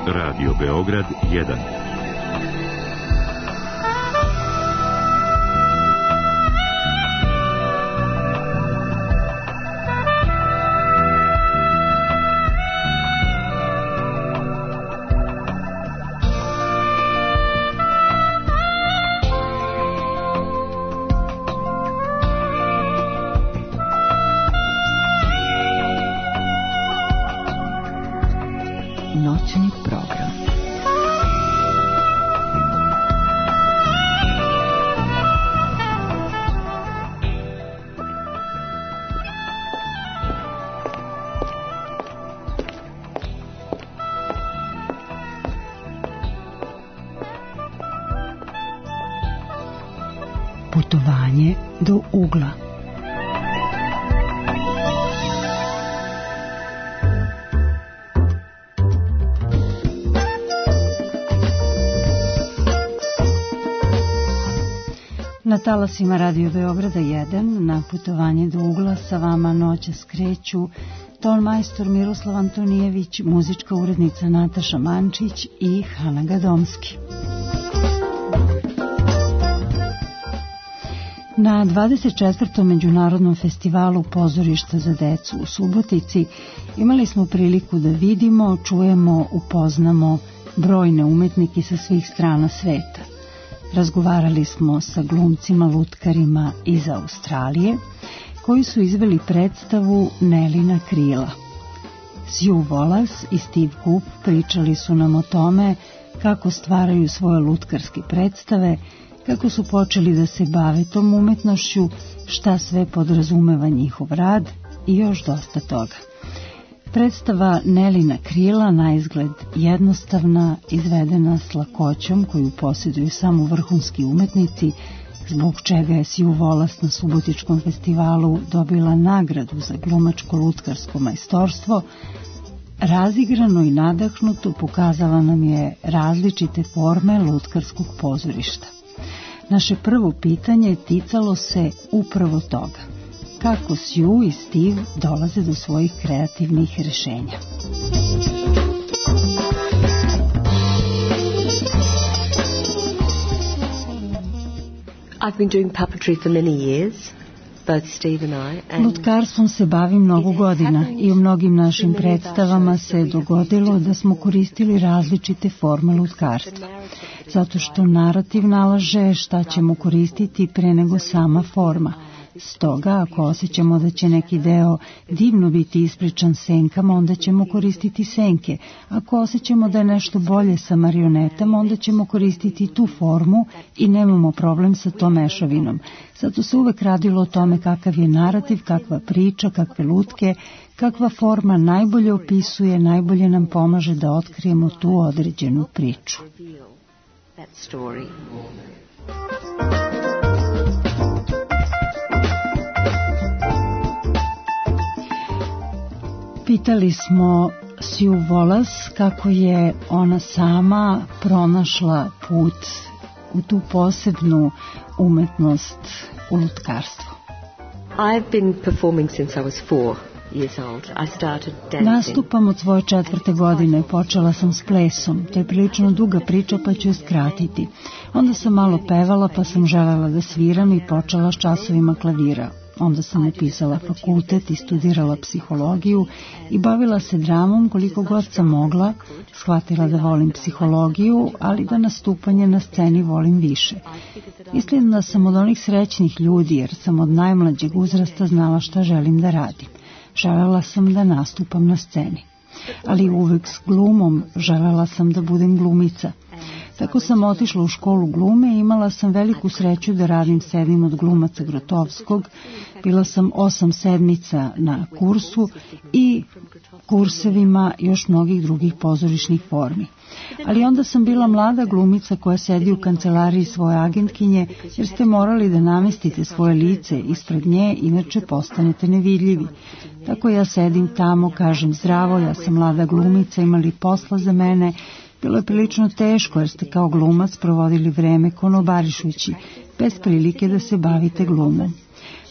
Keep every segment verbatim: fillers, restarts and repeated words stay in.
Radio Beograd jedan. Noćni program. Putovanje do ugla. Na talasima Radio Beograda jedan, na putovanje do ugla sa vama noćas kreću ton majstor Miroslav Antonijević, muzička urednica Nataša Mančić i Hana Gadomski. Na dvadeset četvrtom Međunarodnom festivalu pozorišta za decu u Subotici imali smo priliku da vidimo, čujemo, upoznamo brojne umetnike sa svih strana sveta. Razgovarali smo sa glumcima lutkarima iz Australije koji su izveli predstavu Nelina krila. Sue Wallace i Steve Coop pričali su nam o tome kako stvaraju svoje lutkarske predstave, kako su počeli da se bave tom umetnošću, šta sve podrazumeva njihov rad i još dosta toga. Predstava Nelina krila, naizgled jednostavna, izvedena s lakoćom koju posjeduju samo vrhunski umetnici, zbog čega je Sue Wallace na Subotičkom festivalu dobila nagradu za glumačko-lutkarsko majstorstvo, razigrano i nadahnuto pokazala nam je različite forme lutkarskog pozorišta. Naše prvo pitanje ticalo se upravo toga. Kako Sue i Steve dolaze do svojih kreativnih rešenja. I've been doing puppetry for many years, both Steve and I. And Lutkarstvom se bavim mnogo godina i u mnogim našim predstavama se dogodilo da smo koristili različite forme lutkarstva, zato što narativ nalaže šta ćemo koristiti pre nego sama forma. Stoga, ako osjećamo da će neki deo divno biti ispričan senkama, onda ćemo koristiti senke. Ako osjećamo da je nešto bolje sa marionetama, onda ćemo koristiti tu formu i nemamo problem sa tom mešavinom. Zato se uvek radilo o tome kakav je narativ, kakva priča, kakve lutke, kakva forma najbolje opisuje, najbolje nam pomaže da otkrijemo tu određenu priču. Pitali smo Sue Wallace kako je ona sama pronašla put u tu posebnu umetnost u lutkarstvu. I've been performing since I was four years old. I started dancing. Nastupam od svoje četvrte godine, počela sam s plesom. To je prilično duga priča, pa ću je skratiti. Onda sam malo pevala, pa sam želela da sviram i počela s časovima klavira. Onda sam upisala fakultet i studirala psihologiju i bavila se dramom koliko god sam mogla, shvatila da volim psihologiju, ali da nastupanje na sceni volim više. Mislim da sam od onih srećnih ljudi jer sam od najmlađeg uzrasta znala šta želim da radim. Želela sam da nastupam na sceni, ali uvek s glumom želela sam da budem glumica. Tako sam otišla u školu glume i imala sam veliku sreću da radim s jednim od glumaca Grotovskog. Bila sam osam sedmica na kursu i kursevima još mnogih drugih pozorišnih formi. Ali onda sam bila mlada glumica koja sedi u kancelariji svoje agentkinje jer ste morali da namestite svoje lice ispred nje, inače postanete nevidljivi. Tako ja sedim tamo, kažem zdravo, ja sam mlada glumica, imali posla za mene. Bilo je prilično teško jer ste kao glumac provodili vreme konobarišući, bez prilike da se bavite glumom.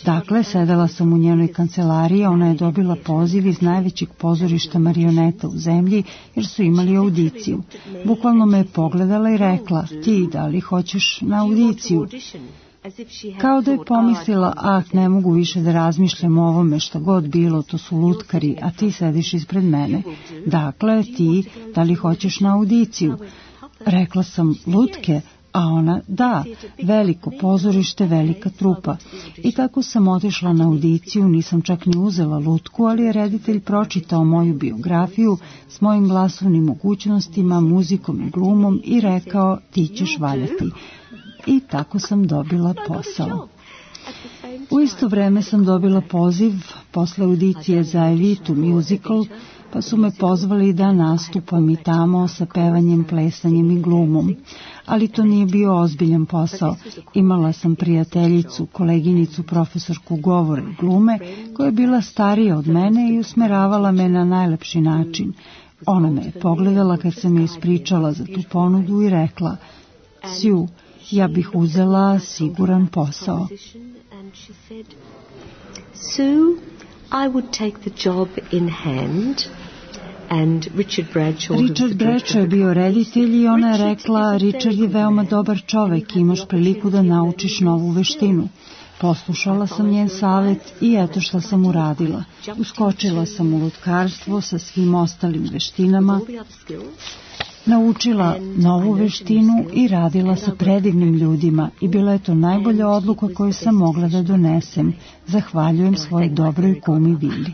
Dakle, sedela sam u njenoj kancelariji, ona je dobila poziv iz najvećeg pozorišta marioneta u zemlji, jer su imali audiciju. Bukvalno me je pogledala i rekla, ti da li hoćeš na audiciju? Kao da je pomislila, ah, ne mogu više da razmišljam o ovome, šta god bilo, to su lutkari, a ti sediš ispred mene. Dakle, ti, da li hoćeš na audiciju? Rekla sam, lutke, a ona, da, veliko pozorište, velika trupa. I tako sam otišla na audiciju, nisam čak ni uzela lutku, ali je reditelj pročitao moju biografiju s mojim glasovnim mogućnostima, muzikom i glumom i rekao, ti ćeš valjati. I tako sam dobila posao. U isto vreme sam dobila poziv posle audicije za Evitu musical, pa su me pozvali da nastupam i tamo sa pevanjem, plesanjem i glumom. Ali to nije bio ozbiljan posao. Imala sam prijateljicu, koleginicu, profesorku govora i glume, koja je bila starija od mene i usmeravala me na najlepši način. Ona me je pogledala kad sam joj ispričala za tu ponudu i rekla, Sju, ja bih uzela siguran posao. Sue, I would take the job in hand. And Richard Bradshaw, Richard Bradshaw je bio reditelj i ona je rekla, Richard je veoma dobar čovek, imaš priliku da naučiš novu veštinu. Poslušala sam njen savjet i eto šta sam uradila. Uskočila sam u lutkarstvo sa svim ostalim veštinama, naučila novu veštinu i radila sa predivnim ljudima i bila je to najbolja odluka koju sam mogla da donesem. Zahvaljujem svojoj dobroj kumi Vili.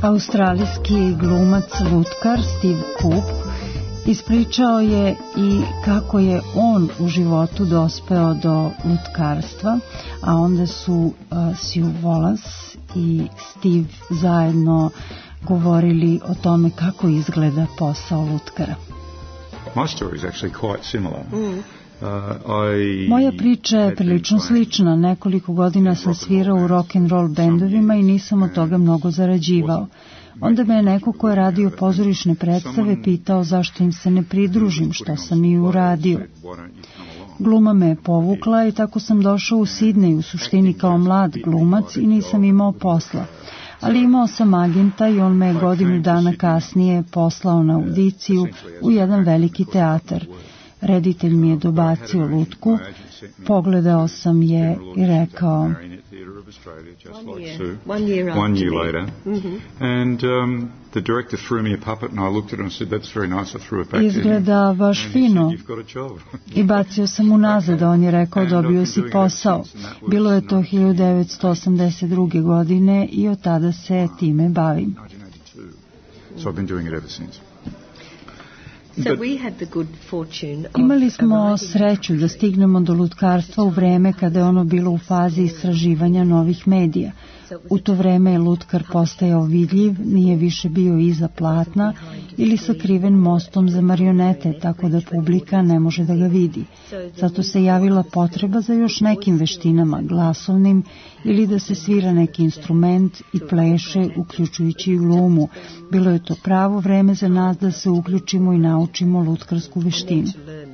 Australijski glumac lutkar Steve Coop ispričao je i kako je on u životu dospeo do lutkarstva, a onda su uh, Sue Wallace i Steve zajedno govorili o tome kako izgleda posao lutkara. My story is actually quite similar. Mm. Moja priča je prilično slična. Nekoliko godina sam svirao u rock and roll bendovima i nisam od toga mnogo zarađivao. Onda me je neko ko je radio pozorišne predstave pitao zašto im se ne pridružim, što sam i uradio. Gluma me je povukla i tako sam došao u Sidney, u suštini kao mlad glumac, i nisam imao posla. Ali imao sam agenta i on me je godinu dana kasnije poslao na audiciju u jedan veliki teatar. Reditelj mi je dobacio lutku, pogledao sam je i rekao One year, one year, one year later, mm-hmm. and um, the director threw me a puppet and I looked at it and said, that's very nice, I threw it back. Izgleda baš fino. I bacio sam mu nazad, on je rekao, dobio si posao. Bilo je to hiljadu devetsto osamdeset druge. godine i od tada se time bavim. So I've been doing it ever since. So we had the good fortune of Imali smo sreću da stignemo do lutkarstva u vreme kada je ono bilo u fazi istraživanja novih medija. U to vreme je lutkar postajao vidljiv, nije više bio iza platna ili sakriven mostom za marionete, tako da publika ne može da ga vidi. Zato se javila potreba za još nekim veštinama, glasovnim, ili da se svira neki instrument i pleše, uključujući i glumu. Bilo je to pravo vreme za nas da se uključimo i naučimo lutkarsku veštinu.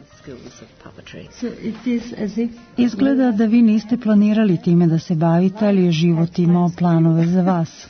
Izgleda da vi niste planirali time da se bavite, ali je život imao planove za vas.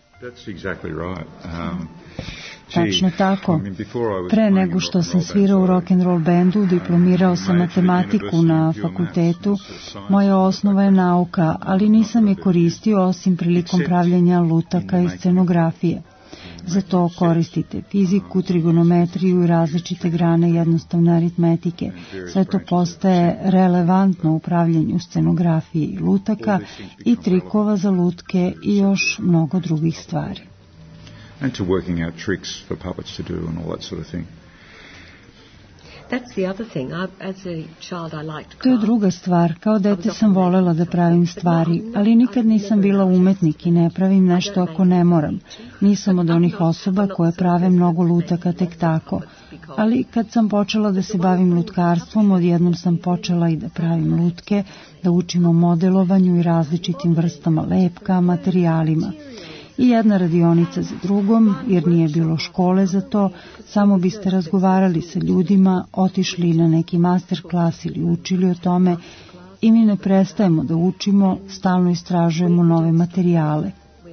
Tačno tako. Pre nego što sam svirao u rock and roll bendu, diplomirao sam matematiku na fakultetu. Moja osnova je nauka, ali nisam je koristio osim prilikom pravljenja lutaka i scenografije. Za to koristite fiziku, trigonometriju i različite grane jednostavne aritmetike. Sve to postaje relevantno u pravljenju scenografije i lutaka i trikova za lutke i još mnogo drugih stvari. And to working out tricks for puppets to do and all that sort of thing. That's the other thing. I, as a child, I liked To je druga stvar. Kao dete sam volela da pravim stvari, ali nikad nisam bila umetnik i ne pravim nešto ako ne moram. Nisam od onih osoba koje prave mnogo lutaka tek tako. Ali kad sam počela da se bavim lutkarstvom, odjednom sam počela i da pravim lutke, da učim o modelovanju i različitim vrstama lepka, materijalima. I jedna radionica za drugom, jer nije bilo škole za to, samo biste razgovarali sa ljudima, otišli na neki master klas ili učili o tome, i mi ne prestajemo da učimo, stalno istražujemo nove materijale.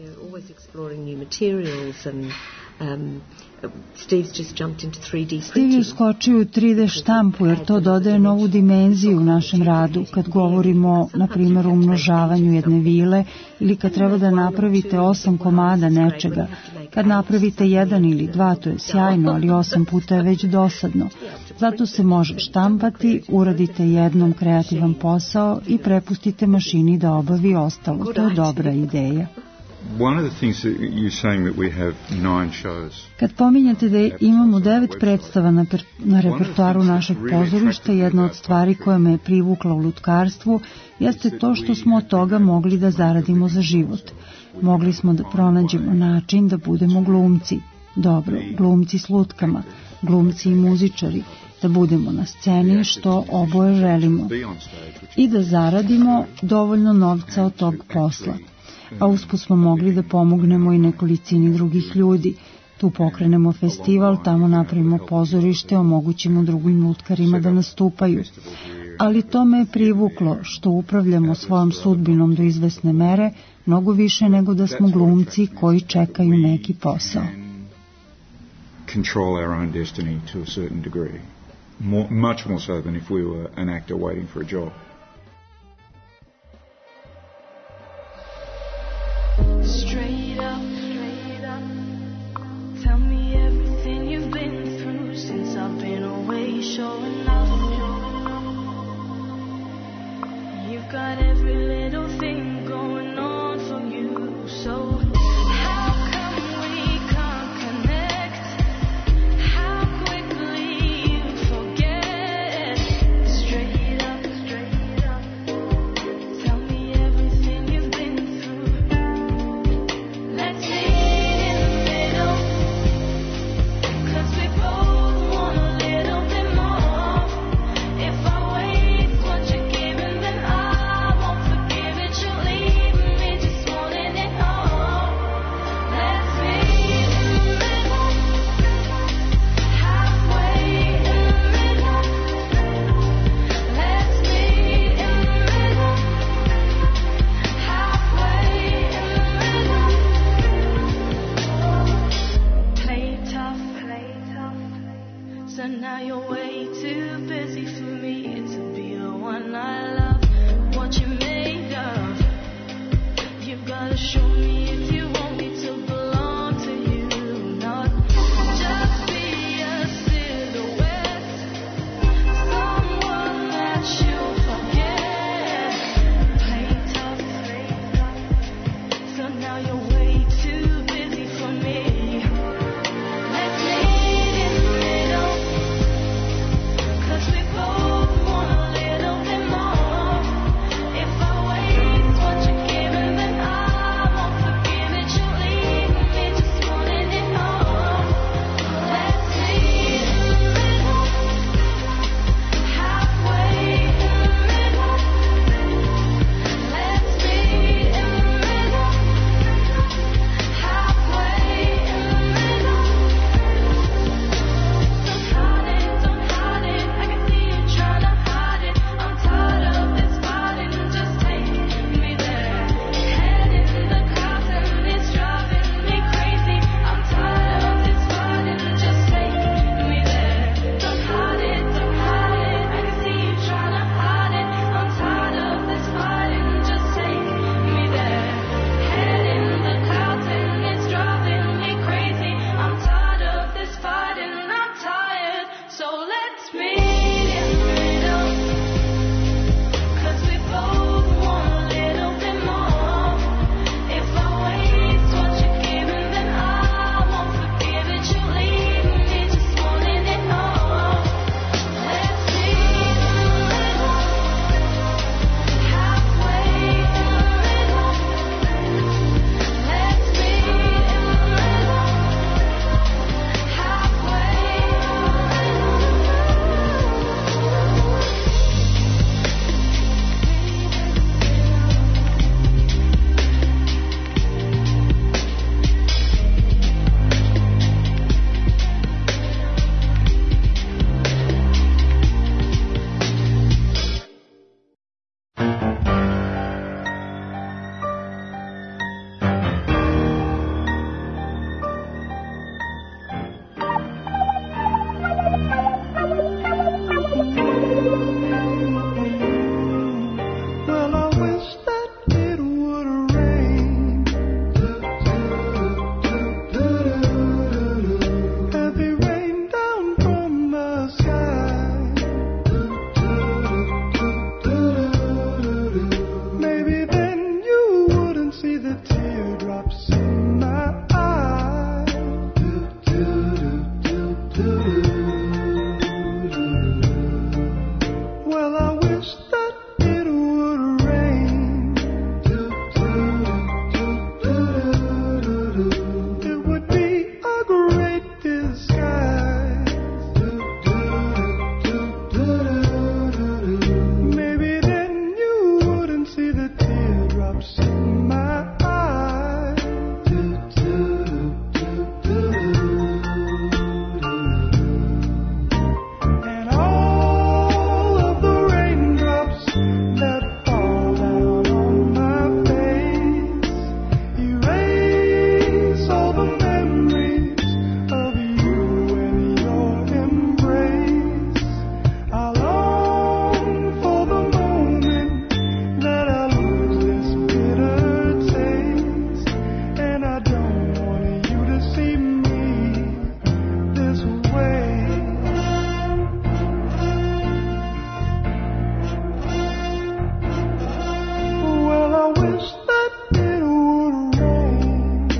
Steve je uskočio u tri D štampu jer to dodaje novu dimenziju u našem radu. Kad govorimo, na primjer, o umnožavanju jedne vile ili kad treba da napravite osam komada nečega. Kad napravite jedan ili dva, to je sjajno, ali osam puta je već dosadno. Zato se može štampati, uradite jednom kreativan posao i prepustite mašini da obavi ostalo. To je dobra ideja. One of the things that you're saying that we have nine shows. Kad pominjate da imamo devet predstava na, per, na repertoaru našeg pozorišta, jedna od stvari koja me je privukla u lutkarstvu jeste to što smo od toga mogli da zaradimo za život. Mogli smo da pronađemo način da budemo glumci. Dobro, glumci s lutkama, glumci i muzičari, da budemo na sceni, što oboje želimo. I da zaradimo dovoljno novca od tog posla. A usput smo mogli da pomognemo i nekolicini drugih ljudi. Tu pokrenemo festival, tamo napravimo pozorište, omogućimo drugim lutkarima da nastupaju. Ali to me je privuklo, što upravljamo svojom sudbinom do izvesne mere, mnogo više nego da smo glumci koji čekaju neki posao. Control our own destiny to a certain degree. More, much more so than if we were an actor waiting for a job. Straight up, straight up. Tell me everything you've been through since I've been away. Sure enough, you've got every little thing going on for you. So how come we see the teardrops in my eyes. Do, do, do, do, do. And all of the raindrops that fall down on my face erase all the memories of you and your embrace. I long for the moment that I lose this bitter taste, and I don't want you to see me this way. Well, I wish that it would rain.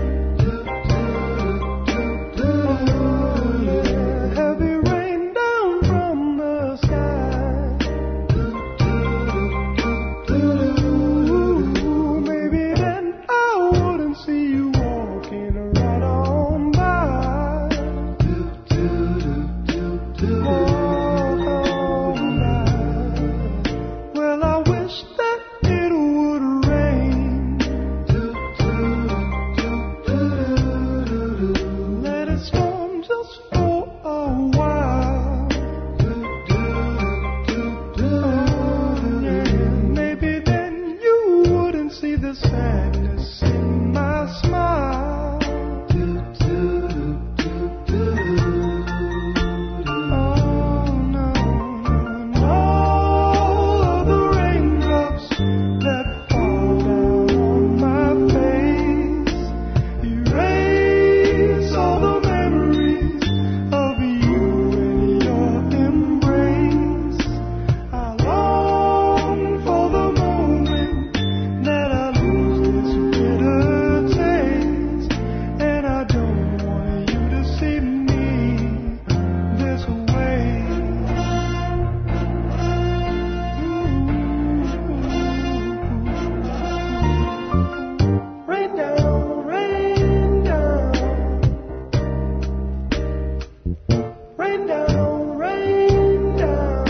Yeah, heavy rain down from the sky. Maybe then I wouldn't see you walking right on by. Walk on by. Well, I wish that it would rain. Let it storm just for a while. Oh, yeah. Maybe then you wouldn't see the sadness in my smile. Oh, no. And all of the raindrops that fall down on my face erase all the memories of you and your embrace. I long for the moment that I lose this bitter taste, and I don't want you to see me this way. Rain down, rain down. Rain down, rain down.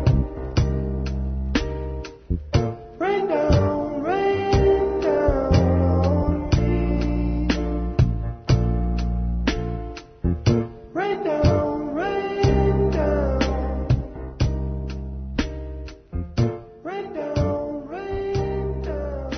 Rain down, rain down on me. Rain down, rain down. Rain down, rain down.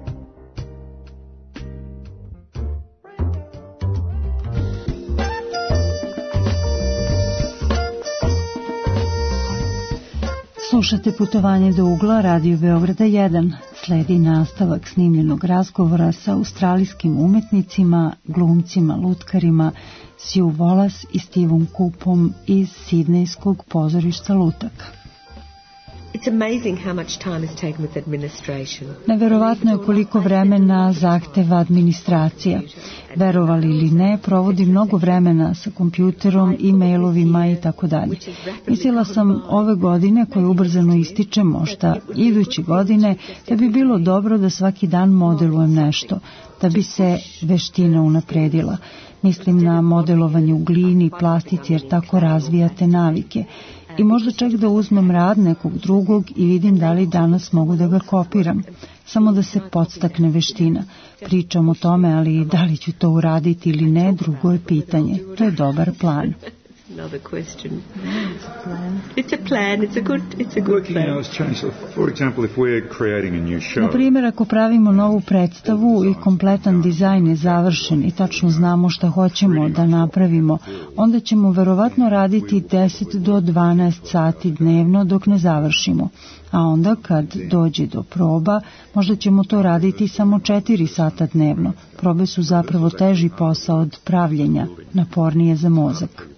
Slušate Putovanje do ugla Radio Beograda jedan. Sledi nastavak snimljenog razgovora sa australijskim umetnicima, glumcima, lutkarima Sue Wallace i Stevom Coopom iz sidnejskog pozorišta Lutak. It's amazing how much time is taken with administration. Neverovatno je koliko vremena zahteva administracija. Verovali ili ne, provodi mnogo vremena sa kompjuterom, e-mailovima i tako dalje. Mislila sam ove godine, koje ubrzano ističe, možda iduće godine, da bi bilo dobro da svaki dan modelujem nešto, da bi se veština unapredila. Mislim na modelovanje u glini, plastici, jer tako razvijate navike. I možda čak da uzmem rad nekog drugog i vidim da li danas mogu da ga kopiram. Samo da se podstakne veština. Pričam o tome, ali da li ću to uraditi ili ne, drugo je pitanje. To je dobar plan. Another question. It's a plan. It's a plan. It's a good. It's a good Working plan. hours change. So, for example, if we're creating a new show. Na primjer, ako pravimo novu predstavu i kompletan dizajn je završen i tačno znamo šta hoćemo da napravimo, onda ćemo verovatno raditi deset do dvanaest sati dnevno dok ne završimo. A onda kad dođe do proba, možda ćemo to raditi samo četiri sata dnevno. Probe su zapravo teži posao od pravljenja, napornije za mozak.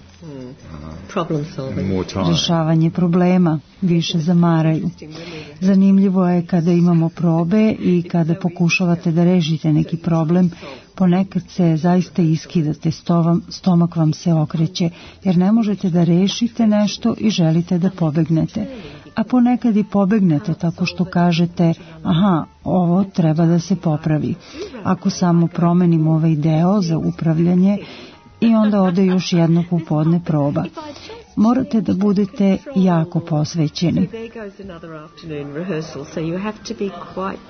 Problem solving. More time. Rješavanje problema više zamaraju. Zanimljivo je kada imamo probe i kada pokušavate da rešite neki problem, ponekad se zaista iskidate, stovam, stomak vam se okreće, jer ne možete da rešite nešto i želite da pobegnete. A ponekad i pobegnete tako što kažete, aha, ovo treba da se popravi. Ako samo promenimo ovaj deo za upravljanje, i onda ode još jedno popodne proba. morate da budete jako posvećeni. There goes another afternoon rehearsal, so you have to be quite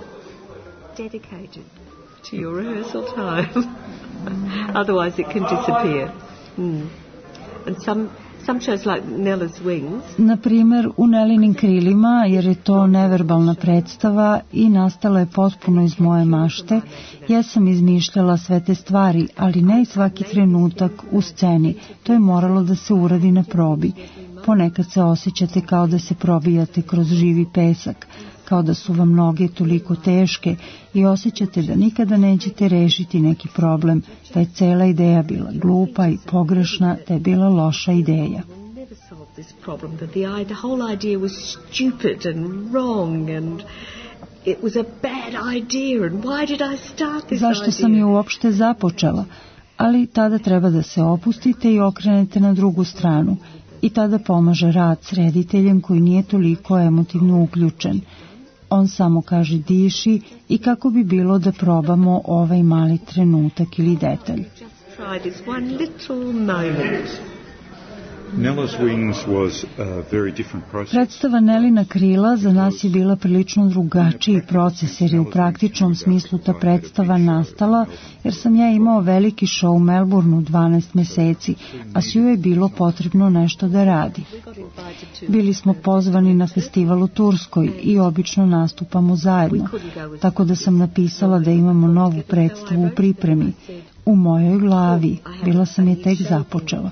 dedicated to your rehearsal time. Otherwise it can disappear. Mm. And some some shows like Nella's Wings. Na primjer, u Nelinim krilima, jer je to neverbalna predstava i nastala je potpuno iz moje mašte, ja sam izmišljala sve te stvari, ali ne i svaki trenutak u sceni. To je moralo da se uradi na probi. Ponekad se osjećate kao da se probijate kroz živi pesak, kao da su vam noge toliko teške i osjećate da nikada nećete rešiti neki problem, da je cela ideja bila glupa i pogrešna, da je bila loša ideja. This problem that the, the whole idea was stupid and wrong and it was a bad idea and why did I start this Zašto idea? sam je uopšte započela? Ali tada treba da se opustite i okrenete na drugu stranu. I tada pomaže rad s rediteljem koji nije toliko emotivno uključen. On samo kaže diši i kako bi bilo da probamo ovaj mali trenutak ili detalj. Just try this one little moment. Nella's Wings was a very different process. Predstava Nelina krila za nas je bila prilično drugačiji proces, jer je u praktičnom smislu ta predstava nastala, jer sam ja imao veliki show u Melbourneu dvanaest meseci, a Sju je bilo potrebno nešto da radi. Bili smo pozvani na festival u Turskoj i obično nastupamo zajedno, tako da sam napisala da imamo novu predstavu u pripremi. U mojoj glavi, bila sam je tek započela.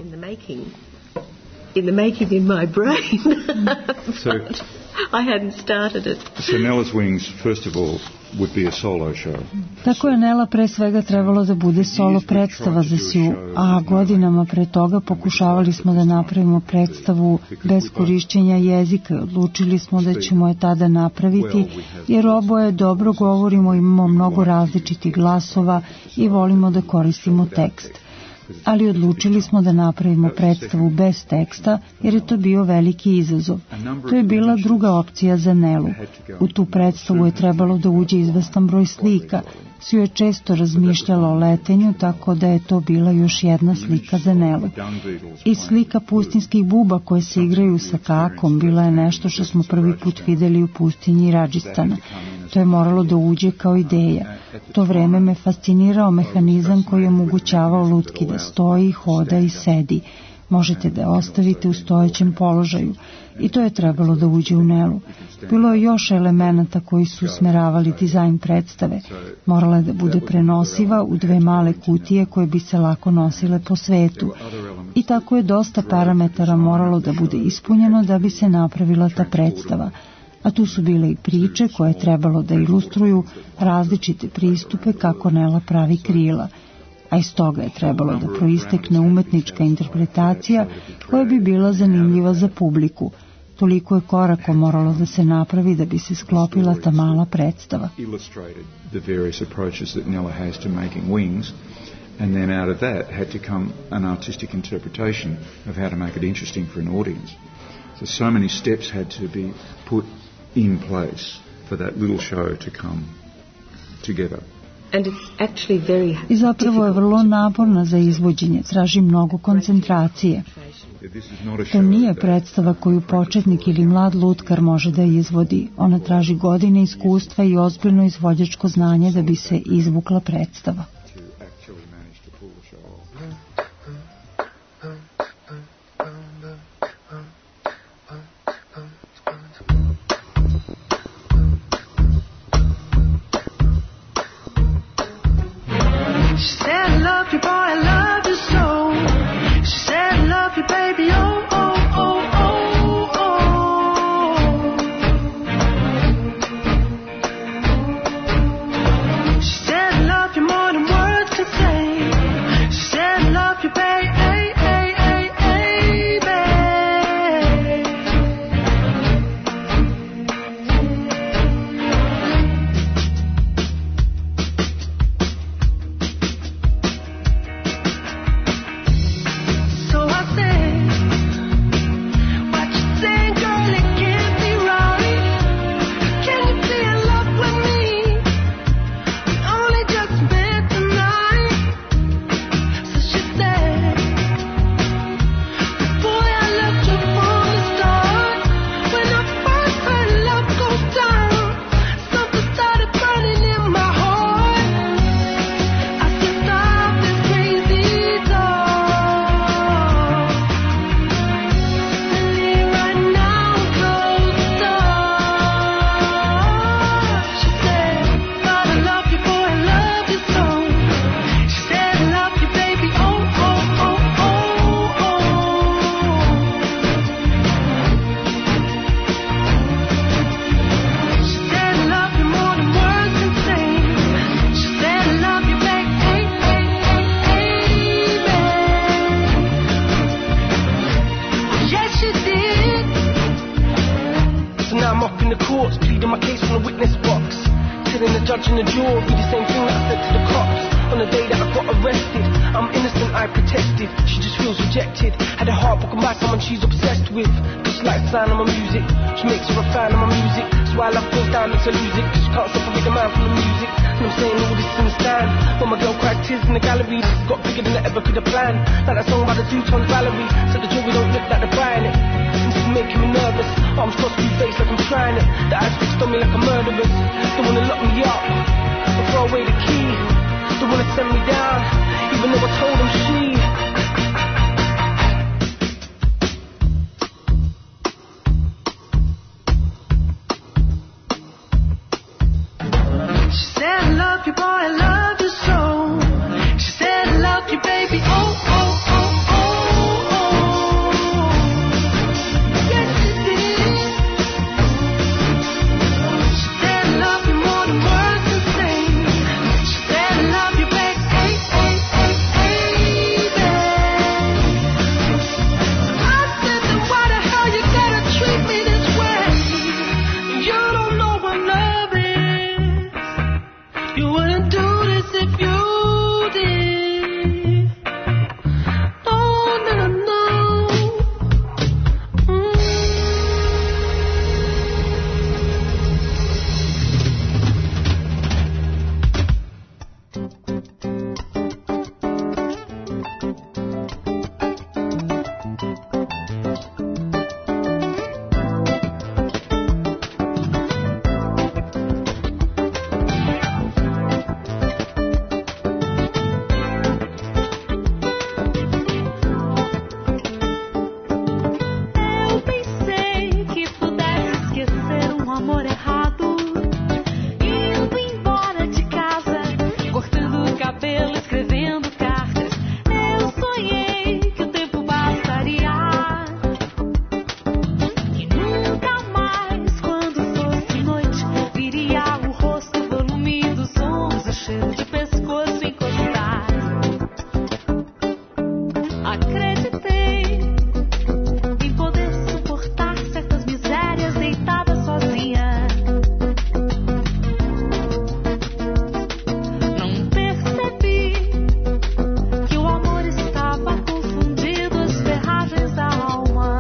In the making in my brain. So, I hadn't started it. so Nella's Wings, first of all, would be a solo show. Tako je Nela pre svega trebalo da bude solo predstava za Sju, a godinama pre toga pokušavali smo da napravimo predstavu bez korišćenja jezika. Odlučili smo da ćemo je tada napraviti, jer oboje dobro govorimo, imamo mnogo različitih glasova i volimo da koristimo tekst. Ali odlučili smo da napravimo predstavu bez teksta, jer je to bio veliki izazov. To je bila druga opcija za Nelu. U tu predstavu je trebalo da uđe izvestan broj slika. Sju je često razmišljala o letenju, tako da je to bila još jedna slika za Nelu. I slika pustinskih buba koje se igraju sa kakom bila je nešto što smo prvi put videli u pustinji Radžistana. To je moralo da uđe kao ideja. To vreme me fascinirao mehanizam koji je omogućavao lutki da stoji, hoda i sedi. Možete da je ostavite u stojećem položaju. I to je trebalo da uđe u Nelu. Bilo je još elemenata koji su usmeravali dizajn predstave. Morala je da bude prenosiva u dve male kutije koje bi se lako nosile po svetu. I tako je dosta parametara moralo da bude ispunjeno da bi se napravila ta predstava. A tu su bile i priče koje je trebalo da ilustruju različite pristupe kako Nela pravi krila. A iz toga je trebalo da proistekne umetnička interpretacija koja bi bila zanimljiva za publiku. Toliko je koraka moralo da se napravi da bi se sklopila ta mala predstava. And then out of that had to come an artistic interpretation of how to make it interesting for an audience. So so many steps had to be put in place for that little show to come together. And it's actually very I zapravo je vrlo naporna za izvođenje, traži mnogo koncentracije. To nije predstava koju početnik ili mlad lutkar može da izvodi. Ona traži godine iskustva i ozbiljno izvođačko znanje da bi se izvukla predstava. witness box, telling the judge and the jury the same thing that I said to the cops on the day that I got arrested. I'm innocent, I protested. She just feels rejected. Had her heart broken by someone she's obsessed with. Cause she likes the sound of my music. She makes her a fan of my music. That's why love goes down, makes her lose it. Cause she can't separate the man from the music. And I'm saying all this in the stand. When my girl cried tears in the gallery, got bigger than I ever could have planned. Like that song by the two-tone Valerie. So the jury don't look like they're buying it. This is making me nervous. Arms crossed, blue face like I'm trying it. The eyes fixed on me like a murderess. Don't wanna lock me up or throw away the key. Don't wanna send me down, even though I told him she. She said I love you, boy, I love you so. She said I love you, baby, oh, oh, oh, oh, oh. Yes, she did. She said I love you more than words can say. She said I love you, baby, hey, hey, hey, hey, baby. I said then why the hell you gotta treat me this way? You don't know what love is. You wouldn't do this if you did. No, no, no. Mm. Eu pensei que pudesse esquecer um amor errado, indo embora de casa, cortando o cabelo, escrevendo cartas. Eu sonhei que o tempo bastaria, e nunca mais, quando fosse noite, viria o rosto, o volume dos ombros, o cheiro de pescoço encostado. Acreditei em poder suportar certas misérias deitada sozinha. Não percebi que o amor estava confundido as ferragens da alma.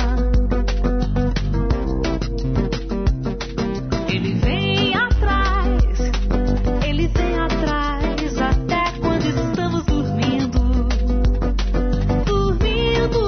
Ele vem atrás, ele vem atrás, até quando estamos dormindo. Dormindo.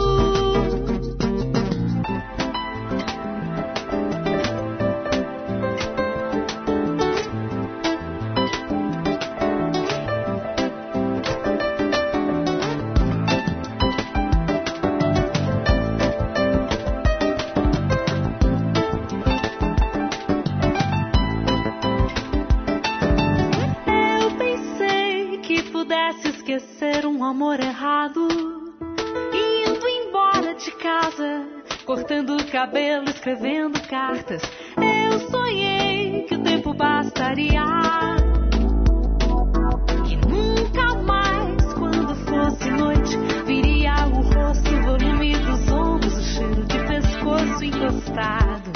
Eu pensei que pudesse esquecer um amor errado, indo embora de casa, cortando o cabelo, escrevendo cartas. Eu sonhei que o tempo bastaria, e nunca mais, quando fosse noite, viria o rosto, o volume dos ombros, o cheiro de pescoço encostado.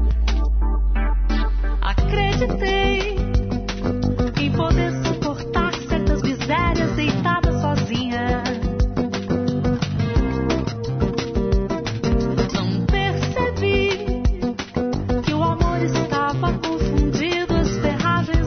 Acreditei em poder suportar certas misérias deitada sozinha. Não percebi que o amor estava confundido as ferragens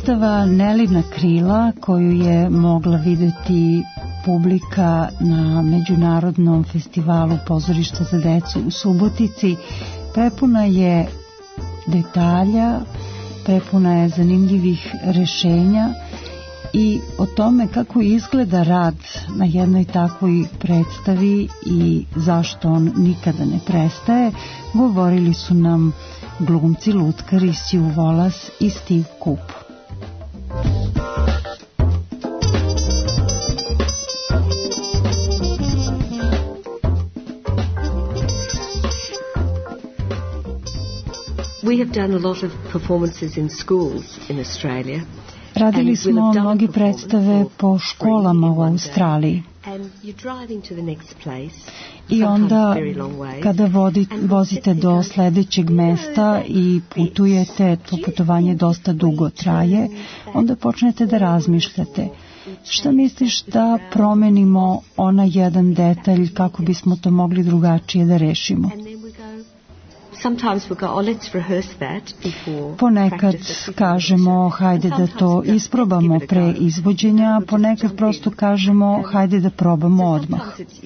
predstava Nelina krila, koju je mogla videti publika na Međunarodnom festivalu pozorišta za decu u Subotici, prepuna je detalja, prepuna je zanimljivih rešenja i o tome kako izgleda rad na jednoj takvoj predstavi i zašto on nikada ne prestaje, govorili su nam glumci, lutkari Sue Wallace i Steve Coop. We have done a lot of performances in schools in Australia. Radili smo mnoge predstave po školama u Australiji. I onda kada vodi, vozite do sledećeg mesta i putujete, to putovanje dosta dugo traje, onda počnete da razmišljate. Šta misliš da promenimo onaj jedan detalj kako bismo to mogli drugačije da rešimo? Ponekad kažemo hajde da to isprobamo pre izvođenja, ponekad prosto kažemo hajde da probamo odmah.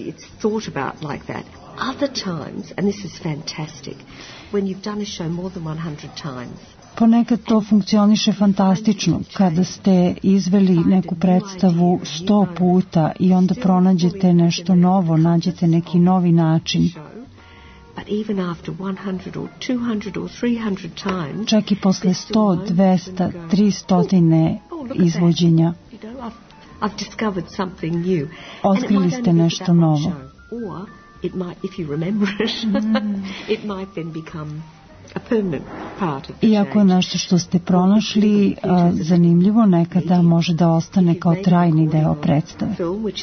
Ponekad to funkcioniše fantastično kada ste izveli neku predstavu sto puta i onda pronađete nešto novo, nađete neki novi način. Čak i posle sto, dvesta, tristo izvođenja otkrili ste nešto novo. Iako je nešto što ste pronašli a, zanimljivo, nekada može da ostane kao trajni deo predstave.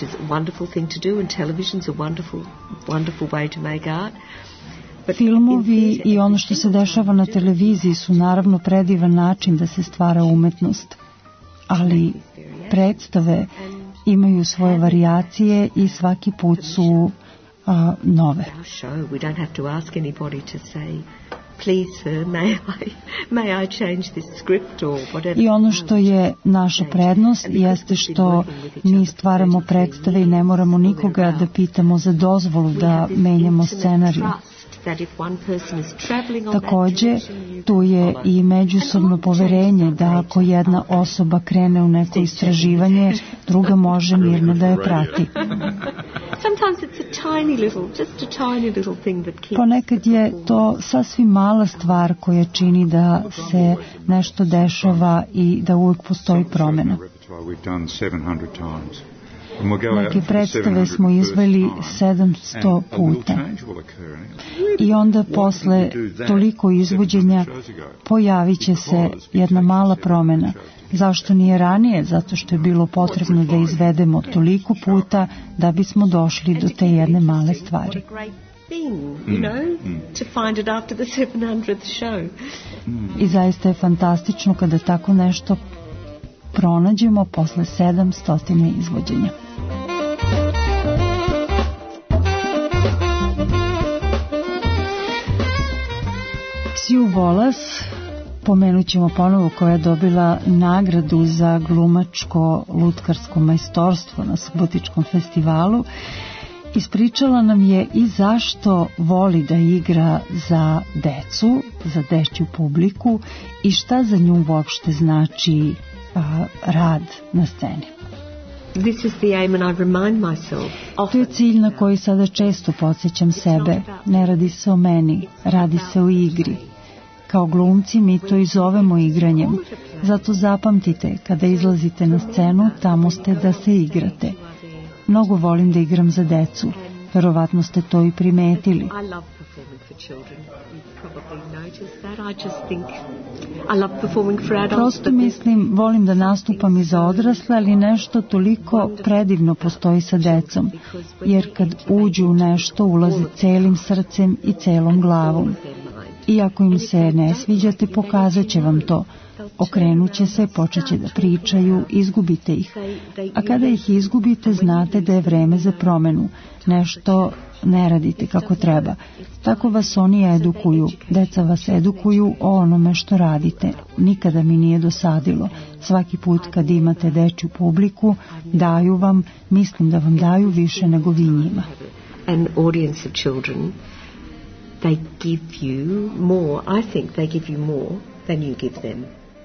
Filmovi i ono što se dešava na televiziji su naravno predivan način da se stvara umetnost, ali predstave imaju svoje varijacije i svaki put su a, nove. I ono što je naša prednost jeste što mi stvaramo predstave i ne moramo nikoga da pitamo za dozvolu da menjamo scenariju. Takođe, tu je i međusobno poverenje da ako jedna osoba krene u neko istraživanje, druga može mirno da je prati. Ponekad je to sasvim mala stvar koja čini da se nešto dešava i da uvijek postoji promjena. Neke predstave smo izveli sedamsto puta i onda posle toliko izvođenja pojavit će se jedna mala promjena. Zašto nije ranije? Zato što je bilo potrebno da izvedemo toliko puta da bismo došli do te jedne male stvari. I zaista je fantastično kada tako nešto pronađemo posle sedamsto izvođenja. Sue Wallace, pomenut ćemo ponovo, koja je dobila nagradu za glumačko-lutkarsko majstorstvo na Subotičkom festivalu, ispričala nam je i zašto voli da igra za decu, za dečju publiku i šta za nju uopšte znači a, rad na sceni. This is the aim and I remind myself. To je cilj na koji sada često podsjećam sebe. Ne radi se o meni, radi se o igri. Kao glumci mi to i zovemo igranjem. Zato zapamtite, kada izlazite na scenu, tamo ste da se igrate. Mnogo volim da igram za decu. Verovatno ste to i primetili. Prosto mislim, volim da nastupam i za odrasle, ali nešto toliko predivno postoji sa decom, jer kad uđu u nešto, ulaze celim srcem i celom glavom. I ako im se ne sviđate, pokazat će vam to. Okrenut će se, počet će da pričaju, izgubite ih. A kada ih izgubite, znate da je vreme za promenu. Nešto ne radite kako treba. Tako vas oni edukuju. Deca vas edukuju o onome što radite. Nikada mi nije dosadilo. Svaki put kad imate dečju publiku, daju vam, mislim da vam daju više nego vi njima. An audience of children, they give you more. I think they give you more than you give them.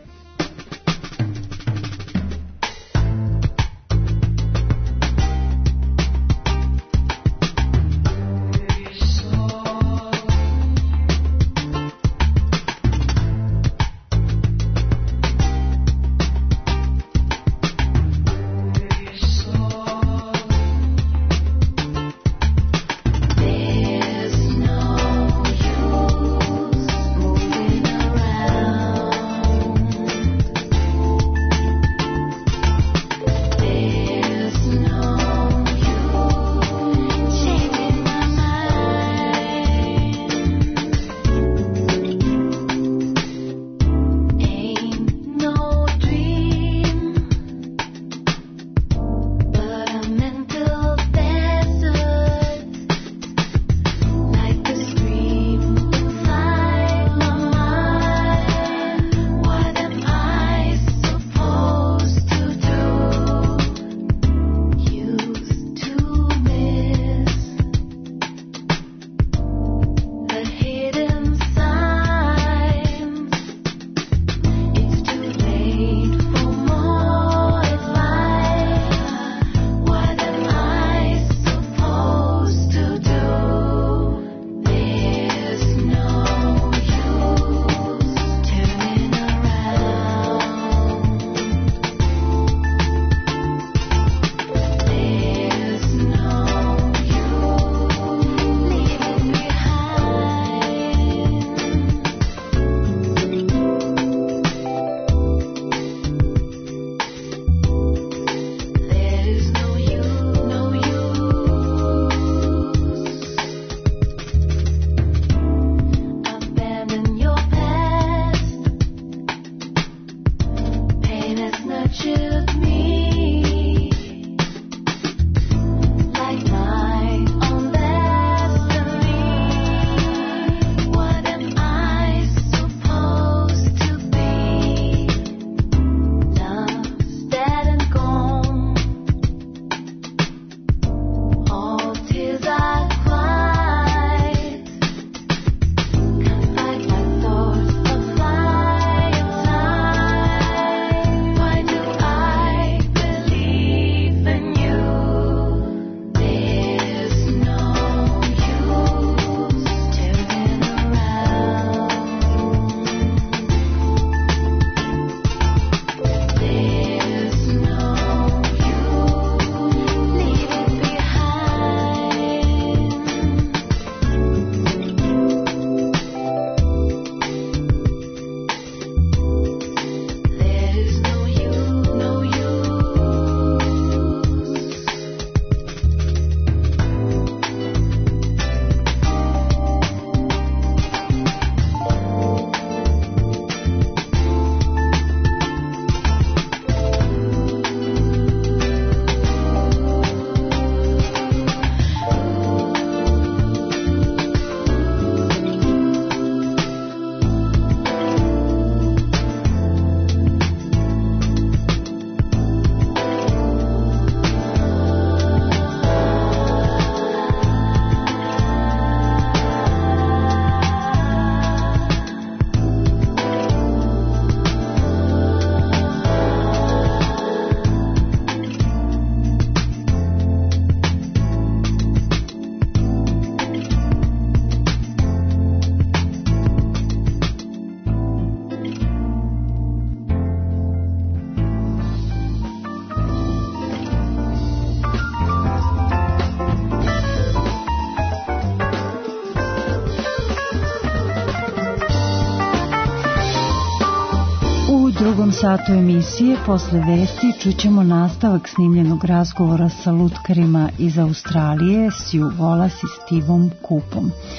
drugom satu emisije posle vesti čućemo nastavak snimljenog razgovora sa lutkarima iz Australije, Sue Wallace i Stevom Coopom.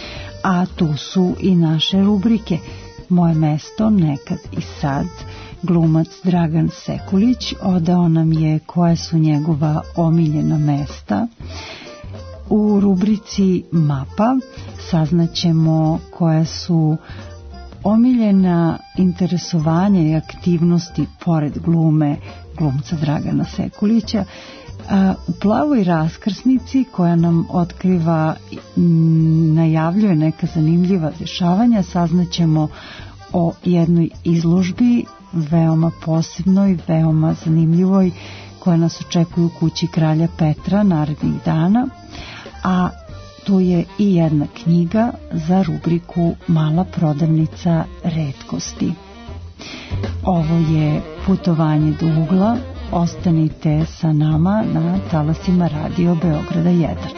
a tu su i naše rubrike Moje mesto, nekad i sad. Glumac Dragan Sekulić odao nam je koja su njegova omiljena mesta. U rubrici Mapa saznaćemo koja su omiljena interesovanja i aktivnosti pored glume glumca Dragana Sekulića. U Plavoj raskrsnici koja nam otkriva, najavljuje neka zanimljiva dešavanja, saznaćemo o jednoj izložbi veoma posebnoj, veoma zanimljivoj, koja nas očekuje u kući Kralja Petra narednih dana, a tu je i jedna knjiga za rubriku Mala prodavnica retkosti. Ovo je Putovanje do ugla. Ostanite sa nama na talasima Radio Beograda jedan.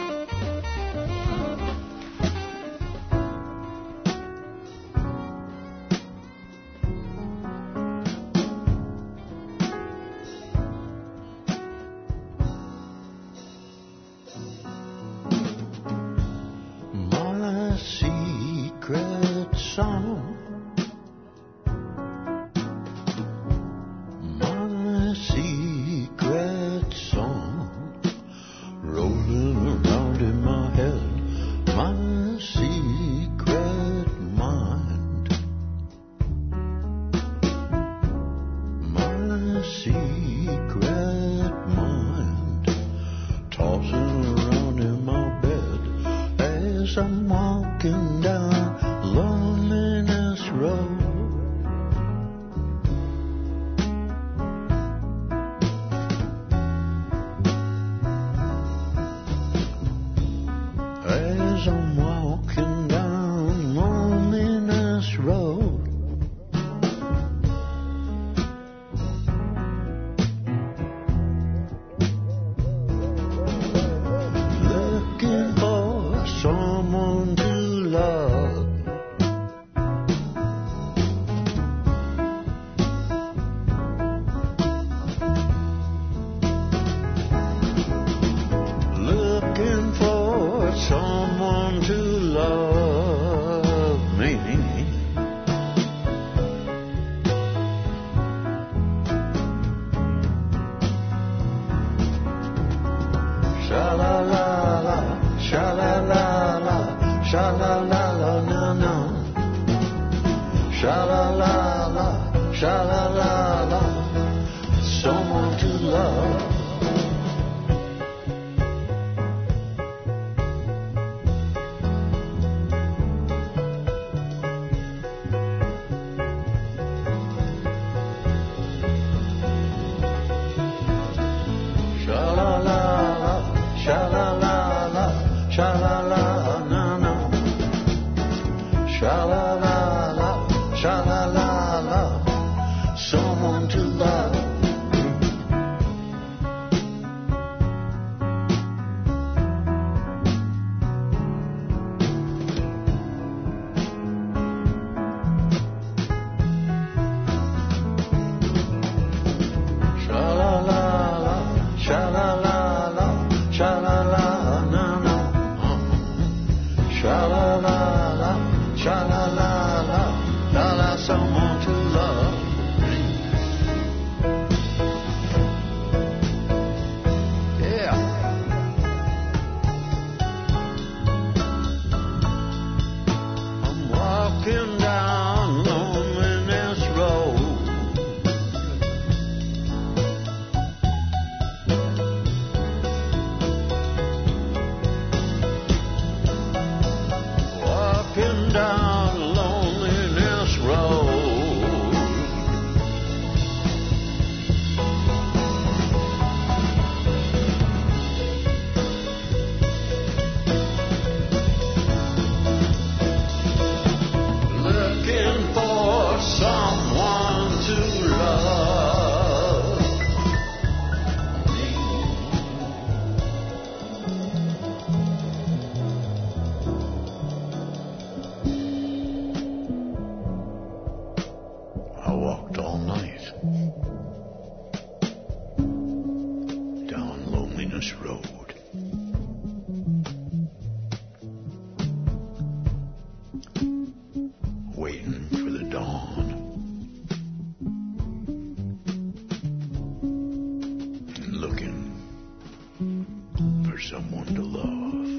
for someone to love.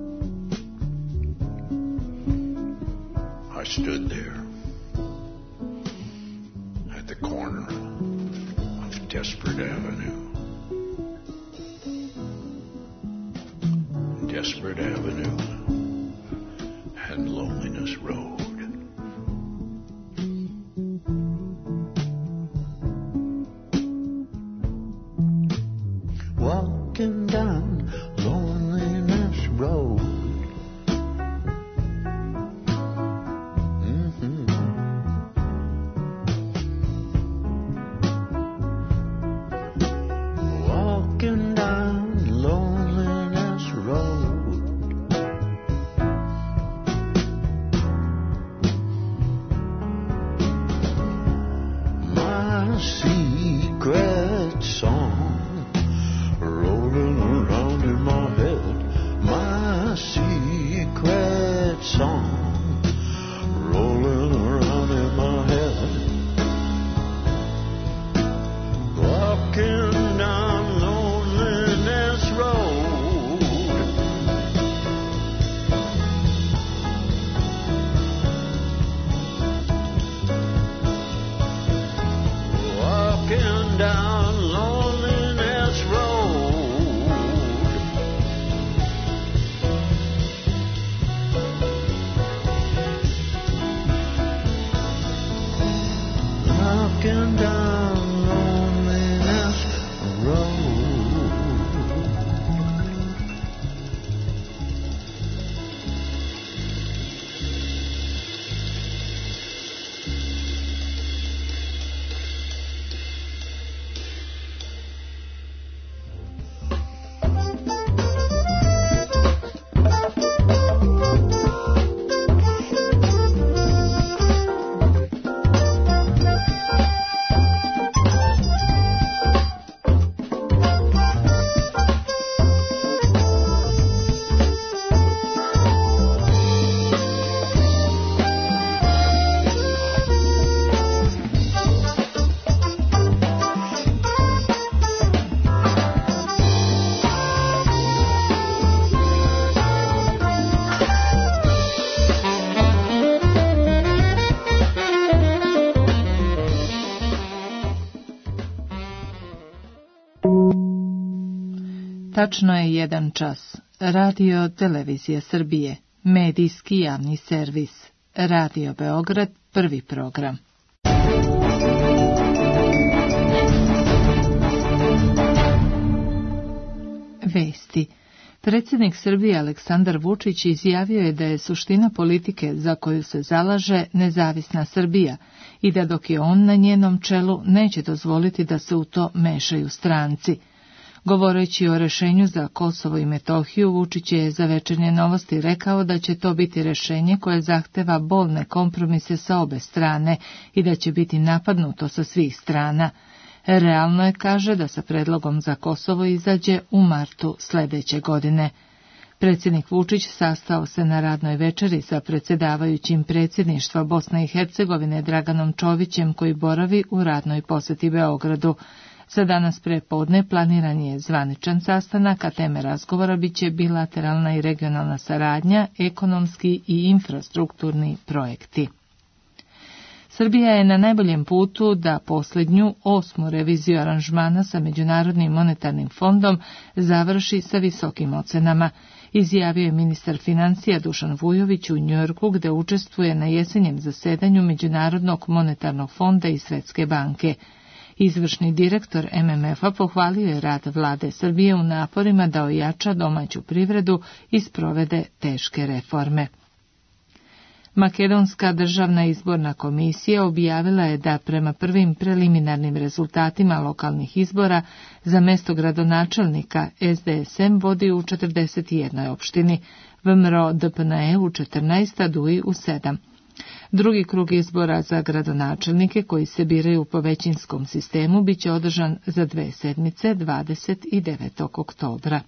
I stood there at the corner of Desperate Avenue. Desperate Avenue and Loneliness Road. Walking down Loneliness Road. Mm-hmm. Walking down Loneliness Road. My secret song rolling around in my head, my secret song rolling around in my head. Walking down Loneliness Road. Walking down Loneliness Road. Walking down Loneliness Road. Tačno je jedan čas. Radio Televizija Srbije. Medijski javni servis. Radio Beograd, prvi program. Vesti. Predsjednik Srbije Aleksandar Vučić izjavio je da je suština politike za koju se zalaže nezavisna Srbija i da dok je on na njenom čelu neće dozvoliti da se u to mešaju stranci. Govoreći o rešenju za Kosovo i Metohiju, Vučić je za Večernje novosti rekao da će to biti rešenje koje zahteva bolne kompromise sa obe strane i da će biti napadnuto sa svih strana. Realno je, kaže, da sa predlogom za Kosovo izađe u martu sledeće godine. Predsjednik Vučić sastao se na radnoj večeri sa predsjedavajućim predsjedništva Bosne i Hercegovine Draganom Čovićem, koji boravi u radnoj poseti Beogradu. Za danas prepodne planiran je zvaničan sastanak, a teme razgovora biće bilateralna i regionalna saradnja, ekonomski i infrastrukturni projekti. Srbija je na najboljem putu da posljednju, osmu reviziju aranžmana sa Međunarodnim monetarnim fondom završi sa visokim ocenama, izjavio je ministar financija Dušan Vujović u Njujorku, gde učestvuje na jesenjem zasedanju Međunarodnog monetarnog fonda i Svetske banke. Izvršni direktor M M F-a pohvalio je rad vlade Srbije u naporima da ojača domaću privredu i sprovede teške reforme. Makedonska državna izborna komisija objavila je da prema prvim preliminarnim rezultatima lokalnih izbora za mesto gradonačelnika S D S M vodi u četrdeset jednoj opštini, V M R O D P N E u četrnaest, a D U I u sedam. Drugi krug izbora za gradonačelnike koji se biraju po većinskom sistemu biće održan za dve sedmice, dvadesetog i devetog oktobra.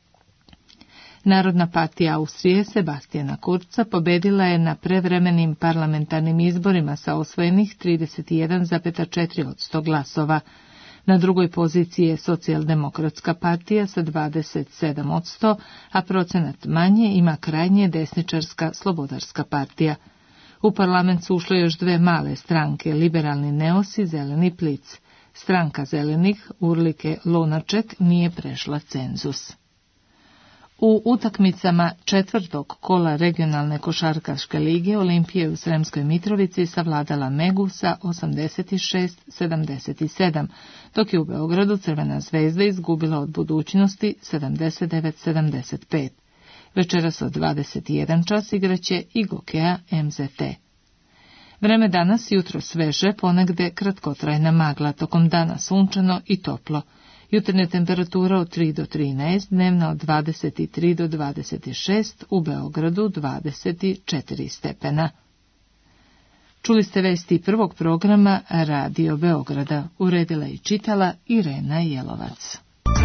Narodna partija Austrije Sebastijana Kurza pobedila je na prevremenim parlamentarnim izborima sa osvojenih trideset jedan zarez četiri posto glasova. Na drugoj poziciji je Socijaldemokratska partija sa dvadeset sedam posto, a procenat manje ima krajnje desničarska Slobodarska partija. U parlament su ušle još dve male stranke, Liberalni Neos i Zeleni Plic. Stranka Zelenih, Urlike Lunaček, nije prešla cenzus. U utakmicama četvrtog kola regionalne košarkaške lige Olimpija u Sremskoj Mitrovici savladala Megu sa osamdeset šest sedamdeset sedam, dok je u Beogradu Crvena zvezda izgubila od Budućnosti sedamdeset devet sedamdeset pet. Večeras od dvadeset jedan čas igraće i Gokeja M Z T. Vreme danas jutro sveže, ponegde kratkotrajna magla, tokom dana sunčano i toplo. Jutarnja temperatura od tri do trinaest, dnevna od dvadeset tri do dvadeset šest, u Beogradu dvadeset četiri stepena. Čuli ste vesti prvog programa Radio Beograda. Uredila i čitala Irena Jelovac.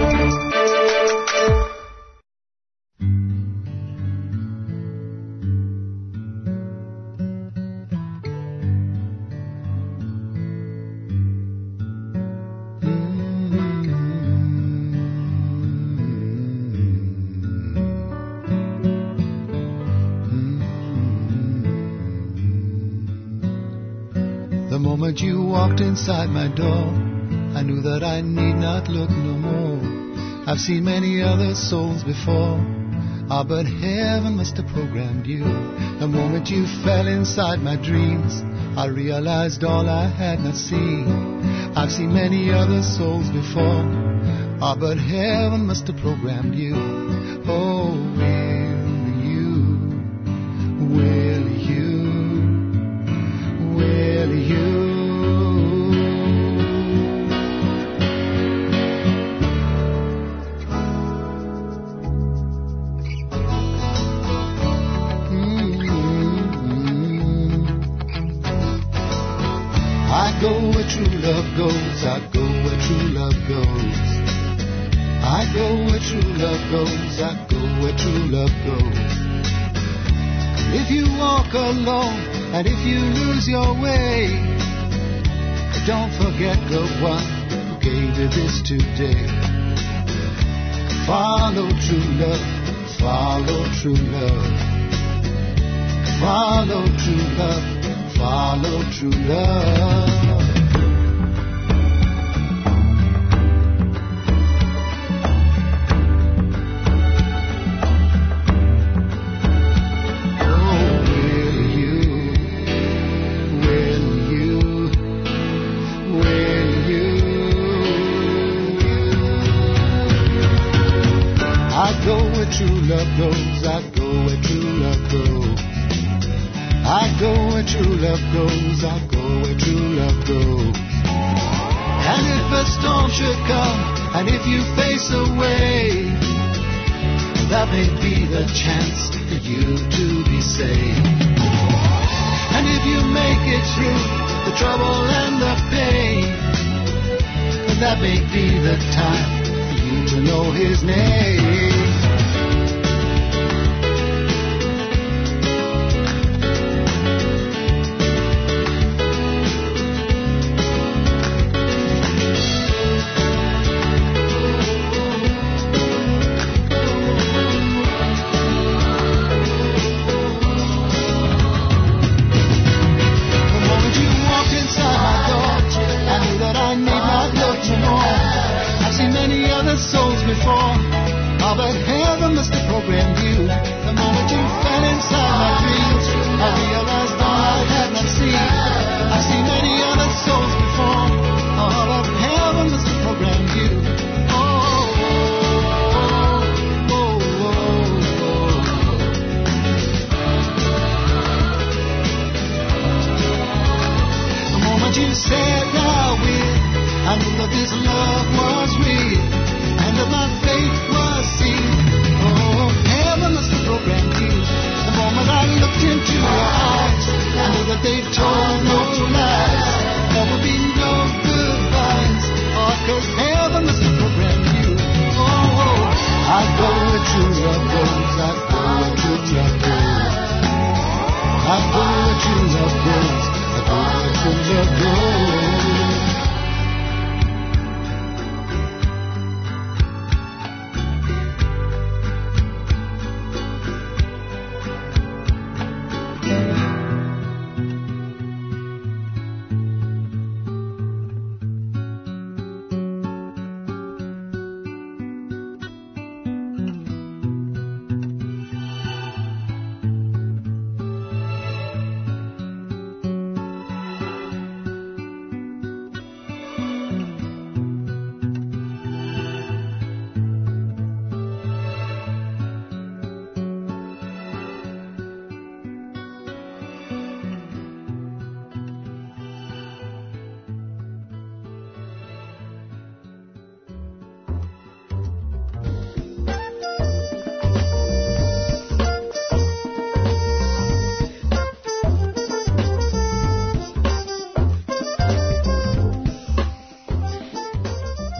The moment you walked inside my door, I knew that I need not look no more. I've seen many other souls before, ah, but heaven must have programmed you. The moment you fell inside my dreams, I realized all I had not seen. I've seen many other souls before, ah, but heaven must have programmed you. Oh, will you, will you, will you? I go where true love goes, I go where true love goes. I go where true love goes, I go where true love goes. If you walk alone and if you lose your way, don't forget the one who gave you this today. Follow true love, follow true love. Follow true love, follow true love. True love goes, I go where true love goes. I go where true love goes, I go where true love goes. And if a storm should come, and if you face a wave, that may be the chance for you to be saved. And if you make it through the trouble and the pain, that may be the time for you to know His name.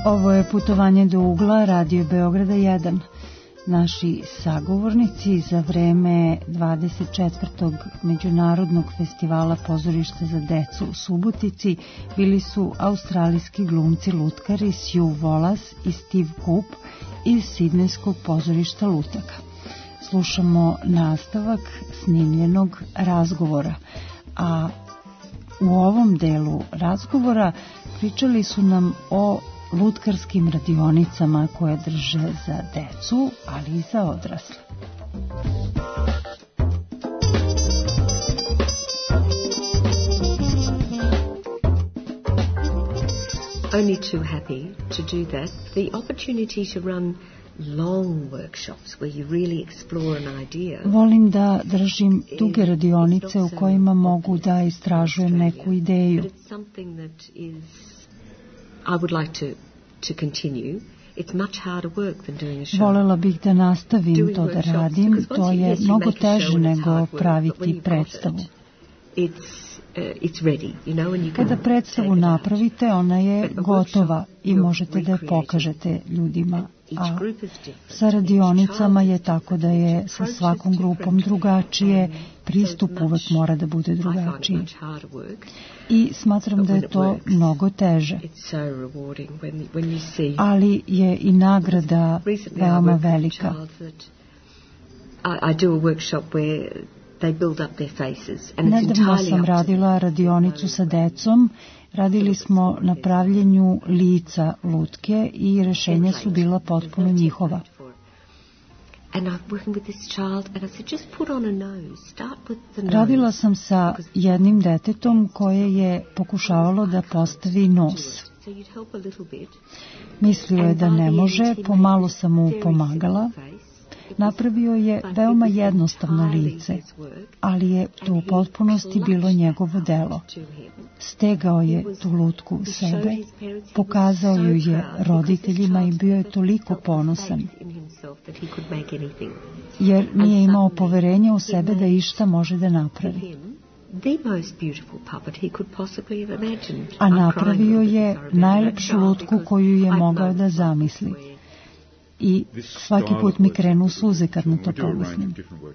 Ovo je putovanje do ugla Radio Beograda jedan. Naši sagovornici za vreme dvadeset četvrtog Međunarodnog festivala pozorišta za decu u Subotici bili su australijski glumci lutkari Sue Wallace i Steve Coop iz sidnejskog pozorišta lutaka. Slušamo nastavak snimljenog razgovora, a u ovom delu razgovora pričali su nam o lutkarskim radionicama koje drže za decu, ali i za odrasle. Only too happy to do that. The opportunity to run long workshops where you really explore an idea. Volim da držim duge radionice u kojima mogu da istražujem neku ideju. But it's something that is I would like to to continue. It's much harder work than doing a show. Volela bih da nastavim to da radim. To je mnogo teže nego praviti predstavu. It's uh, it's ready, you know, and you can. Kada predstavu napravite, ona je gotova i možete da je pokažete ljudima. A sa radionicama je tako da je sa svakom grupom drugačije, pristup uvek mora da bude drugačiji. I smatram da je to mnogo teže. Ali je i nagrada veoma velika. Nedavno sam radila radionicu sa decom. Radili smo na pravljenju lica lutke i rešenja su bila potpuno njihova. Radila sam sa jednim detetom koje je pokušavalo da postavi nos. Mislio je da ne može, pomalo sam mu pomagala. Napravio je veoma jednostavno lice, ali je to u potpunosti bilo njegovo delo. Stegao je tu lutku u sebe, pokazao ju je roditeljima i bio je toliko ponosan, jer nije imao poverenja u sebe da išta može da napravi. A napravio je najlepšu lutku koju je mogao da zamisli. I svaki put mi krenu suze kad na to pomislim.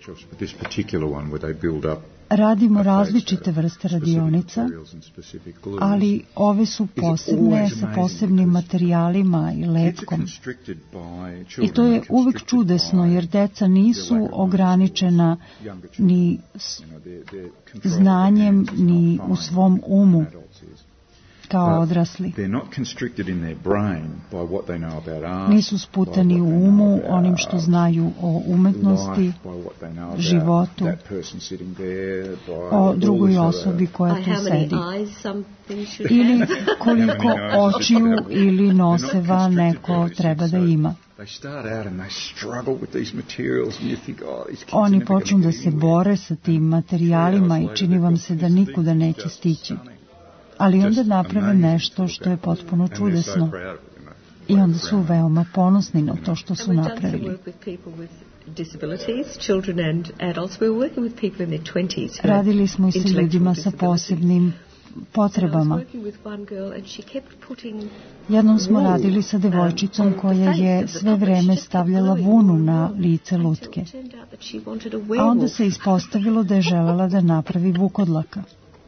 Radimo različite vrste radionica, ali ove su posebne sa posebnim materijalima i letkom. I to je uvek čudesno, jer deca nisu ograničena ni znanjem, ni u svom umu kao odrasli. Nisu sputani u umu onim što znaju o umetnosti, životu, o drugoj osobi koja tu sedi. Ili koliko očiju ili noseva neko treba da ima. Oni počnu da se bore sa tim materijalima i čini vam se da nikuda neće stići. Ali onda naprave nešto što je potpuno čudesno i onda su veoma ponosni na to što su napravili. Radili smo i sa ljudima sa posebnim potrebama. Jednom smo radili sa devojčicom koja je sve vreme stavljala vunu na lice lutke, a onda se ispostavilo da je želela da napravi vukodlaka.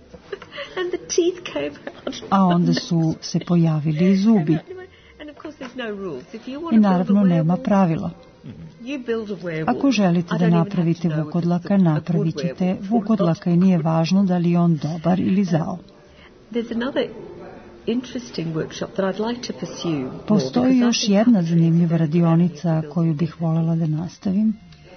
A onda su se pojavili zubi. I naravno nema pravila. Ako želite da napravite vukodlaka, napravit ćete vukodlaka i nije važno da li je on dobar ili zao. Postoji još jedna zanimljiva radionica koju bih voljela da nastavim.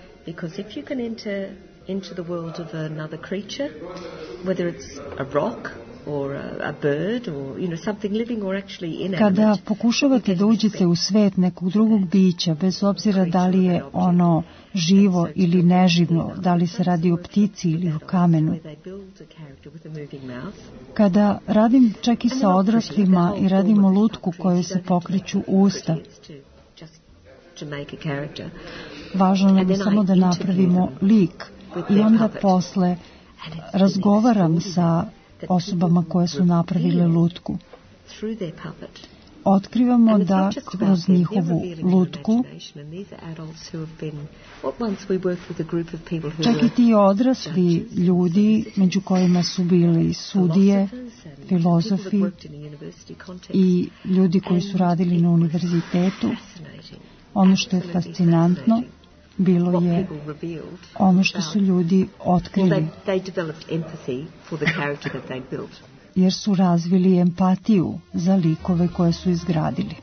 Into the world of another creature, whether it's a rock or a bird or you know something living or actually inanimate. Kada pokušavate da uđete u svet nekog drugog bića, bez obzira da li je ono živo ili neživo, da li se radi o ptici ili o kamenu. Kada radim čak i sa odraslima i radimo lutku kojoj se pokreću usta, važno nam je samo da napravimo lik. I onda posle razgovaram sa osobama koje su napravile lutku. otkrivamo And it's da not just about kroz them, they're njihovu revealing their lutku imagination, and these are adults who have been, what once we worked with a group of people who čak i were ti odrasli ljudi među kojima su bili sudije, philosophers and filozofi people that worked in a university context. i ljudi koji su radili na univerzitetu. Fascinating. Ono što je Absolutely fascinantno fascinating. bilo What je people revealed ono što su about- ljudi Well, otkrili, they, they developed empathy for the character that they built. jer su razvili empatiju za likove koje su izgradili.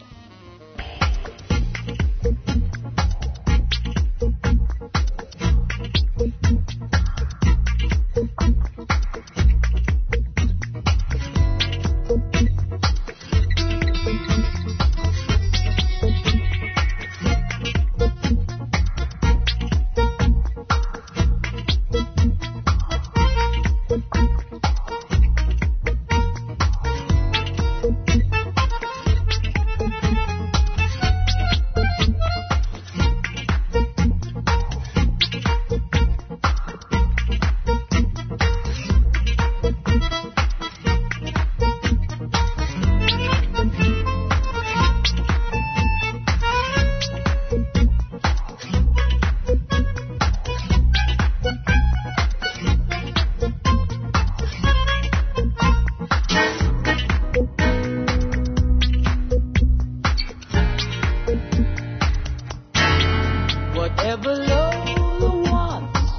Whatever Lola wants,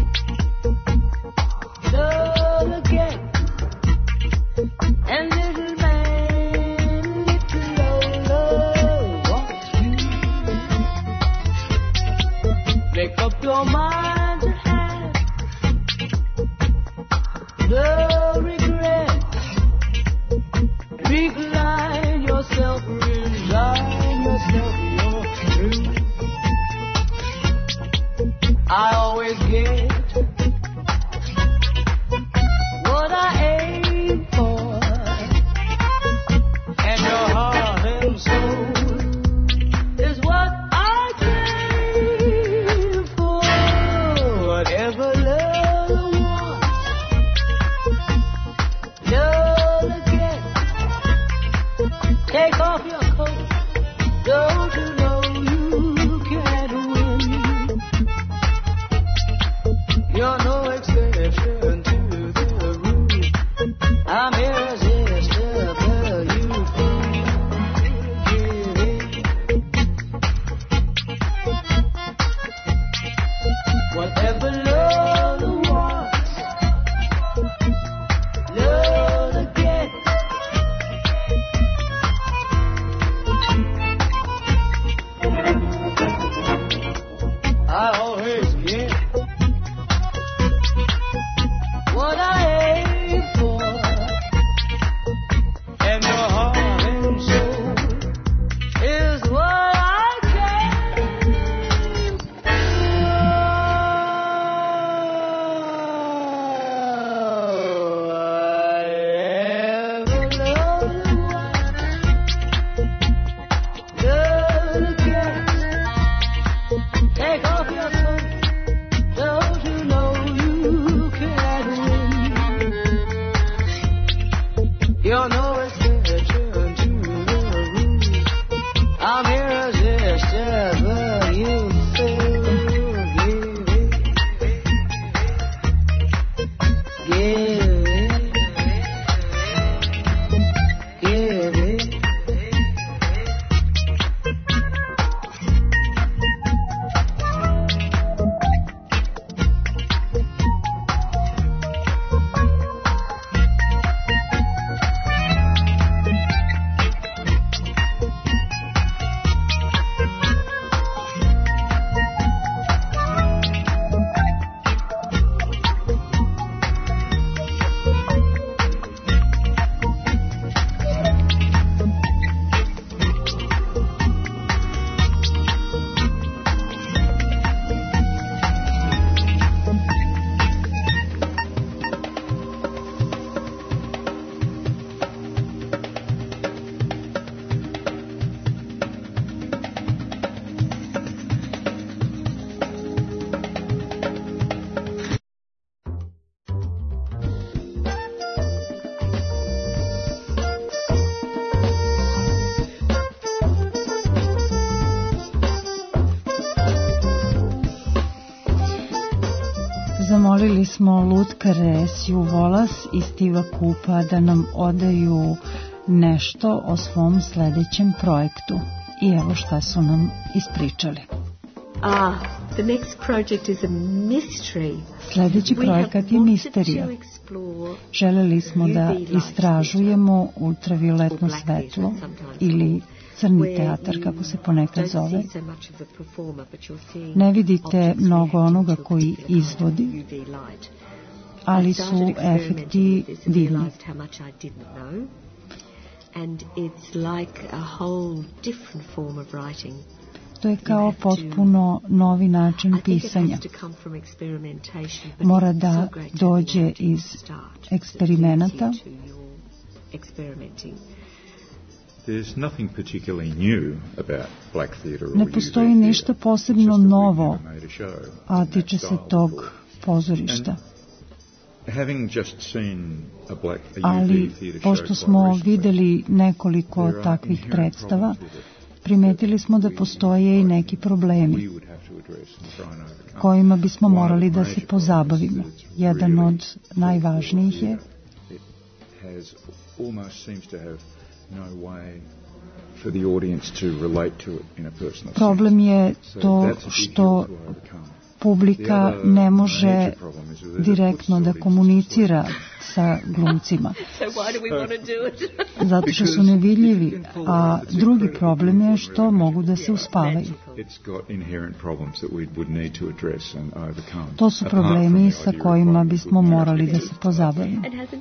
Lola gets. And little man, little Lola wants you. Make up your mind to have no regrets. Recline yourself, resign yourself, you're through. I always get what I aim for, and your heart and soul is what I crave for. Whatever love wants, love gets. Take off your coat, don't you know you can't win? Zamolili smo lutkare Sue Wallace i Steva Coopa da nam odaju nešto o svom sledećem projektu. I evo šta su nam ispričali. Ah, the next project is a mystery. Sledeći projekat je misterija. Želeli smo da istražujemo ultravioletno svetlo ili crni teatar, kako se ponekad zove. Ne vidite mnogo onoga koji izvodi, ali su efekti divni. And it's like a whole different form of writing. To je kao potpuno novi način pisanja. Mora da dođe iz eksperimenata. Ne postoji ništa posebno novo, a tiče se tog pozorišta. Ali, pošto smo videli nekoliko takvih predstava, primetili smo da postoje i neki problemi kojima bismo morali da se pozabavimo. Jedan od najvažnijih je problem je to što publika ne može direktno da komunicira sa glumcima. Zato što su nevidljivi, a drugi problem je što mogu da se uspavaju. To su problemi sa kojima bismo morali da se pozabavimo.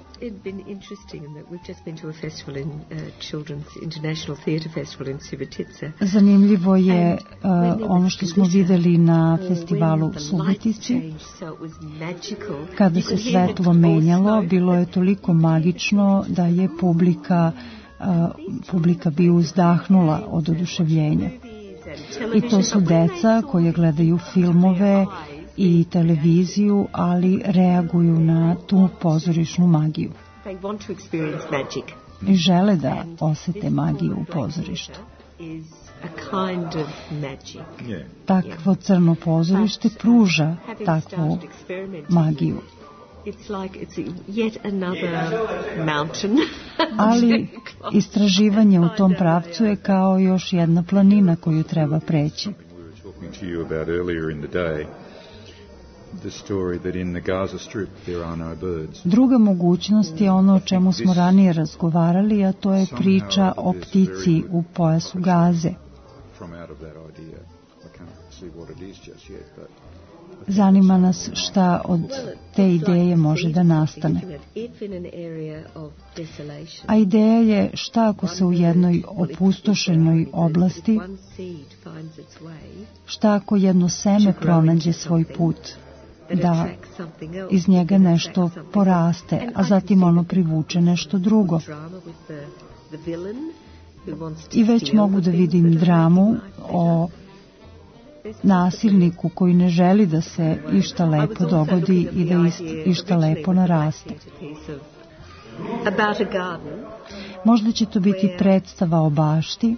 Zanimljivo je uh, ono što smo videli na festivalu u Subotici. Kada se svetlo menjalo, bilo je toliko magično da je publika, uh, publika bi uzdahnula od oduševljenja. I to su deca koje gledaju filmove i televiziju, ali reaguju na tu pozorišnu magiju. I žele da osete magiju u pozorištu. Takvo crno pozorište pruža takvu magiju. Ali istraživanje u tom pravcu je kao još jedna planina koju treba preći. Druga mogućnost je ono o čemu smo ranije razgovarali, a to je priča o ptici u pojasu Gaze. Zanima nas šta od te ideje može da nastane. A ideja je šta ako se u jednoj opustošenoj oblasti, šta ako jedno seme pronađe svoj put, da iz njega nešto poraste, a zatim ono privuče nešto drugo. I već mogu da vidim dramu o nasilniku koji ne želi da se išta lepo dogodi i da ist, išta lepo naraste. Možda će to biti predstava o bašti.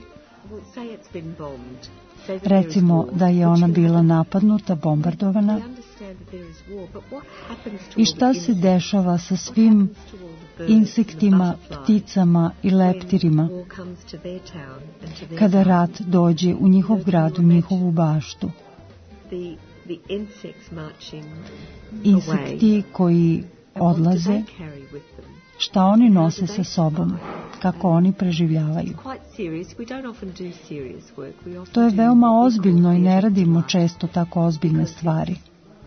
Recimo da je ona bila napadnuta, bombardovana. I šta se dešava sa svim insektima, pticama i leptirima kada rat dođe u njihov grad, u njihovu baštu? Insekti koji odlaze, šta oni nose sa sobom, kako oni preživljavaju. To je veoma ozbiljno i ne radimo često tako ozbiljne stvari.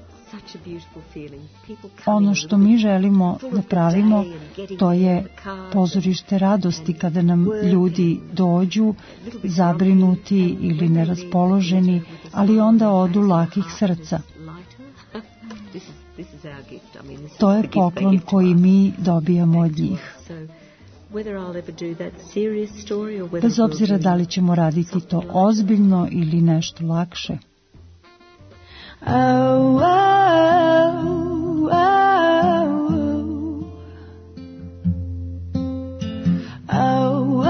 Ono što mi želimo da pravimo, to je pozorište radosti kada nam ljudi dođu zabrinuti ili neraspoloženi, ali onda odu lakih srca. To je poklon koji mi dobijamo od njih. Bez obzira da li ćemo raditi to ozbiljno ili nešto lakše. Oh, oh, oh, oh,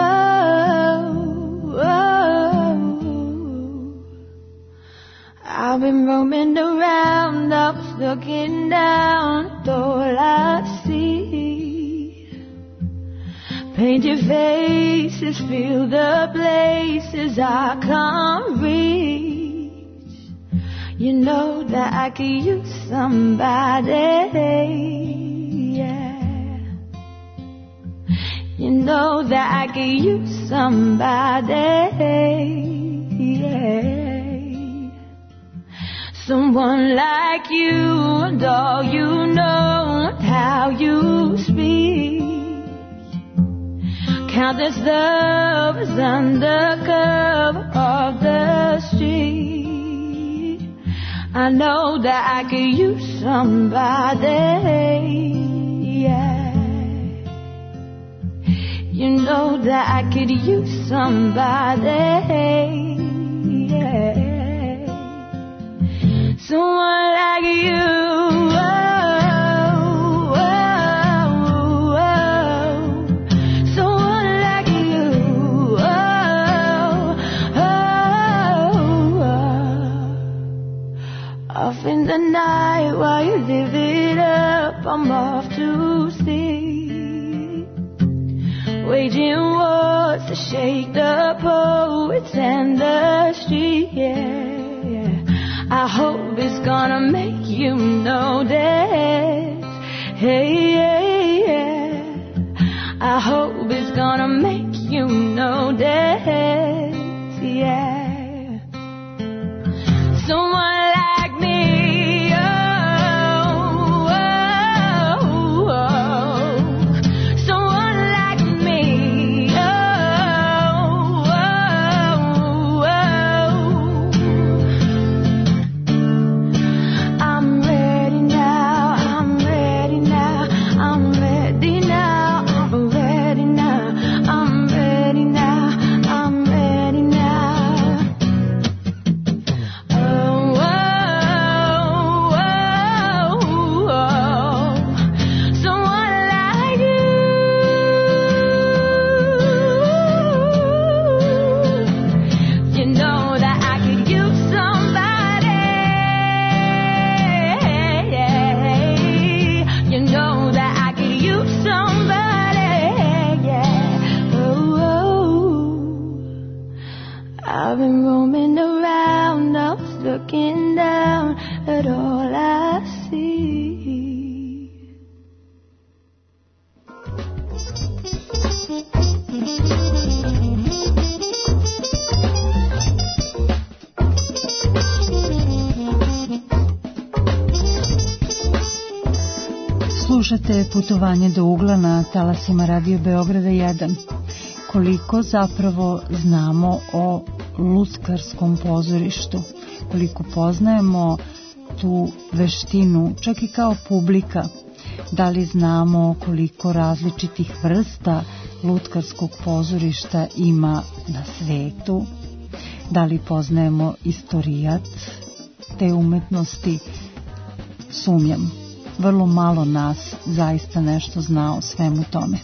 oh, oh. I've been roaming around around, I was looking down at all I see. Paint your faces, feel the places I can't reach. You know that I could use somebody, yeah. You know that I could use somebody, yeah. Someone like you and all you know and how you speak. Countless lovers under cover of the street. I know that I could use somebody, yeah. You know that I could use somebody, yeah. Someone like you. In the night while you live it up, I'm off to sea, waging wars to shake the poets and the street, yeah. I hope it's gonna make you notice, hey, hey, yeah. I hope it's gonna make you notice, yeah. Someone Slušate Putovanje do ugla na talasima Radio Beograda jedan. Koliko zapravo znamo o lutkarskom pozorištu, koliko poznajemo tu veštinu, čak i kao publika. Da li znamo koliko različitih vrsta lutkarskog pozorišta ima na svetu? Da li poznajemo istorijat te umetnosti? Sumnjam. Vrlo malo nas zaista nešto zna o svemu tome.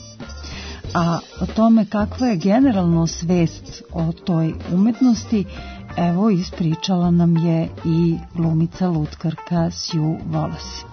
A o tome kakva je generalno svest o toj umetnosti, evo ispričala nam je i glumica lutkarka Sue Wallace.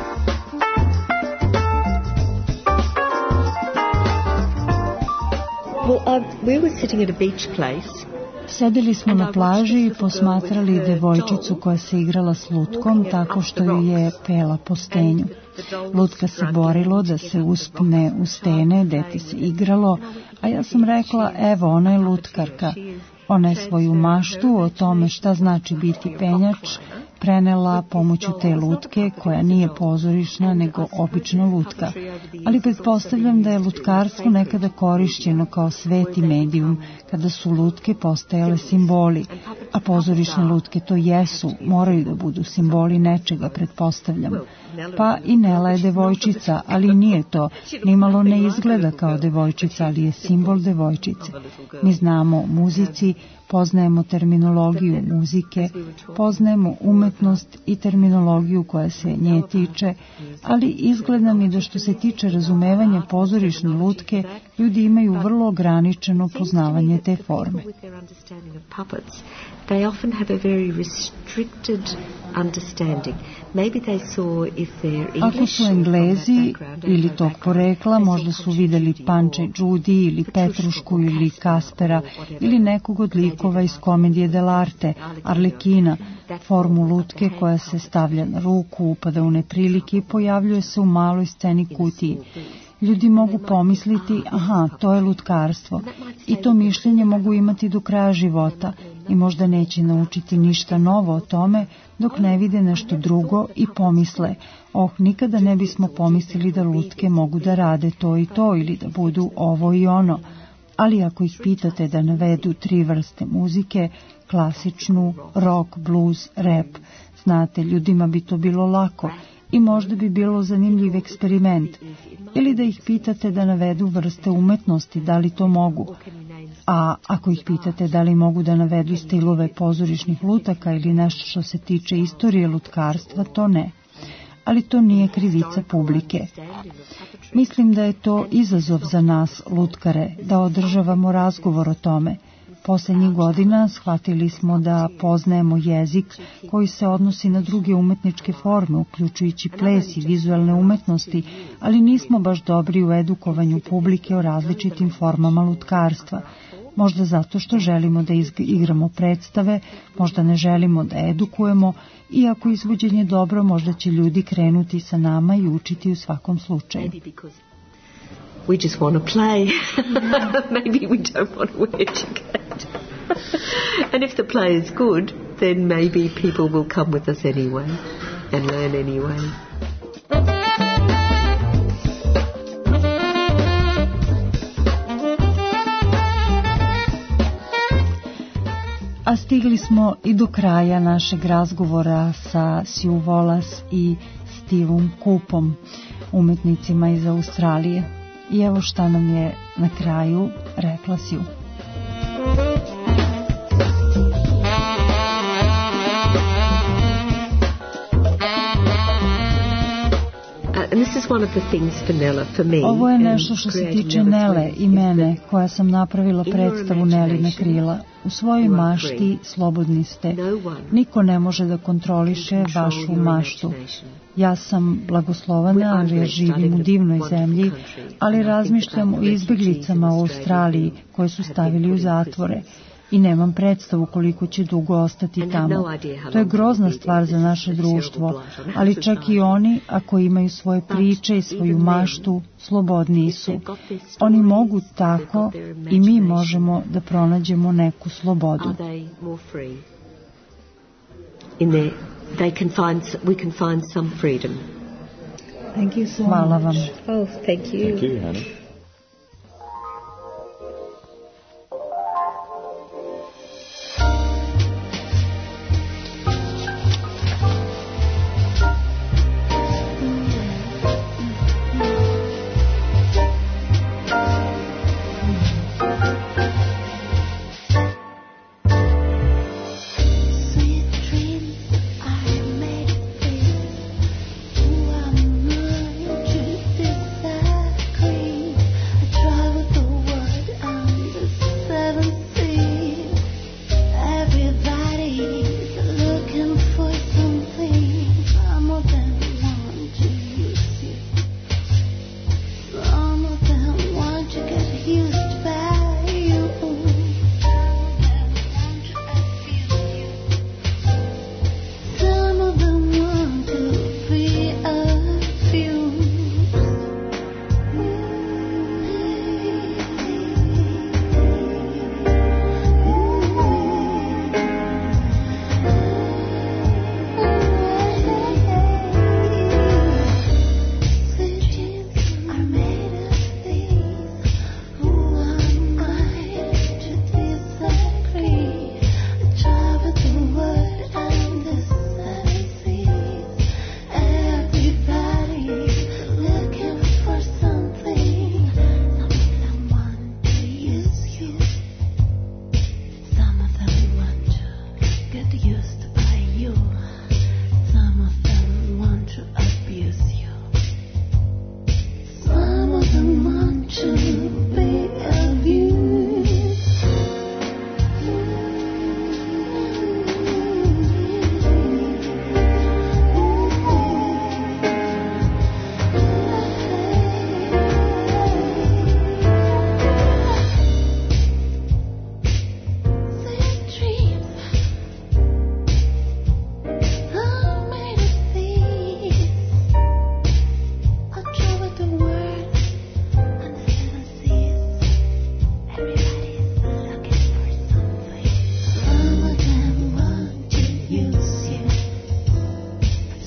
Well, uh, we were sitting at a beach place. Sedeli smo na plaži i posmatrali devojčicu koja se igrala s lutkom tako što ju je pela po stenju. Lutka se borilo da se uspne u stene, dete se igralo, a ja sam rekla, evo, ona je lutkarka. Ona je svoju maštu o tome šta znači biti penjač prenela pomoću te lutke, koja nije pozorišna nego obična lutka. Ali pretpostavljam da je lutkarstvo nekada korišćeno kao sveti medijum, kada su lutke postajale simboli, a pozorišne lutke to jesu, moraju da budu simboli nečega, pretpostavljam. Pa i Nela je devojčica, ali nije to, nimalo ne izgleda kao devojčica, ali je simbol devojčice. Mi znamo muzici, poznajemo terminologiju muzike, poznajemo umetnost umetnost i terminologiju koja se nje tiče, ali izgleda mi da što se tiče razumevanja pozorišne lutke, ljudi imaju vrlo ograničeno poznavanje te forme. They often have a very restricted understanding. Maybe they saw if they're English. Ako su Englezi ili tog porekla, možda su videli Panča i Judy ili Petrušku ili Kaspera ili nekog od likova iz komedije dell'arte, Arlekina, formu lutke koja se stavlja na ruku, upada u neprilike i pojavljuje se u maloj sceni kutiji. Ljudi mogu pomisliti, aha, to je lutkarstvo, i to mišljenje mogu imati do kraja života i možda neće naučiti ništa novo o tome dok ne vide nešto drugo i pomisle, oh, nikada ne bismo pomislili da lutke mogu da rade to i to ili da budu ovo i ono. Ali ako ih pitate da navedu tri vrste muzike, klasičnu, rock, blues, rap, znate, ljudima bi to bilo lako i možda bi bilo zanimljiv eksperiment. Ili da ih pitate da navedu vrste umetnosti, da li to mogu. A ako ih pitate da li mogu da navedu stilove pozorišnih lutaka ili nešto što se tiče istorije lutkarstva, to ne. Ali to nije krivica publike. Mislim da je to izazov za nas, lutkare, da održavamo razgovor o tome. Poslednjih godina shvatili smo da poznajemo jezik koji se odnosi na druge umetničke forme, uključujući ples i vizualne umetnosti, ali nismo baš dobri u edukovanju publike o različitim formama lutkarstva. Možda zato što želimo da igramo predstave, možda ne želimo da edukujemo, i ako izvođenje dobro, možda će ljudi krenuti sa nama i učiti u svakom slučaju. We just want to play. Maybe we don't want to educate. And if the play is good, then maybe people will come with us anyway and learn anyway. A stigli smo i do kraja našeg razgovora sa Sue Wallace i Stevom Coopom, umetnicima iz Australije. I evo šta nam je na kraju rekla Sue. Ovo je nešto što se tiče Nele i mene, koja sam napravila predstavu Nelina krila. U svojoj mašti slobodni ste. Niko ne može da kontroliše vašu maštu. Ja sam blagoslovana, ali ja živim u divnoj zemlji, ali razmišljam o izbjeglicama u Australiji koje su stavili u zatvore. I nemam predstavu koliko će dugo ostati tamo. To je grozna stvar za naše društvo, ali čak i oni, ako imaju svoje priče i svoju maštu, slobodniji su. Oni mogu tako i mi možemo da pronađemo neku slobodu. Hvala vam. Oh, thank you. Thank you, Hannah. Queen.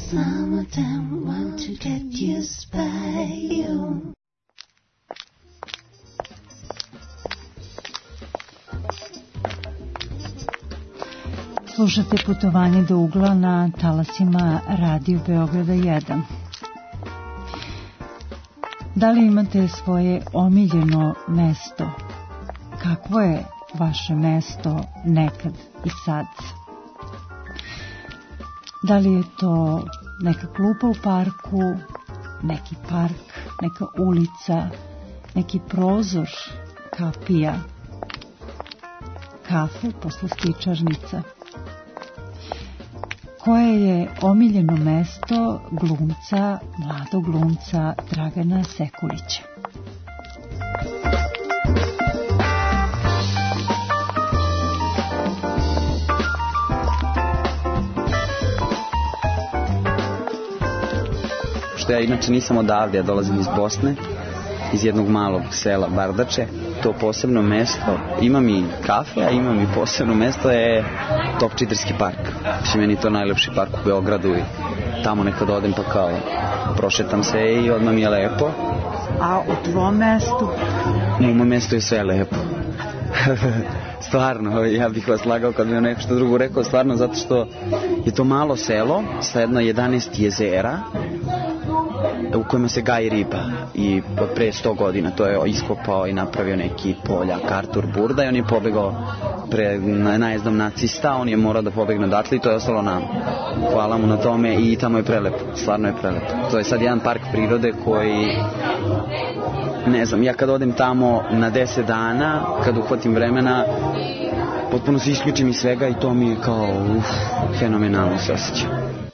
Summertime want to get used by you. Slušate Putovanje do ugla na talasima Radio Beograda jedan. Da li imate svoje omiljeno mesto? Kakvo je vaše mesto nekad i sad? Da li je to neka klupa u parku, neki park, neka ulica, neki prozor, kapija, kafe, poslastičarnica? Koje je omiljeno mesto glumca, mladog glumca Dragana Sekulića? Što ja inače nisam odavde, ja dolazim iz Bosne, iz jednog malog sela Bardače. To posebno mesto, imam i kafe, a imam i posebno mesto je Topčiderski park. Znači, meni je to najlepši park u Beogradu i tamo nekad odem pa kao prošetam se i odmah mi je lepo. A u tvom mestu? U mom mestu je sve lepo. Stvarno, ja bih vas lagao kad bi nešto drugo rekao, stvarno, zato što je to malo selo sa jedno jedanaest jezera u kojima se gaji riba i pre sto godina to je iskopao i napravio neki poljak Artur Burda i on je pobegao pre najezdom nacista, on je morao da pobegne odatle i to je ostalo nam. Hvala mu na tome i tamo je prelepo, stvarno je prelepo. To je sad jedan park prirode koji, ne znam, ja kad odem tamo na deset dana, kad uhvatim vremena, potpuno se isključim iz svega i to mi je kao uf, fenomenalno se osjeća.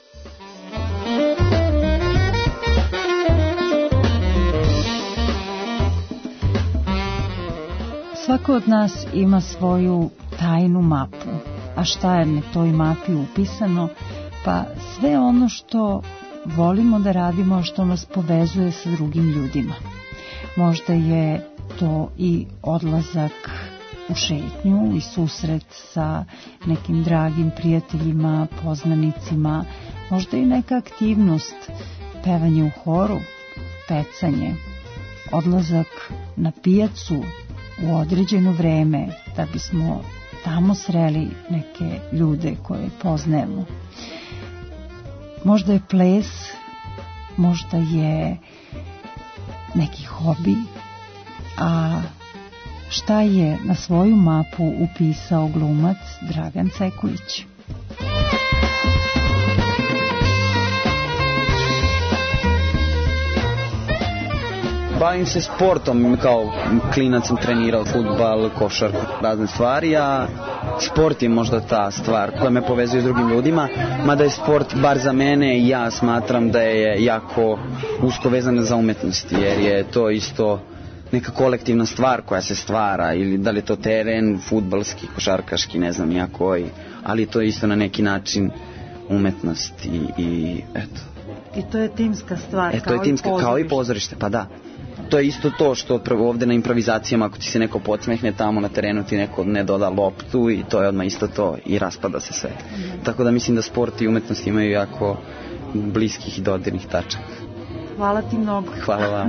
Svako od nas ima svoju tajnu mapu, a šta je na toj mapi upisano? Pa sve ono što volimo da radimo, što nas povezuje sa drugim ljudima. Možda je to i odlazak u šetnju i susret sa nekim dragim prijateljima, poznanicima, možda i neka aktivnost, pevanje u horu, pecanje, odlazak na pijacu u određeno vreme da bismo tamo sreli neke ljude koje poznajemo. Možda je ples, možda je neki hobi, a šta je na svoju mapu upisao glumac Dragan Sekulić? Bavim se sportom, kao klinac sam trenirao fudbal, košarku, razne stvari, a sport je možda ta stvar koja me povezuje s drugim ljudima, mada je sport, bar za mene, i ja smatram da je jako usko vezana za umetnost, jer je to isto neka kolektivna stvar koja se stvara, ili da li je to teren, fudbalski, košarkaški, ne znam ja koji, ali to je isto na neki način umetnost i, i eto. I to je timska stvar, e, to je kao, timska, i kao i pozorište, pa da. To je isto to što ovde na improvizacijama, ako ti se neko podsmehne tamo na terenu, ti neko ne doda loptu i to je odmah isto to i raspada se sve. Mm. Tako da mislim da sport i umetnost imaju jako bliskih i dodirnih tačaka. Hvala ti mnogo. Hvala vam.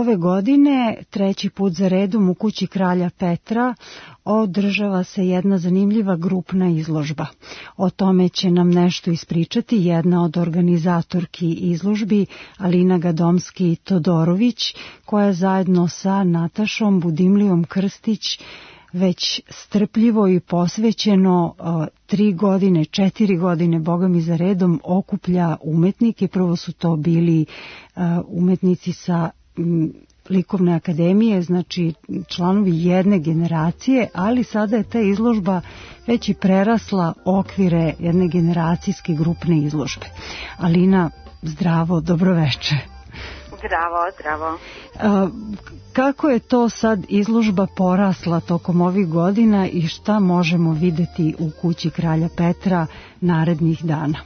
ove godine, treći put za redom u kući kralja Petra, održava se jedna zanimljiva grupna izložba. O tome će nam nešto ispričati jedna od organizatorki izložbi, Alina Gadomski-Todorović, koja zajedno sa Natašom Budimlijom Krstić već strpljivo i posvećeno tri godine, četiri godine, boga mi za redom, okuplja umetnike. Prvo su to bili umetnici sa likovne akademije, znači članovi jedne generacije, ali sada je ta izložba već i prerasla okvire jedne generacijske grupne izložbe. Alina, zdravo, dobroveče. Zdravo, zdravo. A, kako je to sad izložba porasla tokom ovih godina i šta možemo videti u kući kralja Petra narednih dana?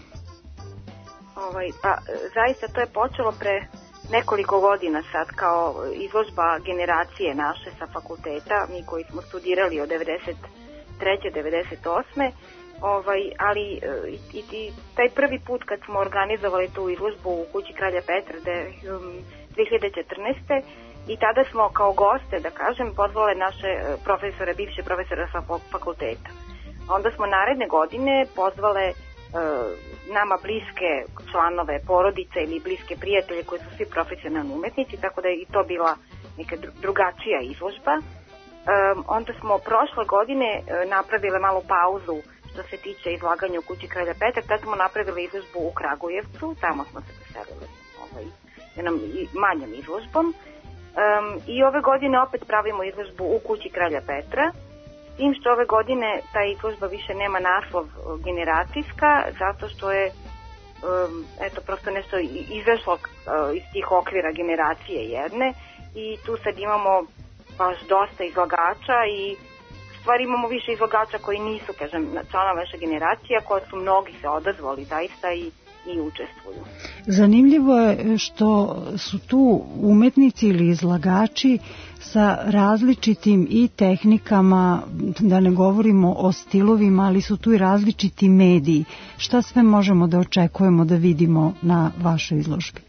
Ovaj, pa, zaista to je počelo pre nekoliko godina sad kao izložba generacije naše sa fakulteta, mi koji smo studirali od devedeset treće devedeset osme Ovaj, ali i, i taj prvi put kad smo organizovali tu izložbu u kući kralja Petra de, um, dve hiljade četrnaeste. i tada smo kao goste, da kažem, pozvale naše profesore, bivše profesore sa fakulteta. Onda smo naredne godine pozvale uh, nama bliske članove porodice ili bliske prijatelje koji su svi profesionalni umetnici, tako da je i to bila neka drugačija izložba. Um, onda smo prošle godine uh, napravile malu pauzu što se tiče izlaganja u kući kralja Petra, tad smo napravili izložbu u Kragujevcu, tamo smo se preselili ovaj, jednom manjom izložbom. Um, I ove godine opet pravimo izložbu u kući kralja Petra, s tim što ove godine ta izložba više nema naslov generacijska, zato što je um, eto, prosto nešto izašlo uh, iz tih okvira generacije jedne i tu sad imamo baš dosta izlagača i stvari imamo više izlagača koji nisu, kažem, članova naše generacije, koji su mnogi se odazvali zaista i, i učestvuju. Zanimljivo je što su tu umetnici ili izlagači sa različitim i tehnikama, da ne govorimo o stilovima, ali su tu i različiti mediji. Šta sve možemo da očekujemo da vidimo na vašoj izložbi?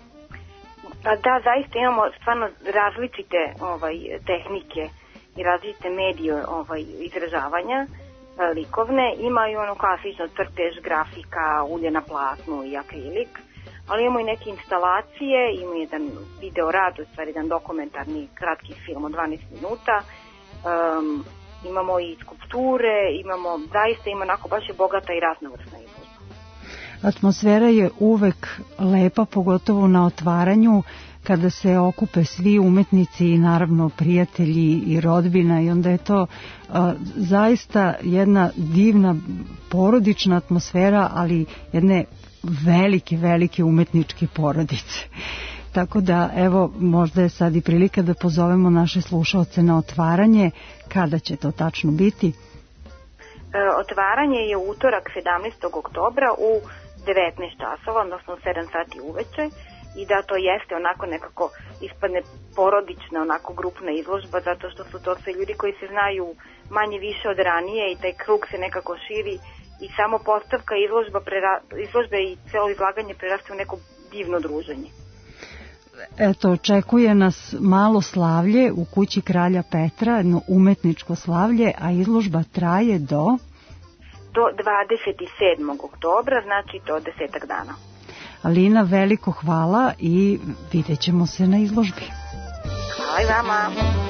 Pa da, zaista imamo stvarno različite ovaj, tehnike i različite medije ovaj, izražavanja likovne. Imaju ono klasično crtež, grafika, ulje na platnu i akrilik, ali imamo i neke instalacije, imamo jedan video rad, u stvari jedan dokumentarni kratki film od dvanaest minuta, um, imamo i skulpture, imamo, zaista ima onako baš je bogata i raznovrsna izložba. Atmosfera je uvek lepa, pogotovo na otvaranju, kada se okupe svi umetnici i naravno prijatelji i rodbina i onda je to a, zaista jedna divna porodična atmosfera, ali jedne velike, velike umetničke porodice. Tako da, evo, možda je sad i prilika da pozovemo naše slušaoce na otvaranje. Kada će to tačno biti? E, otvaranje je utorak sedamnaestog oktobra u devetnaest časova, odnosno sedam sati uveče. I da to jeste onako nekako ispadne porodična, onako grupna izložba, zato što su to sve ljudi koji se znaju manje više od ranije i taj krug se nekako širi i samo postavka izložba prera, izložbe i celo izlaganje preraste u neko divno druženje. Eto, očekuje nas malo slavlje u kući kralja Petra, jedno umetničko slavlje, a izložba traje do... do dvadeset sedmog oktobra, znači to desetak dana. Alina, veliko hvala i vidjet ćemo se na izložbi. Hvala i vama.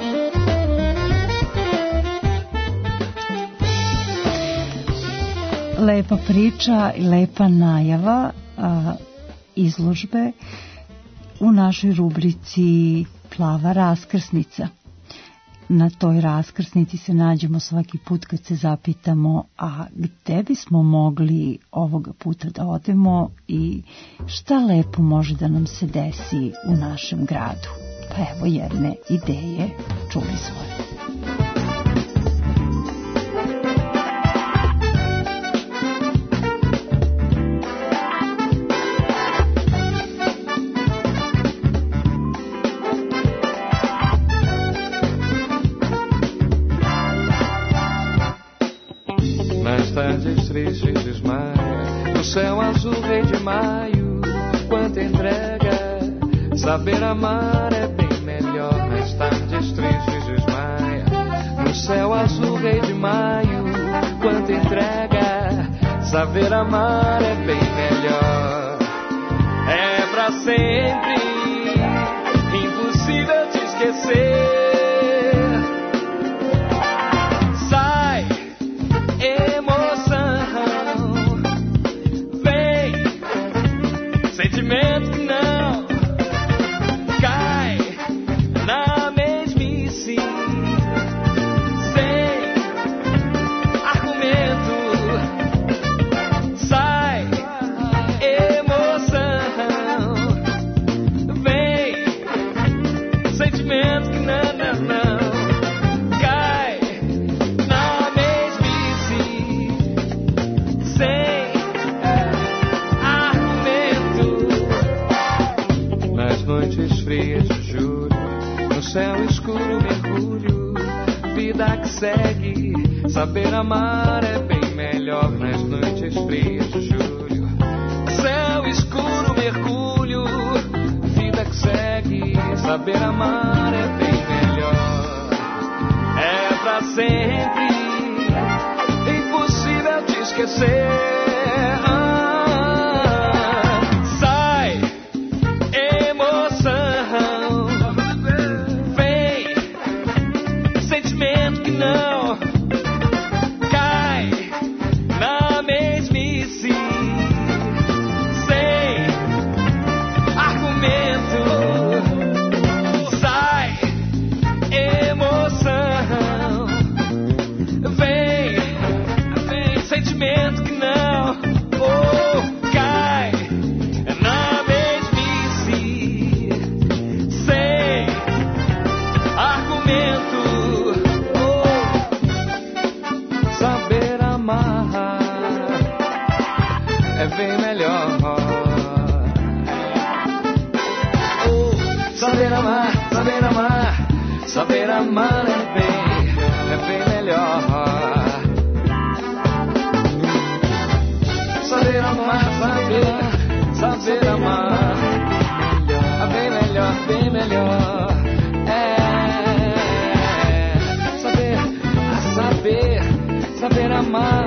Lepa priča i lepa najava a, izložbe u našoj rubrici Plava raskrsnica. Na toj raskrsnici se nađemo svaki put kad se zapitamo a gde bismo mogli ovoga puta da odemo i šta lepo može da nam se desi u našem gradu. Pa evo jedne ideje, čuli smo. Tardes tristes desmaios, no céu azul rei de maio, quanta entrega, saber amar é bem melhor. tardes tristes desmaia. No céu azul, rei de maio, quanta entrega. Saber amar é bem melhor. É pra sempre, impossível te esquecer. Sai, emoção, vem, sentimento que não cai na mesmice, sem argumento. Sai, emoção, vem, sentimento que não, não, não cai na mesmice, sem argumento. Nas noites frias de julho, no céu escuro mergulho, vida que segue. Saber amar é bem melhor. Nas noites frias de julho, céu escuro mergulho, vida que segue. Saber amar é bem melhor. É pra sempre, impossível te esquecer. Ah, sai, emoção, vem, sentimento que não cai na mesmice, sem argumento. Sai, emoção, vem, vem, sentimento que não oh, cai na mesmice, sem argumento. Oh, saber amar é bem melhor. Oh, saber amar, saber amar, saber amar é bem, é bem melhor. Saber amar, saber, saber amar é bem melhor, bem melhor. É saber, saber, saber amar.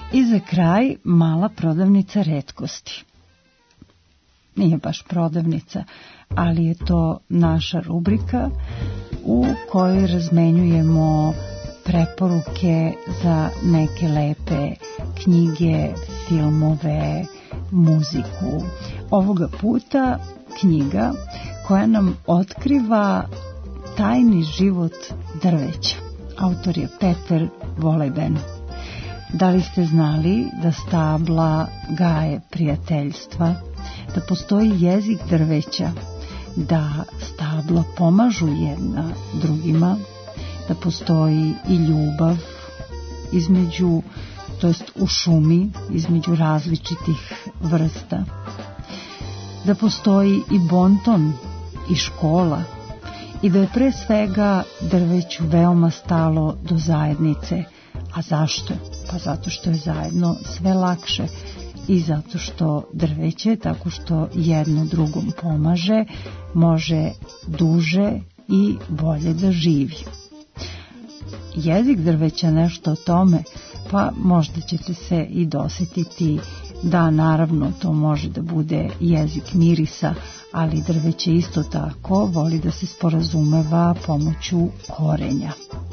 I za kraj mala prodavnica retkosti. Nije baš prodavnica, ali je to naša rubrika u kojoj razmenjujemo preporuke za neke lepe knjige, filmove, muziku. Ovoga puta knjiga koja nam otkriva tajni život drveća. Autor je Peter Wolleben. Da li ste znali da stabla gaje prijateljstva, da postoji jezik drveća, da stabla pomažu jedna drugima, da postoji i ljubav između, to jest u šumi, između različitih vrsta, da postoji i bonton i škola i da je pre svega drveću veoma stalo do zajednice. A zašto? Pa zato što je zajedno sve lakše i zato što drveće, tako što jedno drugom pomaže, može duže i bolje da živi. Jezik drveća nešto o tome, pa možda ćete se i dosjetiti da naravno to može da bude jezik mirisa, ali drveće isto tako voli da se sporazumeva pomoću korenja.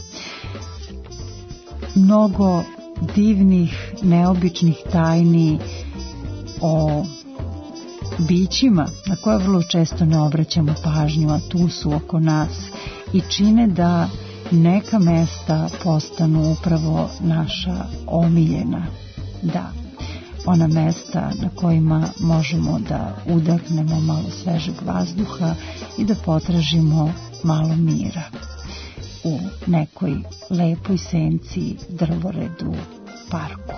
Mnogo divnih, neobičnih tajni o bićima na koje vrlo često ne obraćamo pažnju, a tu su oko nas i čine da neka mesta postanu upravo naša omiljena. Da, ona mesta na kojima možemo da udahnemo malo svežeg vazduha i da potražimo malo mira u nekoj lepoj senci, drvoredu, parku.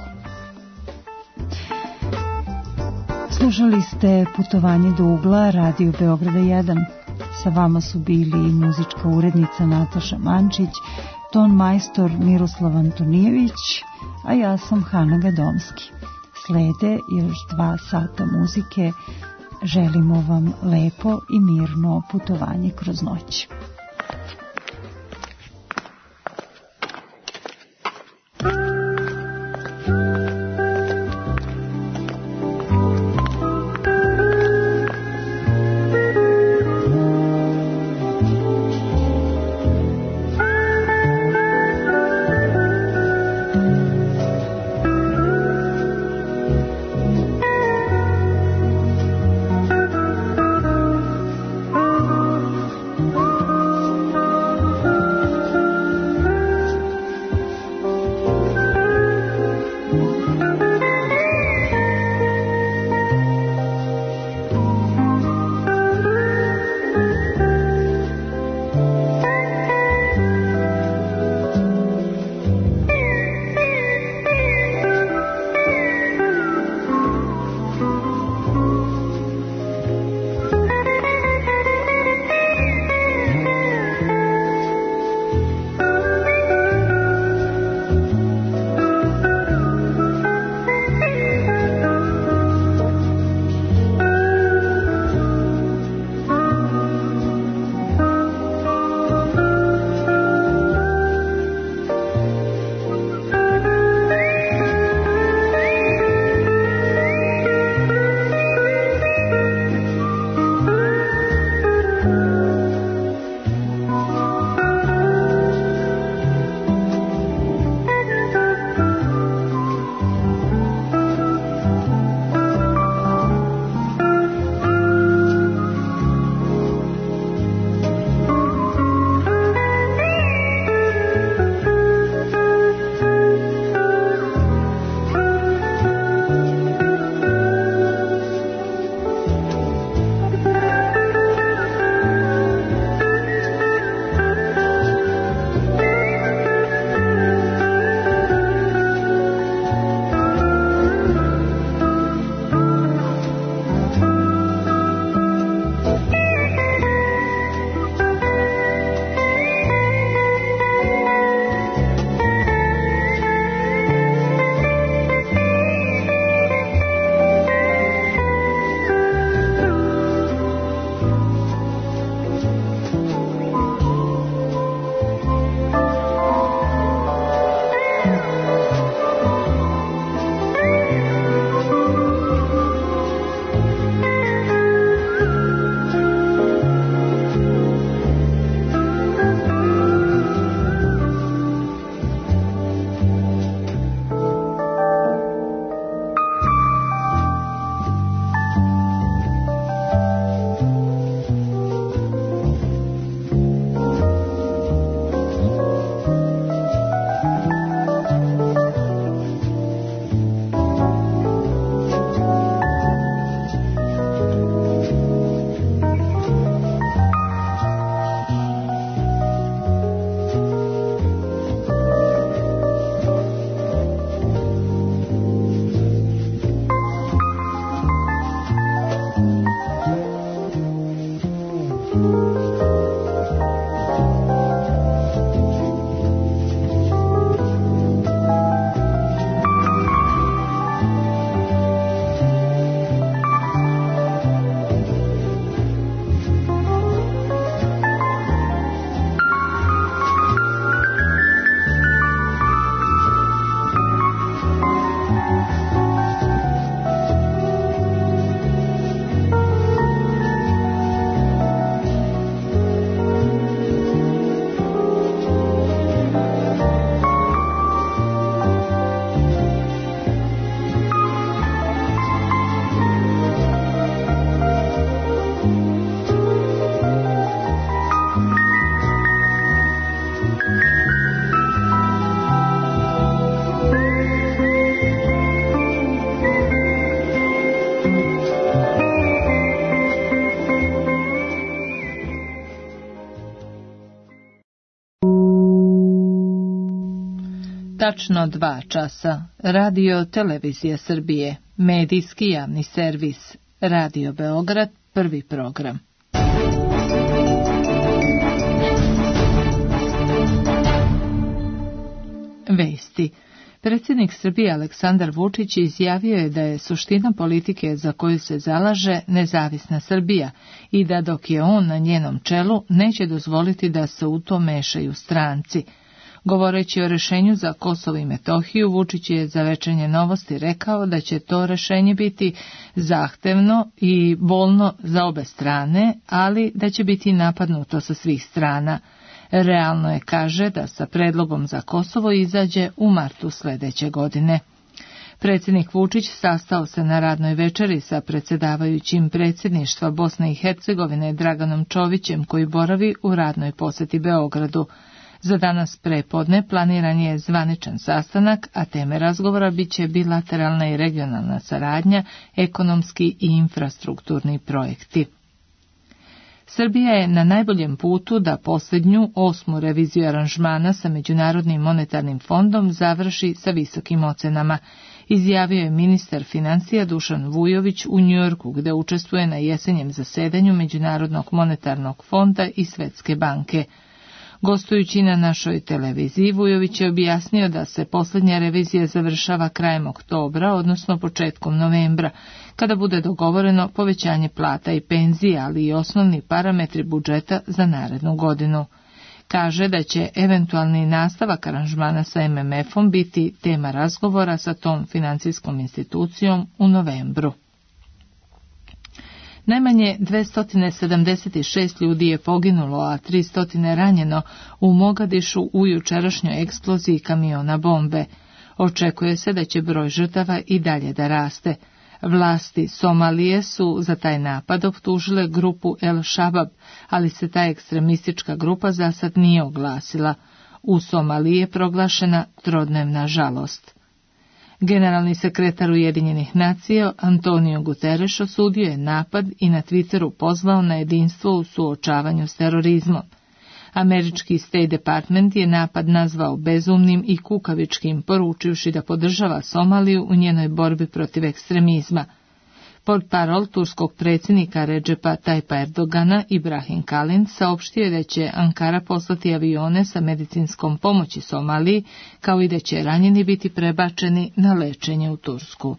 Slušali ste Putovanje do ugla, Radio Beograda jedan. Sa vama su bili muzička urednica Nataša Mančić, ton majstor Miroslav Antonijević, a ja sam Hana Gadomski. Slede još dva sata muzike. Želimo vam lepo i mirno putovanje kroz noć. Tačno dva časa. Radio Televizija Srbije. Medijski javni servis. Radio Beograd, prvi program. Vesti. Predsjednik Srbije Aleksandar Vučić izjavio je da je suština politike za koju se zalaže nezavisna Srbija i da dok je on na njenom čelu neće dozvoliti da se u to mešaju stranci. Govoreći o rešenju za Kosovo i Metohiju, Vučić je za Večernje novosti rekao da će to rešenje biti zahtevno i bolno za obe strane, ali da će biti napadnuto sa svih strana. Realno je, kaže, da sa predlogom za Kosovo izađe u martu sljedeće godine. Predsjednik Vučić sastao se na radnoj večeri sa predsjedavajućim predsjedništva Bosne i Hercegovine Draganom Čovićem, koji boravi u radnoj posjeti Beogradu. Za danas prepodne planiran je zvaničan sastanak, a teme razgovora bit će bilateralna i regionalna saradnja, ekonomski i infrastrukturni projekti. Srbija je na najboljem putu da posljednju, osmu reviziju aranžmana sa Međunarodnim monetarnim fondom završi sa visokim ocenama, izjavio je ministar financija Dušan Vujović u Njujorku, gde učestvuje na jesenjem zasedanju Međunarodnog monetarnog fonda i Svetske banke. Gostujući na našoj televiziji, Vujović je objasnio da se posljednja revizija završava krajem oktobra, odnosno početkom novembra, kada bude dogovoreno povećanje plata i penzija, ali i osnovni parametri budžeta za narednu godinu. Kaže da će eventualni nastavak aranžmana sa M M F-om biti tema razgovora sa tom financijskom institucijom u novembru. Najmanje dvesta sedamdeset šest ljudi je poginulo, a tristo ranjeno u Mogadišu u jučerašnjoj eksploziji kamiona bombe. Očekuje se da će broj žrtava i dalje da raste. Vlasti Somalije su za taj napad optužile grupu El Shabab, ali se ta ekstremistička grupa za sad nije oglasila. U Somaliji je proglašena trodnevna žalost. Generalni sekretar Ujedinjenih nacija Antonio Guterres osudio je napad i na Twitteru pozvao na jedinstvo u suočavanju s terorizmom. Američki State Department je napad nazvao bezumnim i kukavičkim, poručivši da podržava Somaliju u njenoj borbi protiv ekstremizma. Portparol turskog predsjednika Redžepa Tajpa Erdogana Ibrahim Kalin saopštio je da će Ankara poslati avione sa medicinskom pomoći Somaliji, kao i da će ranjeni biti prebačeni na lečenje u Tursku.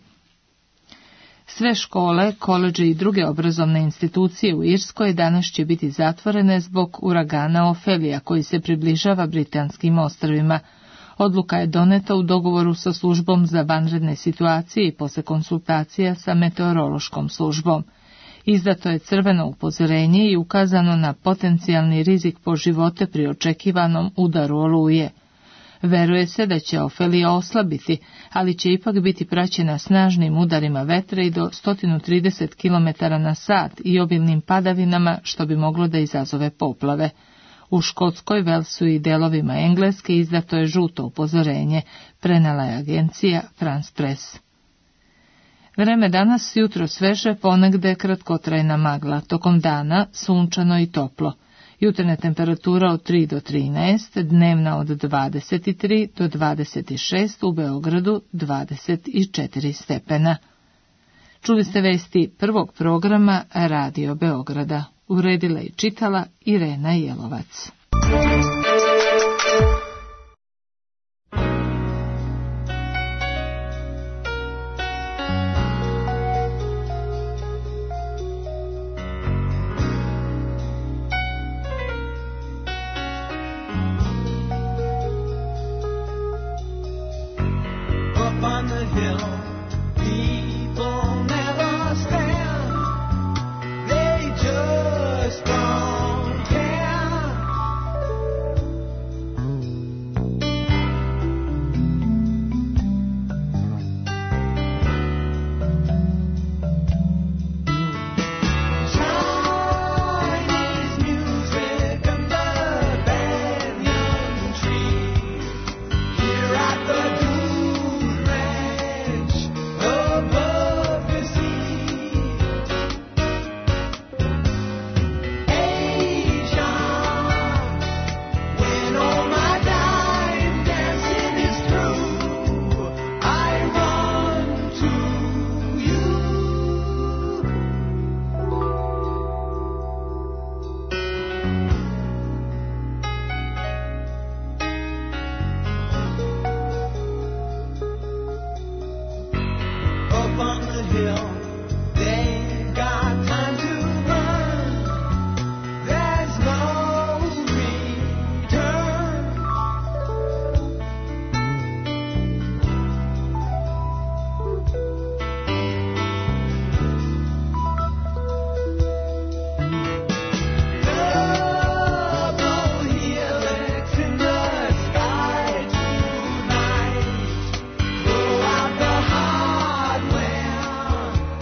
Sve škole, koledže i druge obrazovne institucije u Irskoj danas će biti zatvorene zbog uragana Ofelija koji se približava Britanskim ostrvima. Odluka je doneta u dogovoru sa službom za vanredne situacije i posle konsultacija sa meteorološkom službom. Izdato je crveno upozorenje i ukazano na potencijalni rizik po živote pri očekivanom udaru oluje. Veruje se da će Ofelija oslabiti, ali će ipak biti praćena snažnim udarima vetra i do sto trideset kilometara na sat i obilnim padavinama, što bi moglo da izazove poplave. U Škotskoj, Velsu i delovima Engleske izdato je žuto upozorenje, prenela je agencija France Press. Vreme danas jutro sveže, ponegde kratkotrajna magla, tokom dana sunčano i toplo. Jutarnja temperatura od tri do trinaest, dnevna od dvadeset tri do dvadeset šest, u Beogradu dvadeset četiri stepena. Čuli ste vesti prvog programa Radio Beograda. Uredila i čitala Irena Jelovac. Up on the hill, people never stand. They just don't care. Chinese music under banyan trees. Here at the Dune Ranch above. hill. They got time to burn. There's no return. Double helix in the sky tonight. Throw out the hardware.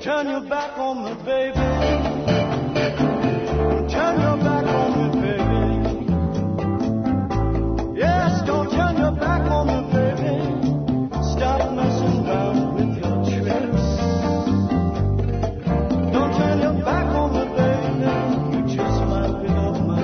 turn your back on me, baby. Turn your back on me, baby. Yes, don't turn your back on me, baby. Stop messing around with your tricks. Don't turn your back on me, baby. You just might pick up my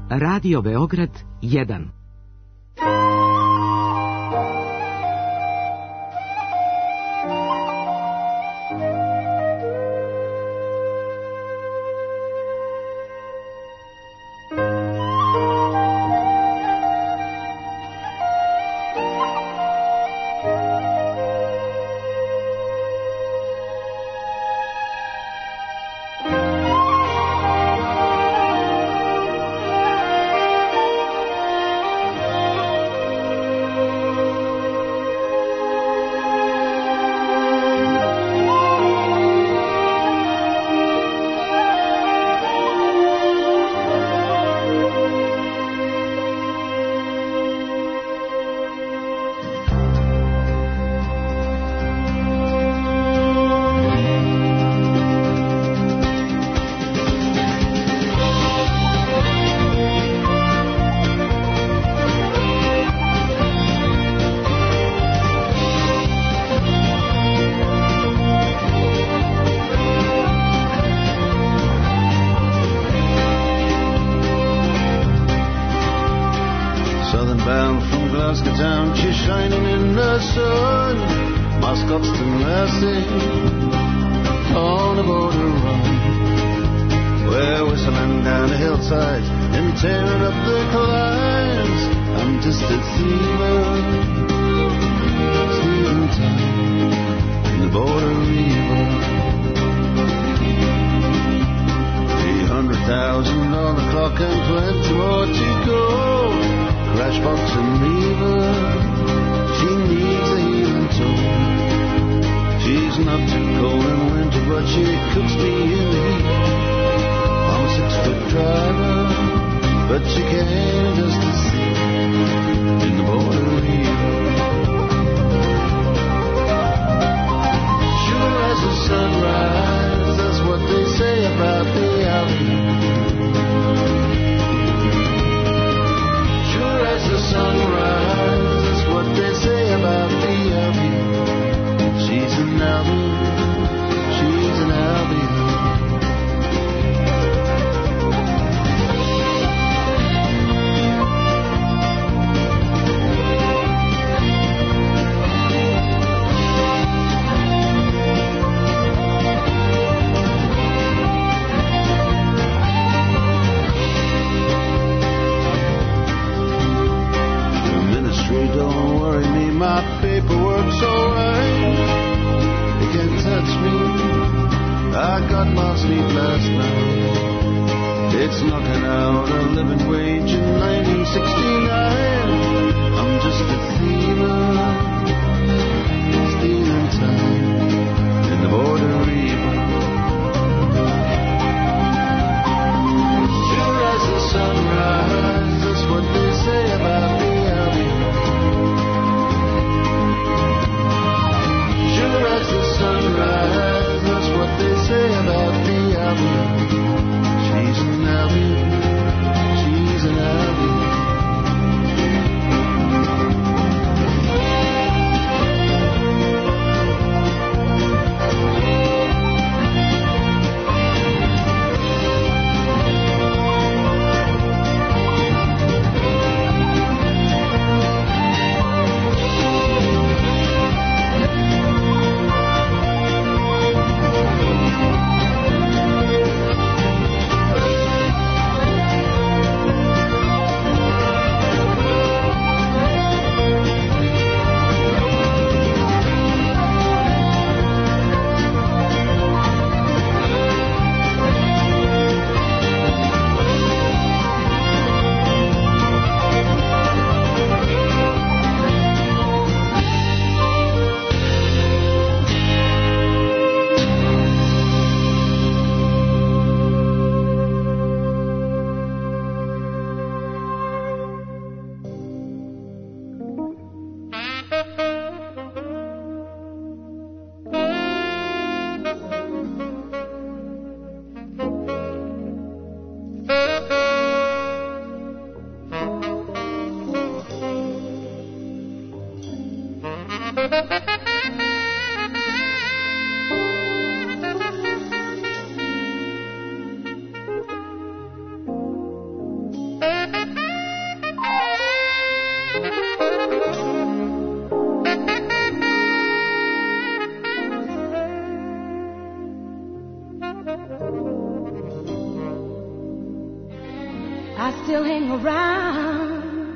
Radio Beograd jedan. She's an I still hang around.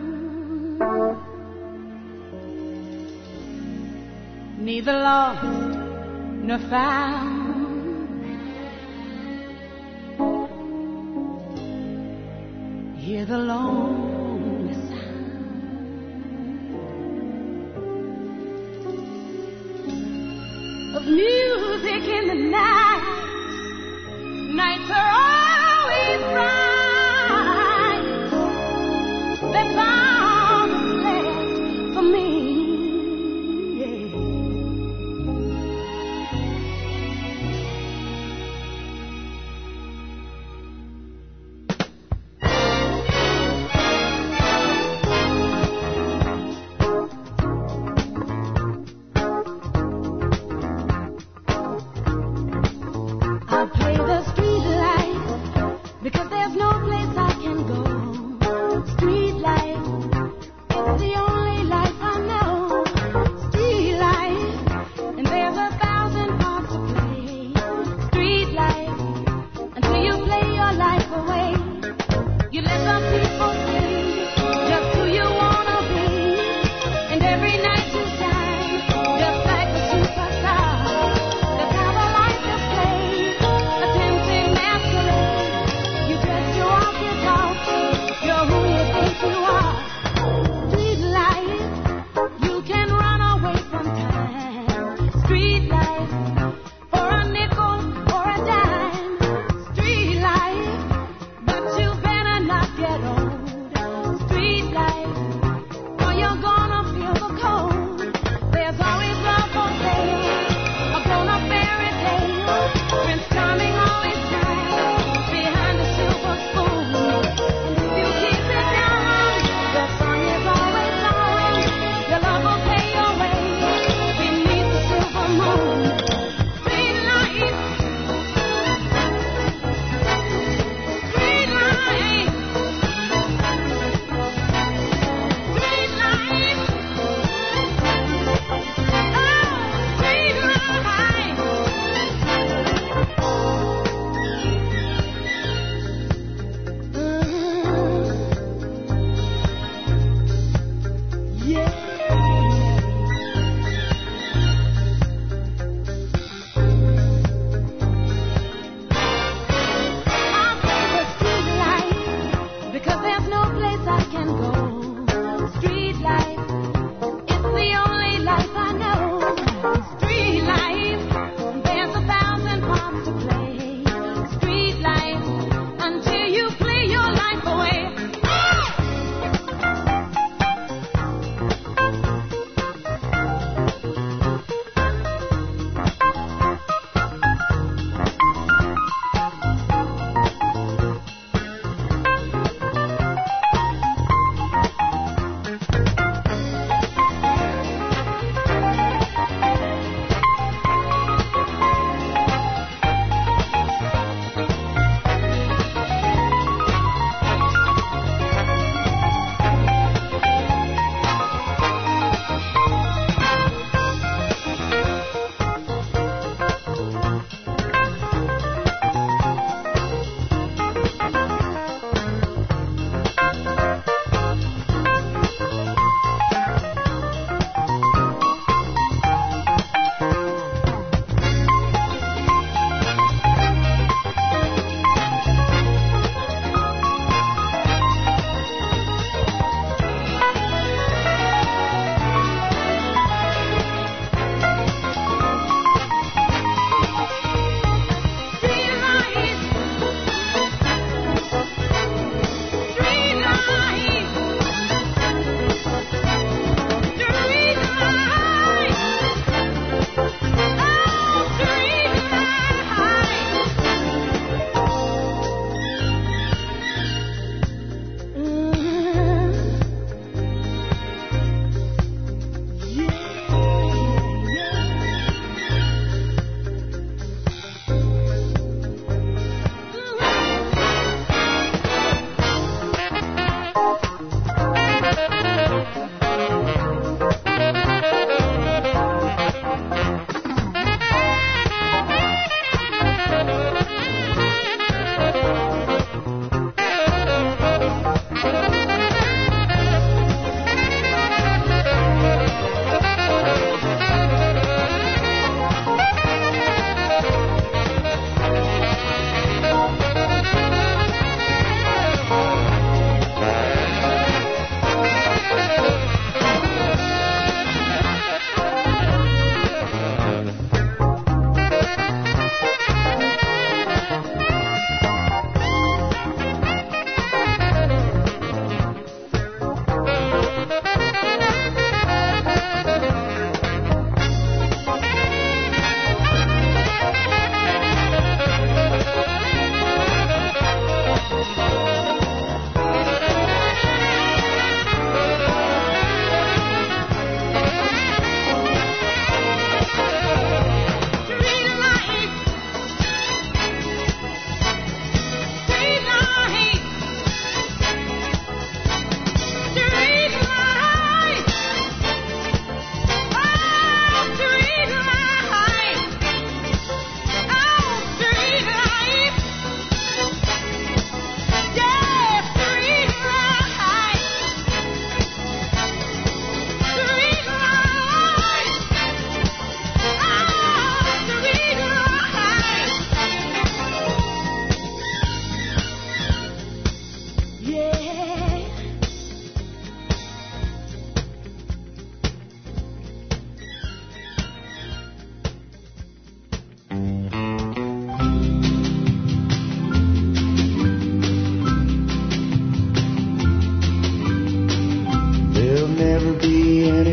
Neither lost nor found. Hear the lonely sound of music in the night. Nights are always bright. They found a place for me. I'll play the street life because there's no place I can go. Street life, it's the only life I know. Street life, and there's a thousand parts to play. Street life, until you play your life away. You let some people see just who you wanna be, and every night you shine just like a superstar. That's how the life is played. A tempting masquerade. You dress your off guitar.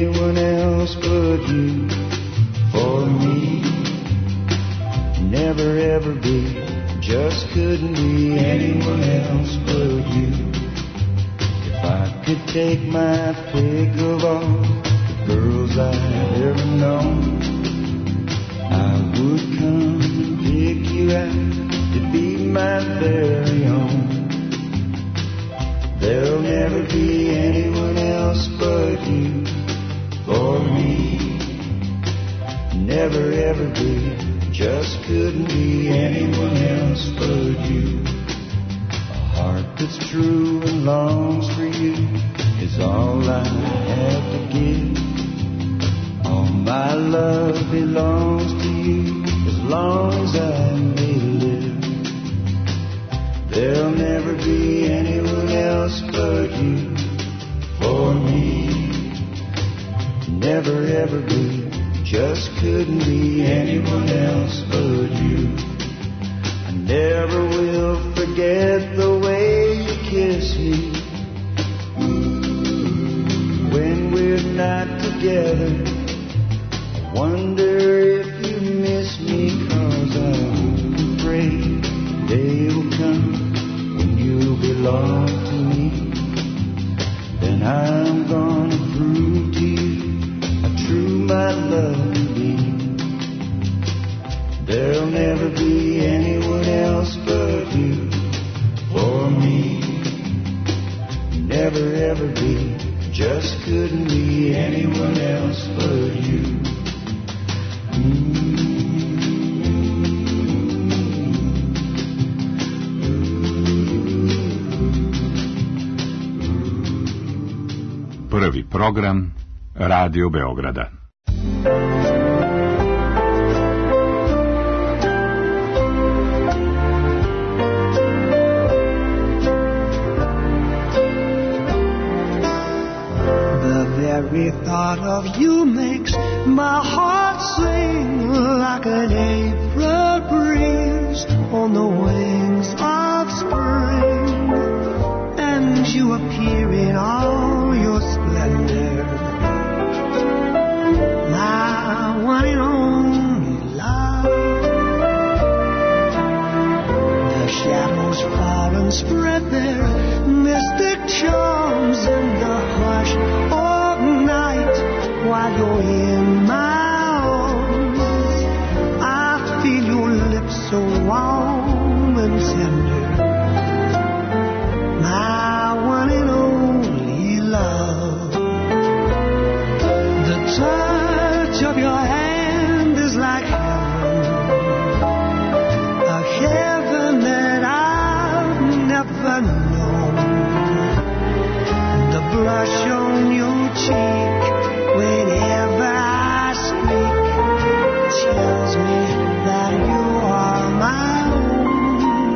anyone else but you. For me, never ever be, just couldn't be anyone else but you. If I could take my pick of all the girls I've ever known, I would come and pick you out to be my very own. There'll never be anyone else but you. For me, never ever be, just couldn't be anyone else but you. A heart that's true and longs for you is all I have to give. All my love belongs to you as long as I may live. There'll never be anyone else but you. For me, never ever be, just couldn't be anyone else but you. I never will forget the way you kiss me when we're not together. I wonder if you miss me, 'cause I hope and pray the day will come when you'll belong to me. Then I'm gonna prove to you how true my love can be. There'll never be anyone else but you. For me, never ever be, just couldn't be anyone else but you. Prvi program Radio Beograda. The very thought of you makes my heart sing like an April breeze on the wings of spring, and you appear in all your splendor, my one and only love. The shadows fall and spread their mystic charms in the hush of night while you're in my arms. I feel your lips so warm and tender, my one and only love. The touch of your hand is like heaven, a heaven that I've never known. The blush on your cheek whenever I speak tells me that you are my own.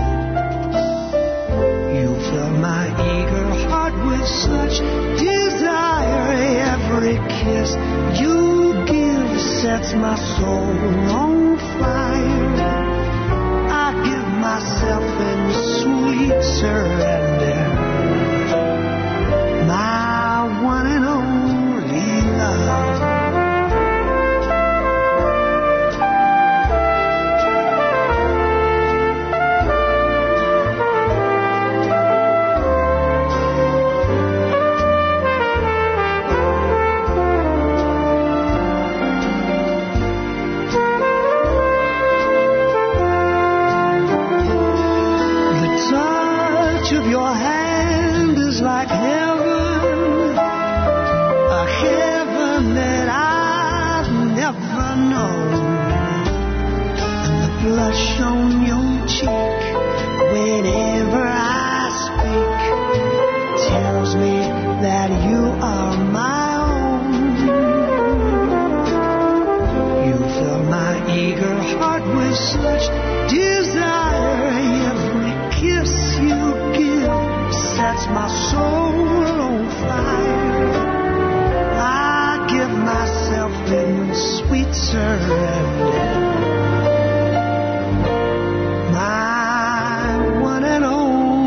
You fill my eager heart with such desire. Every kiss you give sets my soul on fire. I give myself in sweet surrender, my one and only love. Of your hand is like heaven, a heaven that I've never known. And the blush on your cheek whenever I speak tells me that you are my own. You fill my eager heart with such desire. Every kiss you give sets my soul on fire. I give myself in sweet surrender, my one and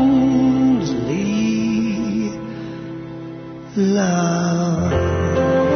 only love.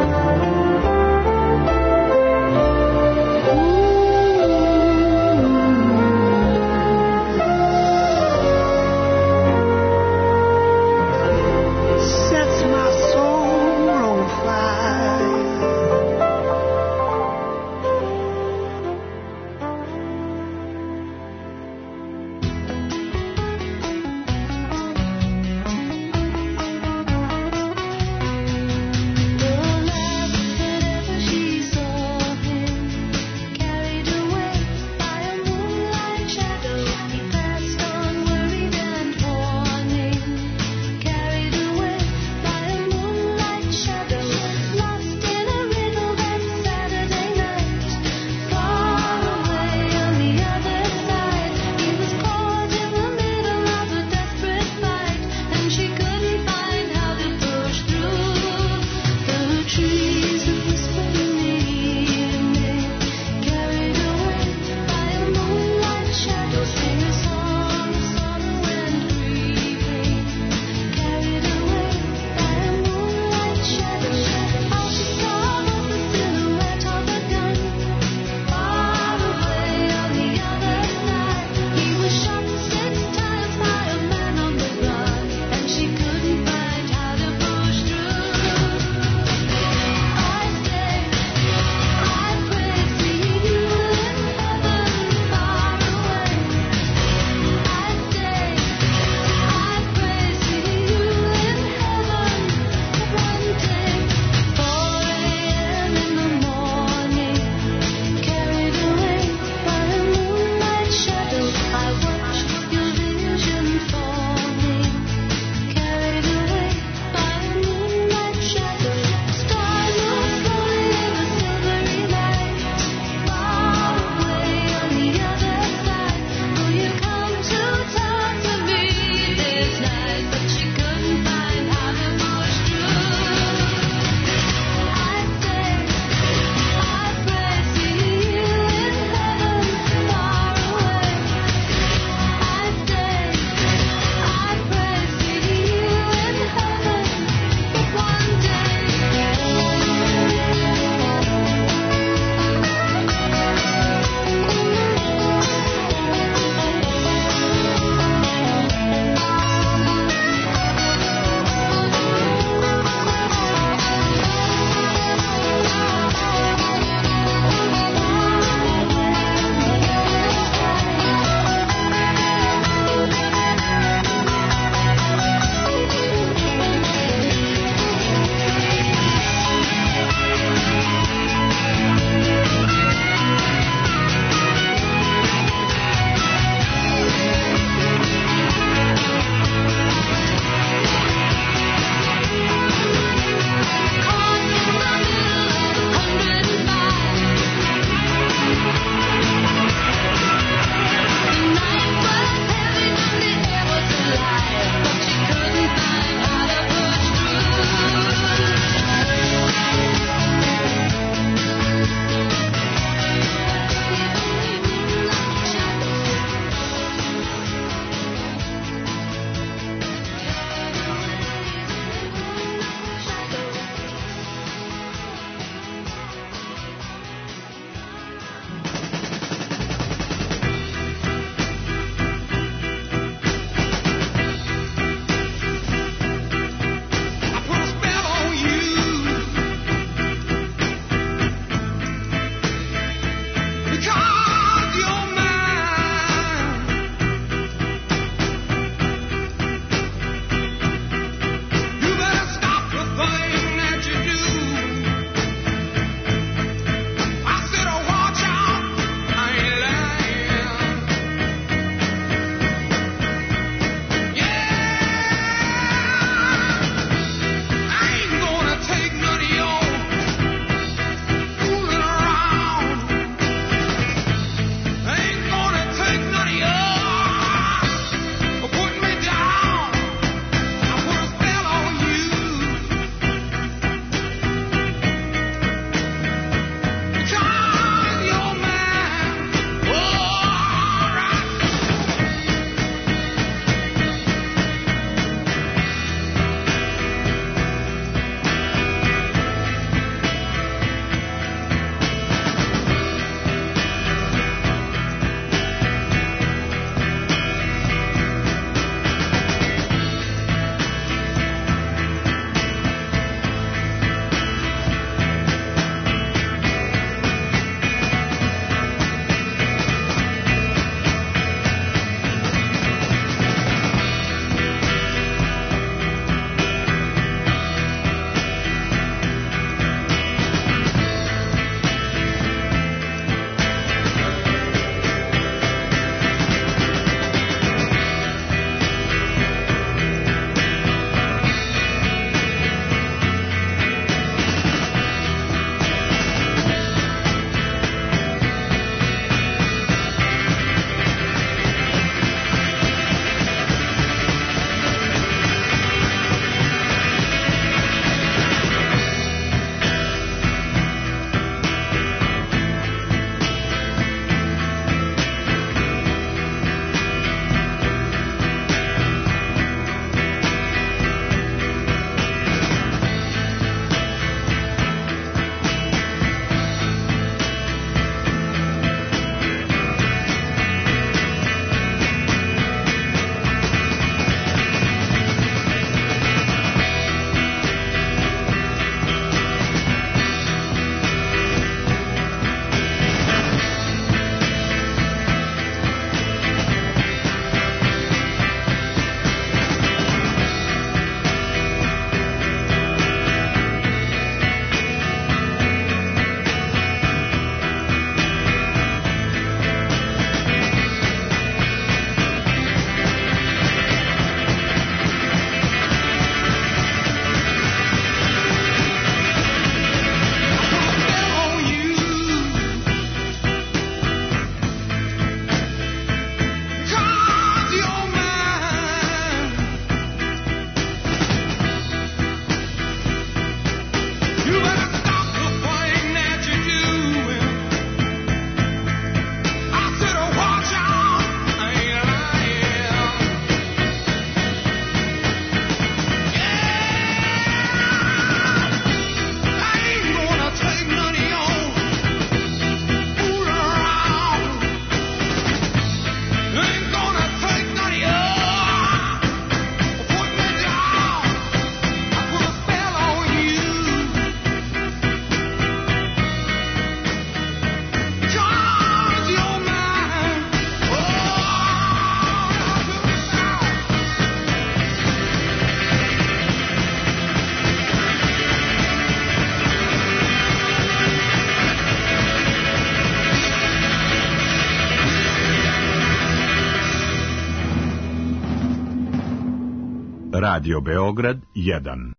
Radio Beograd jedan.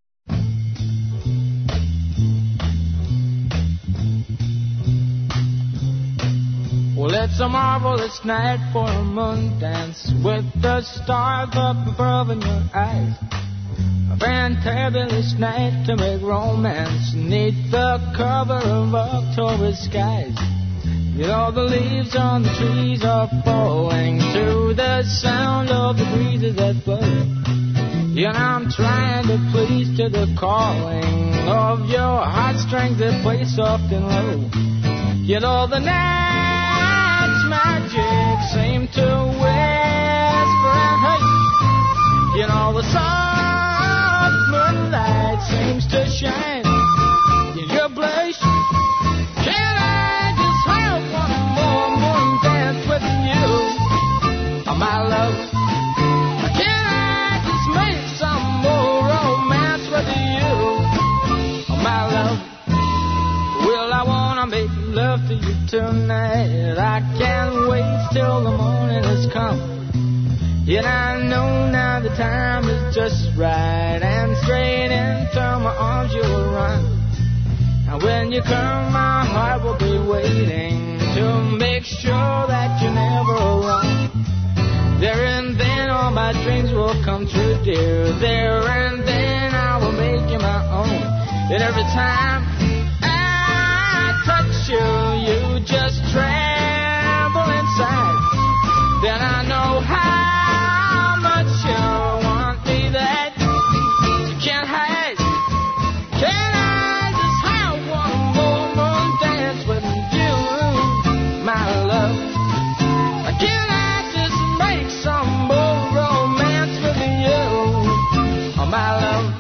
Well, it's a marvelous night for a moon dance with the stars up above in your eyes. A fantabulous night to make romance neath the cover of October skies. You know the leaves on the trees are falling to the sound of the breezes that blow. And I'm trying to please to the calling of your heartstrings that play soft and low. You know the night's magic seem to whisper and hush. You know the soft moonlight seems to shine in your blush. Can I just have one more moon dance with you, oh, my love? Can I just make some more romance with you, oh, my love? Well, I wanna make love to you tonight. I can't wait till the morning has come. Yet I know now the time is just right, and straight into my arms you'll run. And when you come, my heart will be waiting to make sure that you're never alone. There and then all my dreams will come true, dear. There and then I will make you my own. And every time I touch you, you just tremble inside. Then I know how much you want me that you can't hide. Can I just have one more moon dance with you, my love? Can I just make some more romance with you, oh, my love?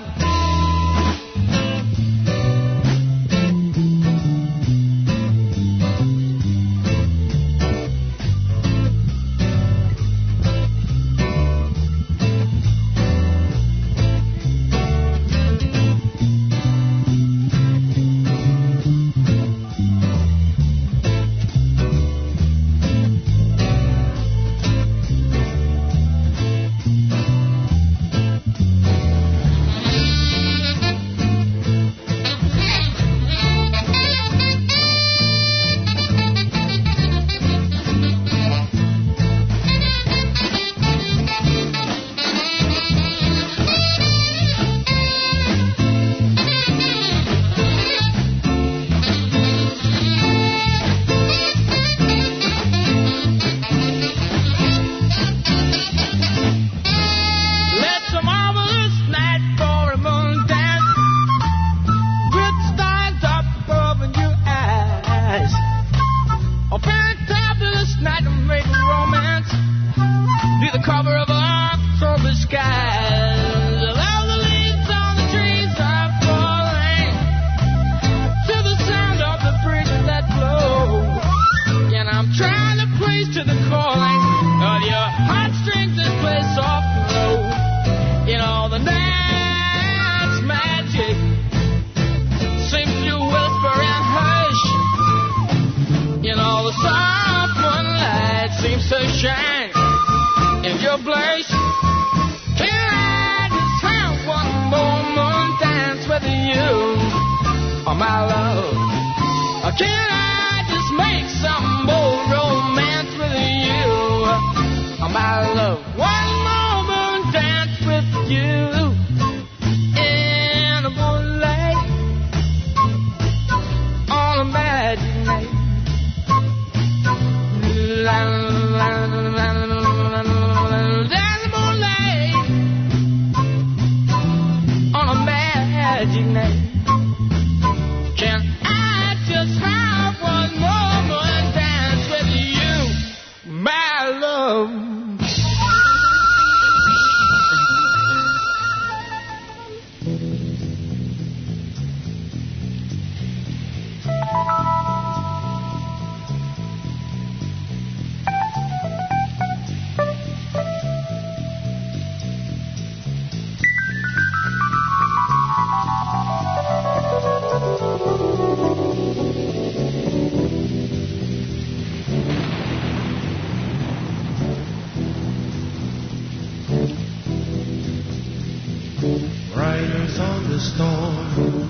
Riders on the storm.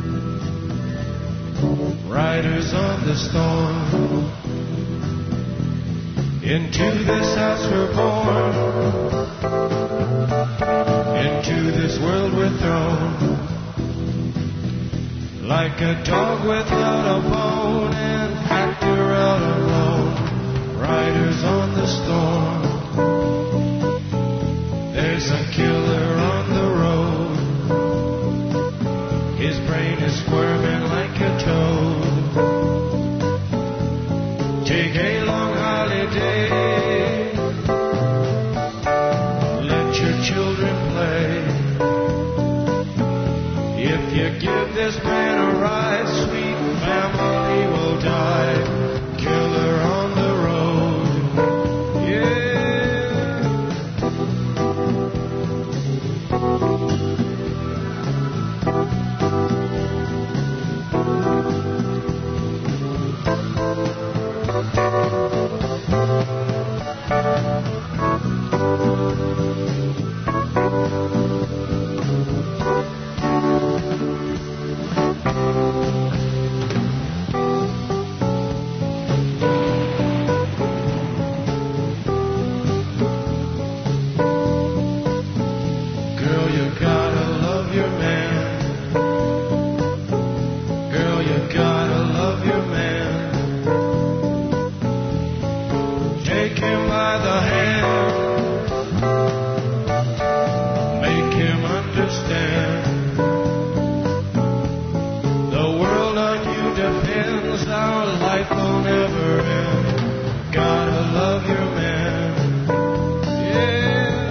Riders on the storm. Into this house we're born. Into this world we're thrown. Like a dog without a bone, an actor out alone. Riders on the storm. There's a killer on the road. His brain is squirming like a toad. Take a long holiday. Let your children play. If you give this man a ride, sweet family will die. Killer on the road. Yeah. Girl, you gotta love your man. Girl, you gotta love your man. Take him by the hand. Make him understand. The world on you depends. Our life will never end. Gotta love your man. Yeah.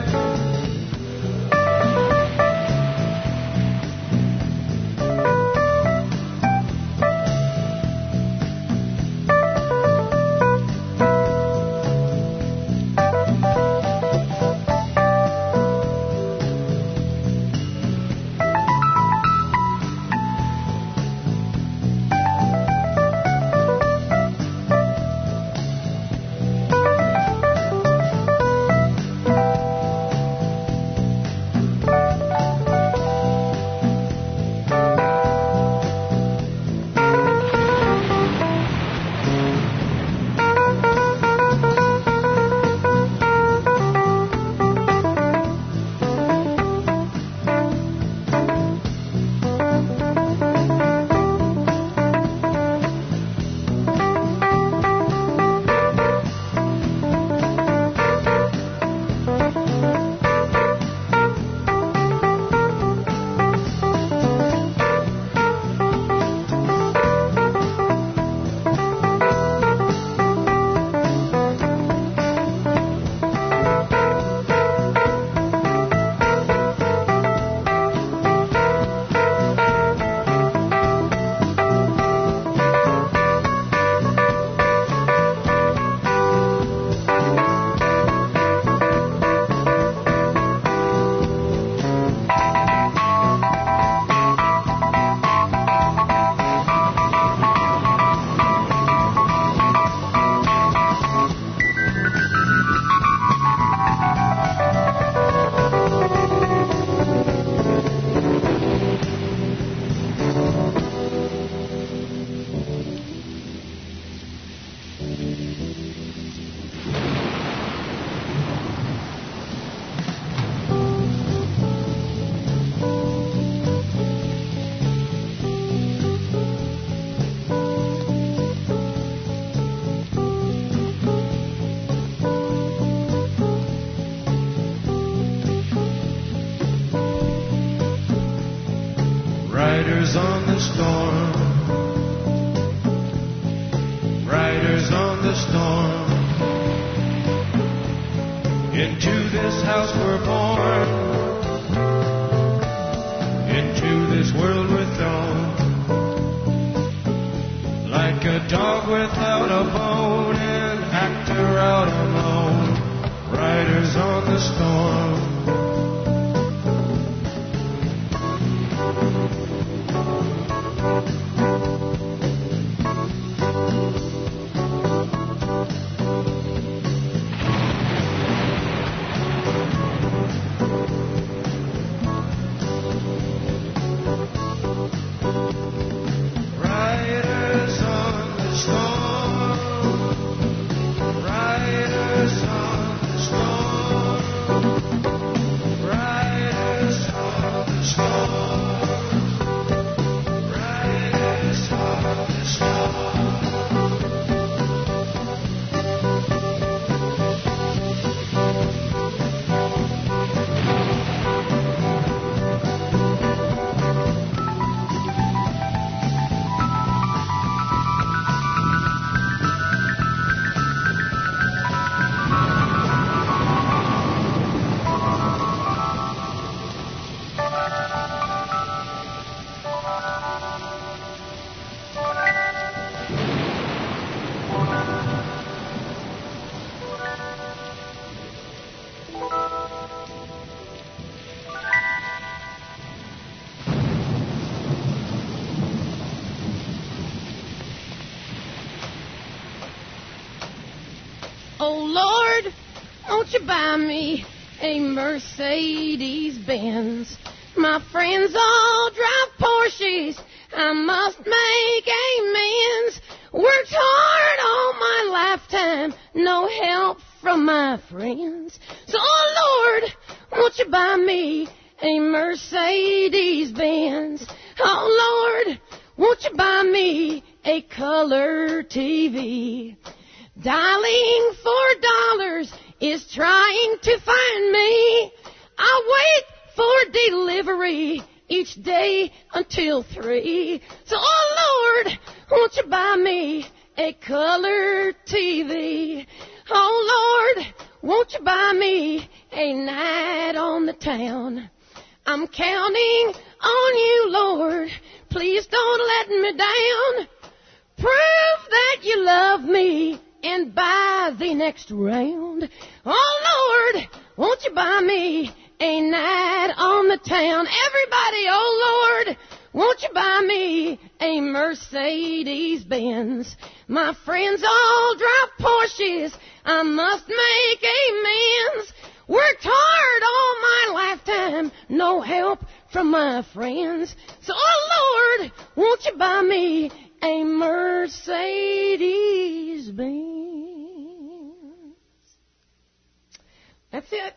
Riders on the storm. Riders on the storm. Into this house we're born. Into this world we're thrown. Like a dog without a bone, an actor out alone. Riders on the storm. won't you buy me a Mercedes Benz? My friends all drive Porsches, I must make amends. Worked hard all my lifetime, no help from my friends. So, oh Lord, won't you buy me a Mercedes Benz? Oh Lord, won't you buy me a color T V? Dialing for dollars is trying to find me. I wait for delivery each day until three. So, oh Lord, won't you buy me a color T V? Oh Lord, won't you buy me a night on the town? I'm counting on you, Lord. Please don't let me down. Prove that you love me and buy the next round. Oh Lord, won't you buy me a night on the town? Everybody, oh Lord, won't you buy me a Mercedes Benz? My friends all drive Porsches, I must make amends. Worked hard all my lifetime, no help from my friends. So, oh Lord, won't you buy me a Mercedes Benz? That's it.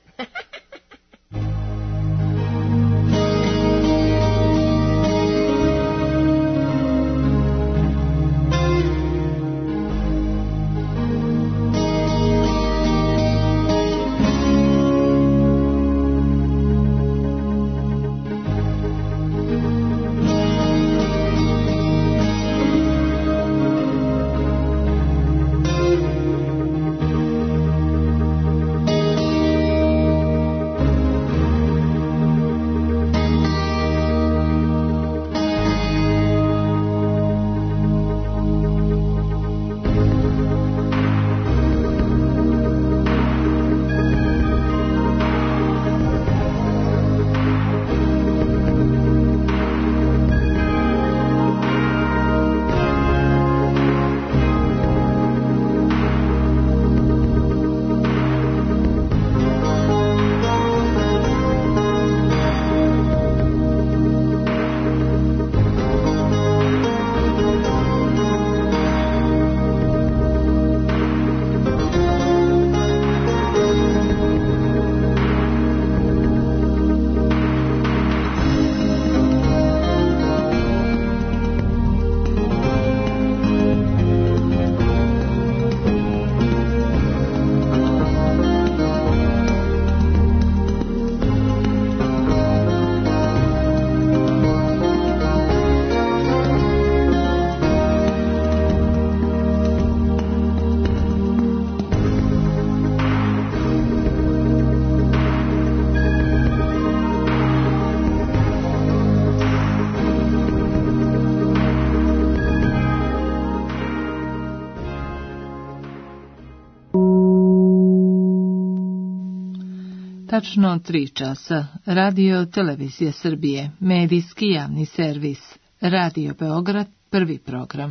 Tačno tri časa. Radio Televizija Srbije. Medijski javni servis. Radio Beograd, prvi program.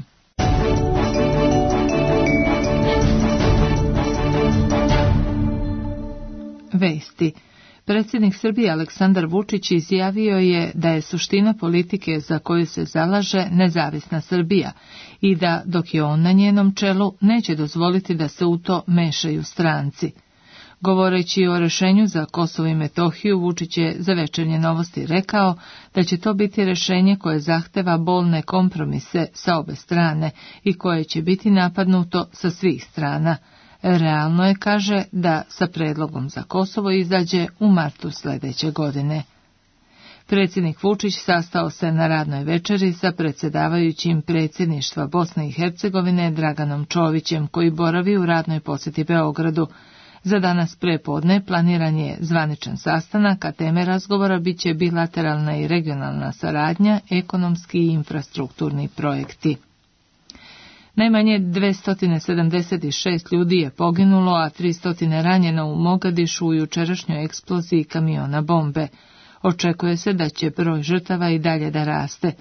Vesti. Predsjednik Srbije Aleksandar Vučić izjavio je da je suština politike za koju se zalaže nezavisna Srbija i da, dok je on na njenom čelu, neće dozvoliti da se u to mešaju stranci. Govoreći o rešenju za Kosovo i Metohiju, Vučić je za Večernje novosti rekao da će to biti rešenje koje zahteva bolne kompromise sa obe strane i koje će biti napadnuto sa svih strana. Realno je, kaže, da sa predlogom za Kosovo izađe u martu sljedeće godine. Predsjednik Vučić sastao se na radnoj večeri sa predsjedavajućim predsjedništva Bosne i Hercegovine Draganom Čovićem, koji boravi u radnoj posjeti Beogradu. Za danas prepodne planiran je zvaničan sastanak, a teme razgovora bit će bilateralna i regionalna saradnja, ekonomski i infrastrukturni projekti. Najmanje dvesta sedamdeset šest ljudi je poginulo, a tristo ranjeno u Mogadišu u jučerašnjoj eksploziji kamiona bombe. Očekuje se da će broj žrtava i dalje da raste.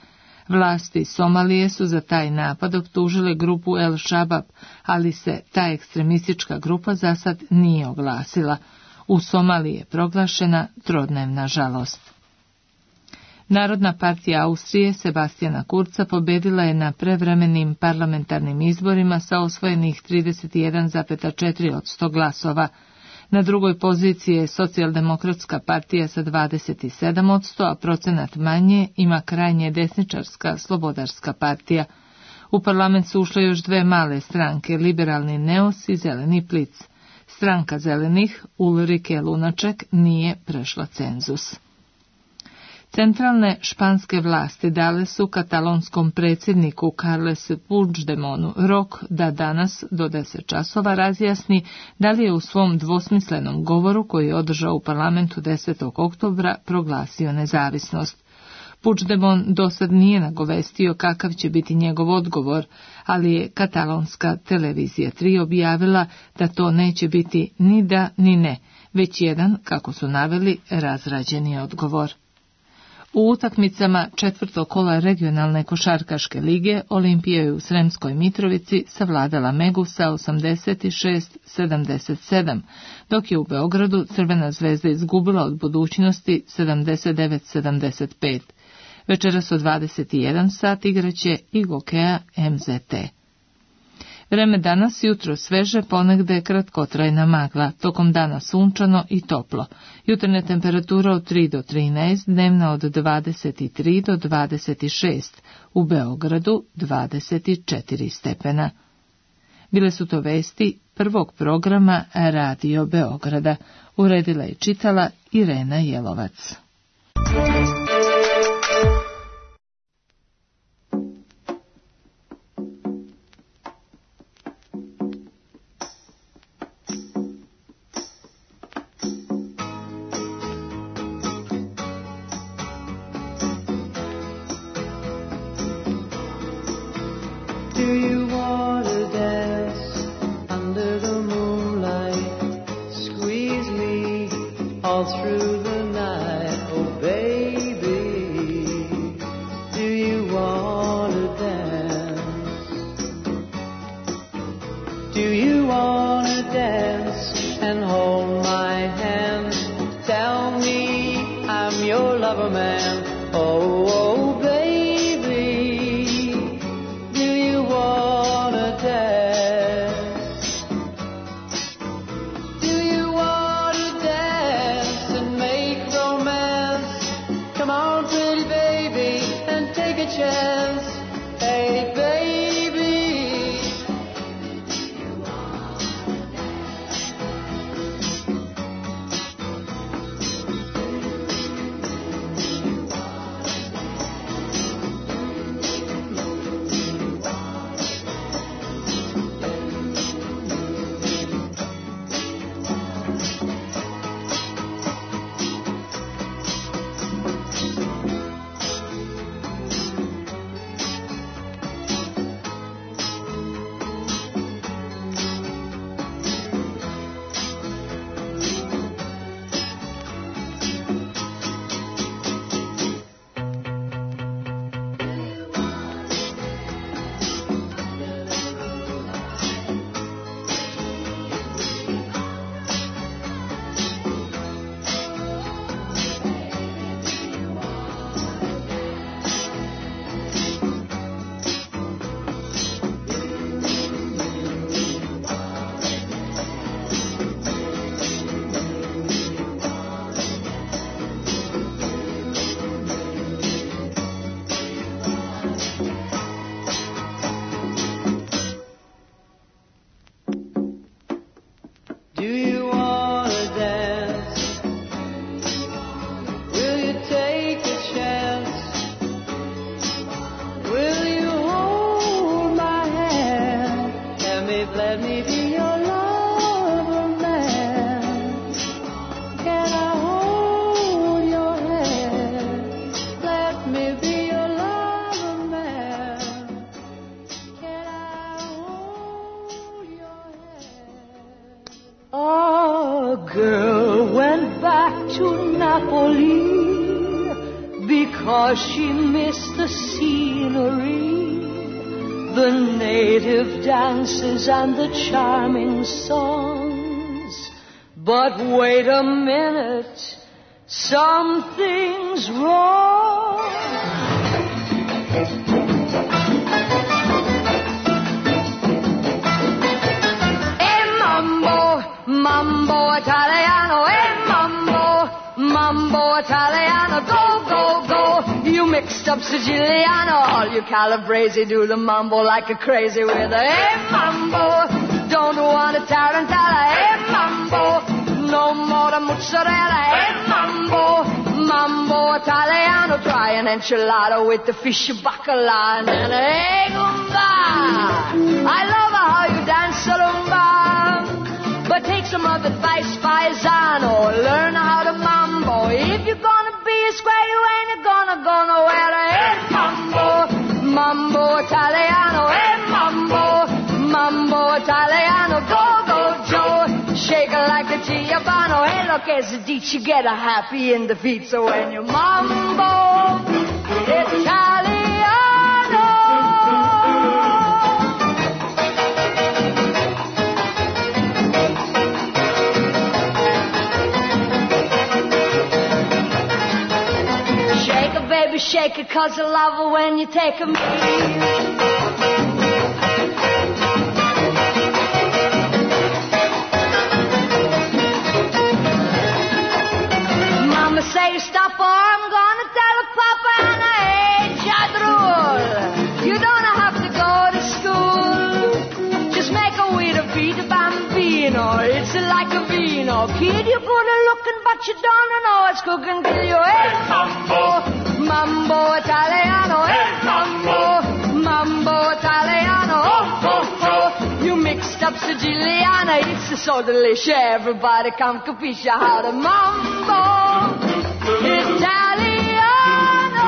Vlasti Somalije su za taj napad optužile grupu El Shabab, ali se ta ekstremistička grupa za sad nije oglasila. U Somaliji je proglašena trodnevna žalost. Narodna partija Austrije Sebastijana Kurza pobedila je na prevremenim parlamentarnim izborima sa osvojenih trideset jedan zarez četiri posto glasova. Na drugoj poziciji je Socijaldemokratska partija sa dvadeset sedam posto, a procenat manje ima krajnje desničarska Slobodarska partija. U parlament su ušle još dve male stranke, Liberalni Neos i Zeleni Plic. Stranka zelenih, Ulrike Lunaček, nije prešla cenzus. Centralne španske vlasti dale su katalonskom predsjedniku Carlesu Puigdemonu rok da danas do deset časova razjasni da li je u svom dvosmislenom govoru koji je održao u parlamentu desetog oktobra proglasio nezavisnost. Puigdemon dosad nije nagovestio kakav će biti njegov odgovor, ali je katalonska televizija tri objavila da to neće biti ni da ni ne, već jedan, kako su naveli, razrađeni odgovor. U utakmicama četvrtog kola regionalne košarkaške lige Olimpija je u Sremskoj Mitrovici savladala Megu sa osamdeset šest sedamdeset sedam, dok je u Beogradu Crvena zvezda izgubila od Budućnosti sedamdeset devet sedamdeset pet. Večeras od dvadeset jedan sat igraće i Gokeja M Z T. Vreme danas jutro sveže, ponegde kratkotrajna magla, tokom dana sunčano i toplo. Jutarnja temperatura od tri do trinaest, dnevna od dvadeset tri do dvadeset šest, u Beogradu dvadeset četiri stepena. Bile su to vesti prvog programa Radio Beograda. Uredila i čitala Irena Jelovac. Do you want to dance under the moonlight? Squeeze me all through the night, oh baby. Do you want to dance? Do you want to dance and hold my hand? Tell me I'm your lover man, oh, oh baby. because she missed the scenery, the native dances and the charming songs. But wait a minute, something's wrong. Hey mambo, mambo Italiano, hey mambo, mambo Italiano, go, go, go. You mixed up Siciliano, all you Calabrese do the mambo like a crazy with a hey mambo. Don't want a tarantella, hey mambo. No more the mozzarella, hey mambo. Mambo Italiano, try an enchilada with the fish bacala and then hey gumba. I love how you dance a lumba, but take some of advice, paisano. Learn how to mambo. If you're gonna be a square, you ain't gonna go nowhere. Hey mambo, mambo Italiano, hey mambo, mambo Italiano, go, go, Joe. Shake it like a Giovanni. Hey, look, as a ditch, you get a happy in the feet. So when you mambo Italiano. Shake it, baby, shake it, 'cause I love it when you take a meal. Say stop or I'm gonna tell a papa and I ain't jadrul. You don't have to go to school. Just make a way to beat a bambino. It's like a vino. Kid, you're good at looking, but you don't know it's cooking till you. Hey, mambo, mambo Italiano. Hey, mambo, mambo Italiano. Oh, oh, oh. You mixed up Siciliana. It's so delicious. Everybody come capisce how to mambo Italiano.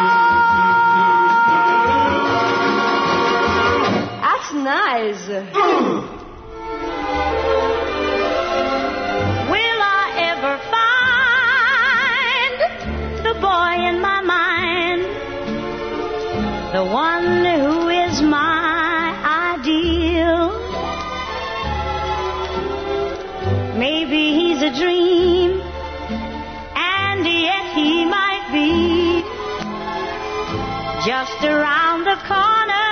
That's nice. Will I ever find the boy in my mind, the one who is my ideal? Maybe he's a dream, and yet he might be just around the corner,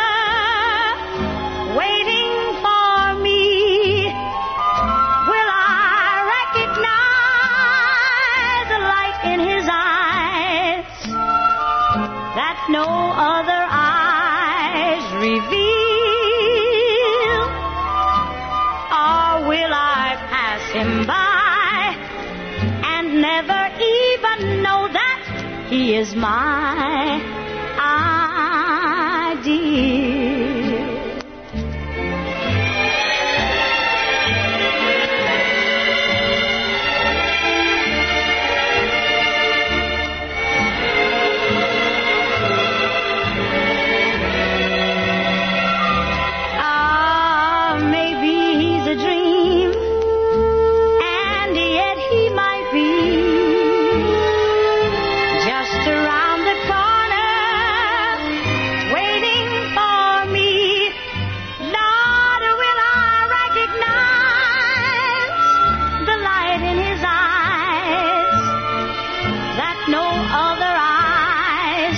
waiting for me. Will I recognize the light in his eyes that no other eyes reveal? Or will I pass him by and never even know that he is my ideal? Ah, maybe he's a dream, and yet he might be just around the corner, waiting for me. Lord, will I recognize the light in his eyes that no other eyes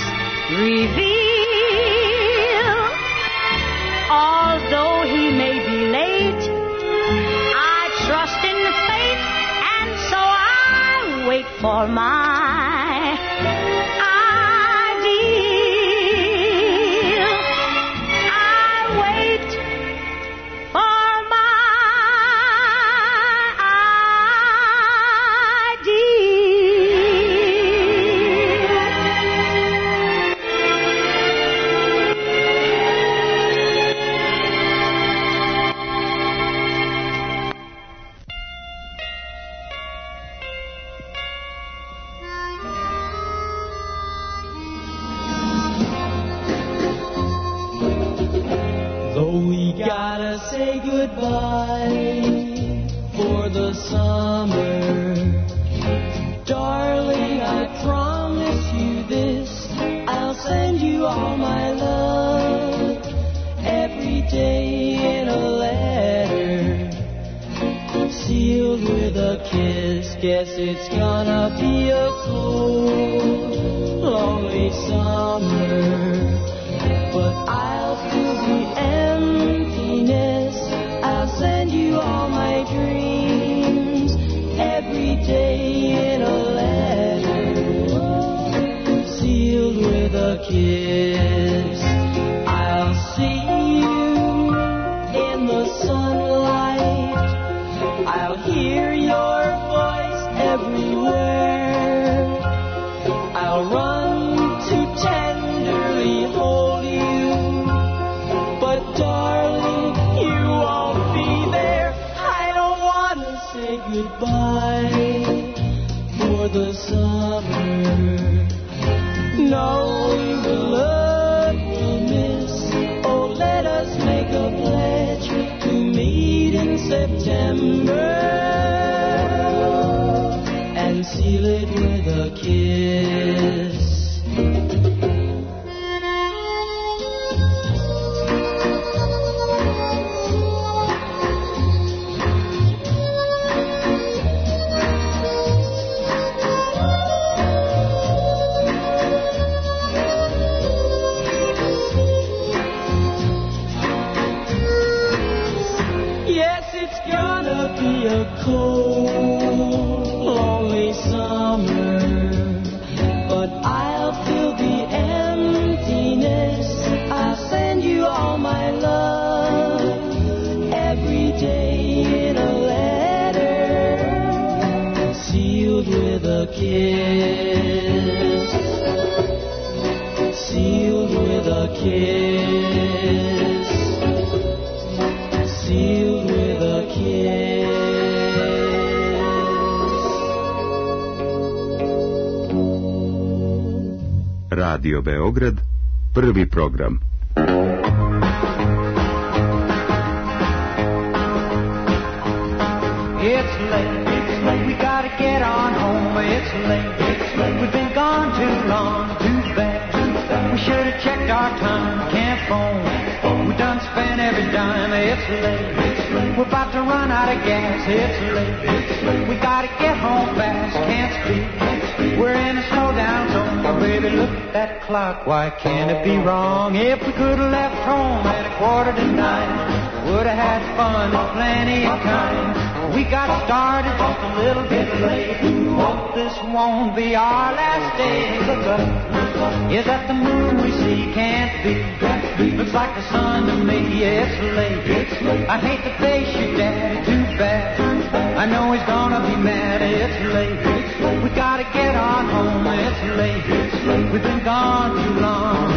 reveal? Although he may be late, I trust in fate, and so I wait for my ideal. I wait for my Though we gotta say goodbye for the summer, darling, I promise you this, send you all my love every day in a letter, sealed with a kiss. Guess it's gonna be a cold, lonely summer, but I'll fill the emptiness. I'll send you all my dreams every day in a letter, sealed with a kiss. I'll see you in the sunlight, I'll hear your voice everywhere, I'll run to tenderly hold you, but darling, you won't be there. I don't want to say goodbye for the summer, knowing the love we'll miss. Oh, let us make a pledge to meet in September and seal it with a kiss. A cold, lonely summer, but I'll fill the emptiness. I'll send you all my love every day in a letter, sealed with a kiss, sealed with a kiss, sealed with a kiss. Radio Beograd, prvi program. It's late, it's late, we gotta get on home. It's late, it's late, we've been gone too long, too bad. We should have checked our time, can't phone. We done spent every dime. It's late, it's late, we're about to run out of gas. It's late, it's late, we gotta get home fast, can't speak. We're in a slowdown zone, oh, baby, look at that clock. Why can't it be wrong? If we could have left home at a quarter to nine, would have had fun and plenty of time. We got started just a little bit late. Hope this won't be our last day. Look up, is that the moon we see? Can't be. Looks like the sun to me. It's late. It's late. I hate to face your daddy, too bad. I know he's gonna be mad. It's late. It's late. We gotta get on home. It's late. It's late. We've been gone too long.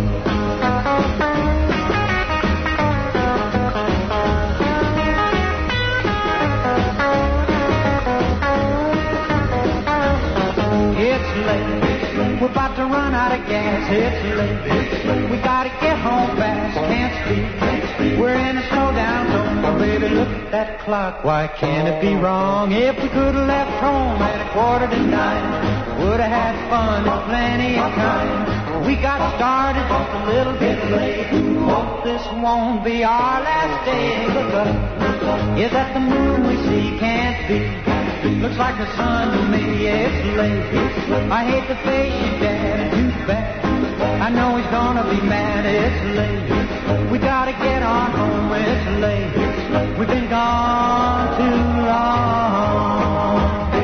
It's late, we're about to run out of gas. It's late, we gotta get home fast. Can't speak, we're in a slowdown zone. Oh, baby, look at that clock. Why can't it be wrong? If we could have left home at a quarter to nine, would have had fun and plenty of time. We got started just a little bit late. Hope this won't be our last day. Look up, is that the moon we see? Can't be. Looks like the sun to me. It's late. I hate to face you, Dad, too bad. I know he's gonna be mad. It's late. We gotta get on home. It's late. We've been gone too long.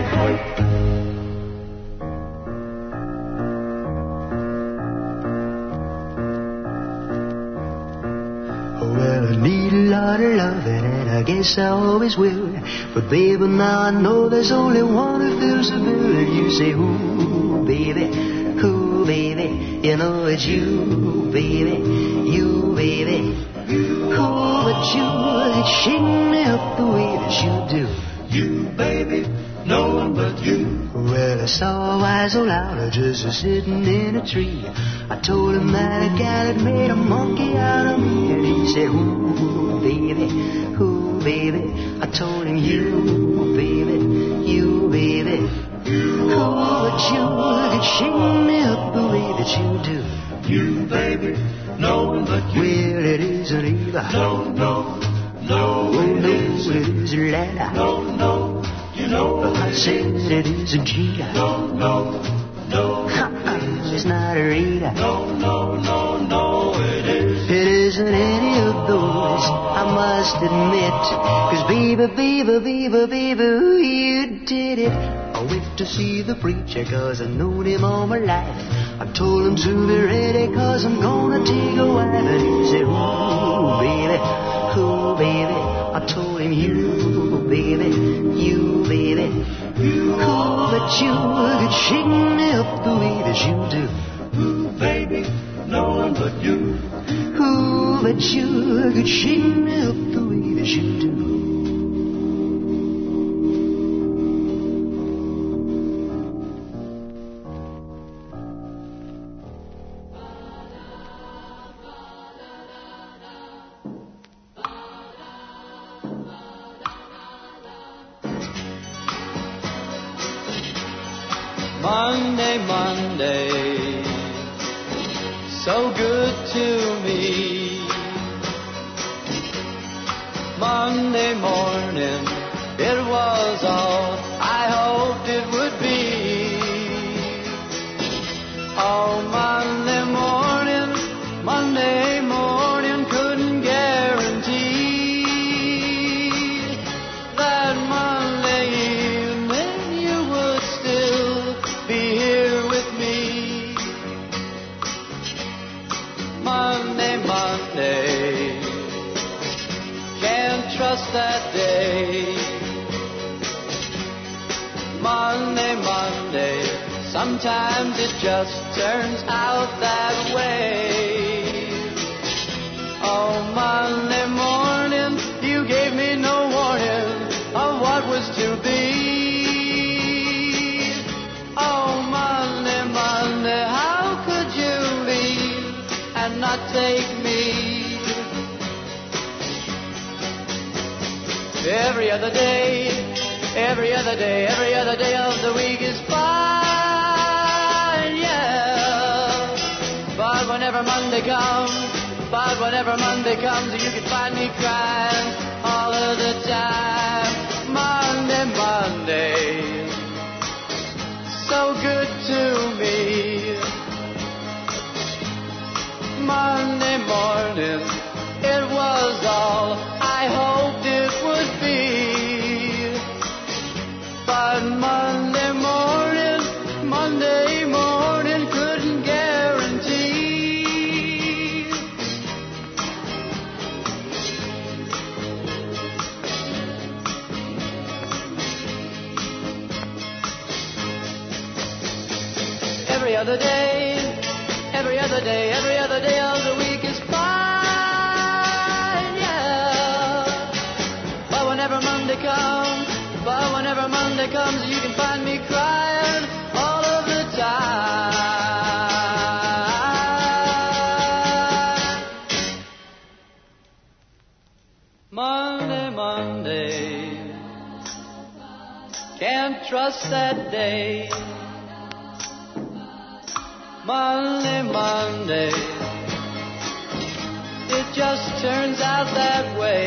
Well, I need a lot of loving, and I guess I always will. But baby, now I know there's only one who fills the bill. And you say, ooh, baby, ooh, baby, you know it's you, baby, you, baby. Ooh, but you could shake me up the way that you do. You, baby, no one but you. Well, I saw a wise old owl just sitting in a tree. I told him that a gal had made a monkey out of me. And he said, ooh, baby, ooh, baby. I told him, you, baby, you, baby. Oh, but you could shake me up the way that you do. you, baby. No one but you. Well, it isn't Eva. No, no, no, Oh, it no, isn't. it isn't Lana. No, no, you know I said it isn't Gina. No, no, no, Uh-uh, it's not Rita. no, no, no, no, it is. It isn't any of those, I must admit. Cause Beaver, Beaver, Beaver, Beaver, you did it. I went to see the preacher cause I've known him all my life. I told him to be ready cause I'm gonna take a wife. And he said, ooh, baby, ooh, baby. I told him, you, baby, you, baby. Ooh, but you could shake me up the way that you do. Ooh, baby, no one but you. Ooh, but you could shake me up the way that you do. Monday, Monday, so good to me. Monday morning, it was all I hoped it would be. Oh, Monday morning, Monday morning, couldn't guarantee that Monday evening you would still be here with me. Monday, Monday, can't trust that day. Monday, Monday, sometimes it just turns out that way. Oh, Monday morning, you gave me no warning of what was to be. Oh, Monday, Monday, how could you leave and not take me? Every other day, every other day, every other day of the week is fine, yeah. But whenever Monday comes, but whenever Monday comes, you can find me crying all of the time. Monday, Monday, so good to me. Monday morning, it was all I hoped it would be. But Monday morning, Monday morning, couldn't guarantee. Every other day, every other day, every other day of the week is fine, yeah. But whenever Monday comes, but whenever Monday comes, you can find me crying all of the time. Monday, Monday, can't trust that day. Monday, Monday, it just turns out that way.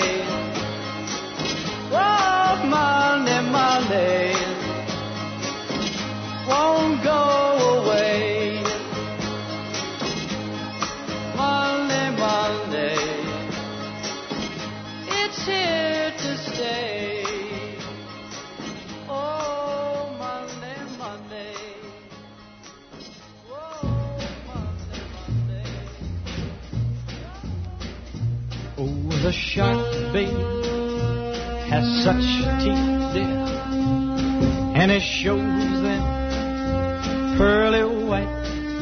Oh, Monday, Monday, won't go away. Monday, Monday, it's here to stay. Oh, Monday, Monday. Oh, the shark, babe, has such teeth, dear, and it shows them pearly white.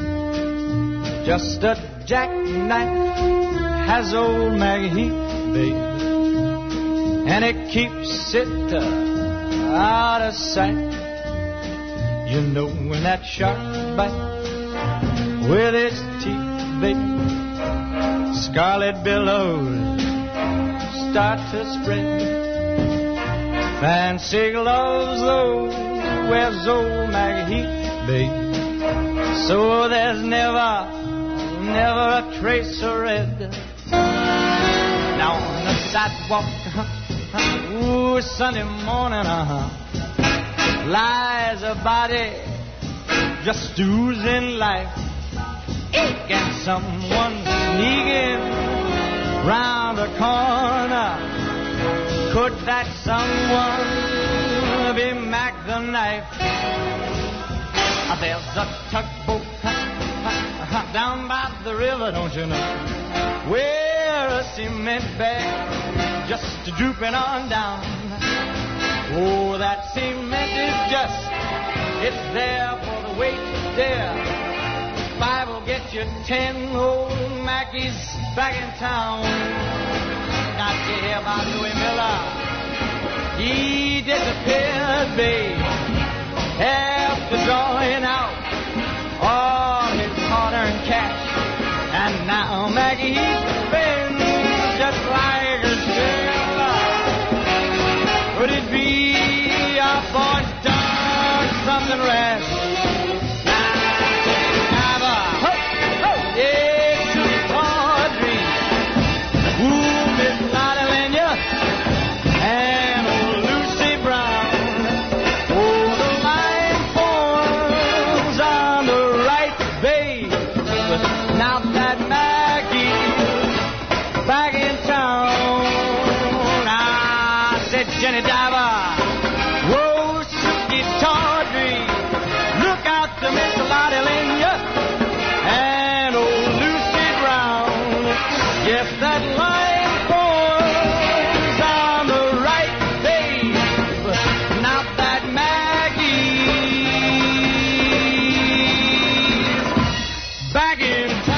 Just a jackknife has old Maggie Heath, babe, and it keeps it uh, out of sight. You know when that shark bites with its teeth, babe, scarlet billows start to spread. Fancy gloves, though, wears old Maggie Heath, babe, so there's never, never a trace of red. Now on the sidewalk, uh-huh, ooh, Sunday morning, uh-huh, lies a body just oozing life. Can someone sneaking round the corner? Could that someone be Mac the Knife? There's a tugboat down by the river, don't you know, where a cement bag just drooping on down. Oh, that cement is just, it's there for the weight to dare. Five will get you ten old Mackies back in town. Got to hear about Louis Miller. He disappeared, babe, after drawing out all his hard-earned cash. And now Maggie's been just like a sailor. Could it be our boy's done something rash? Jenny Diver, whoa, Suki Tawdry, look out to Miss Lottie Lenya and old Lucy Brown. Yes, that line forms on the right, babe. Now that Maggie's back in town.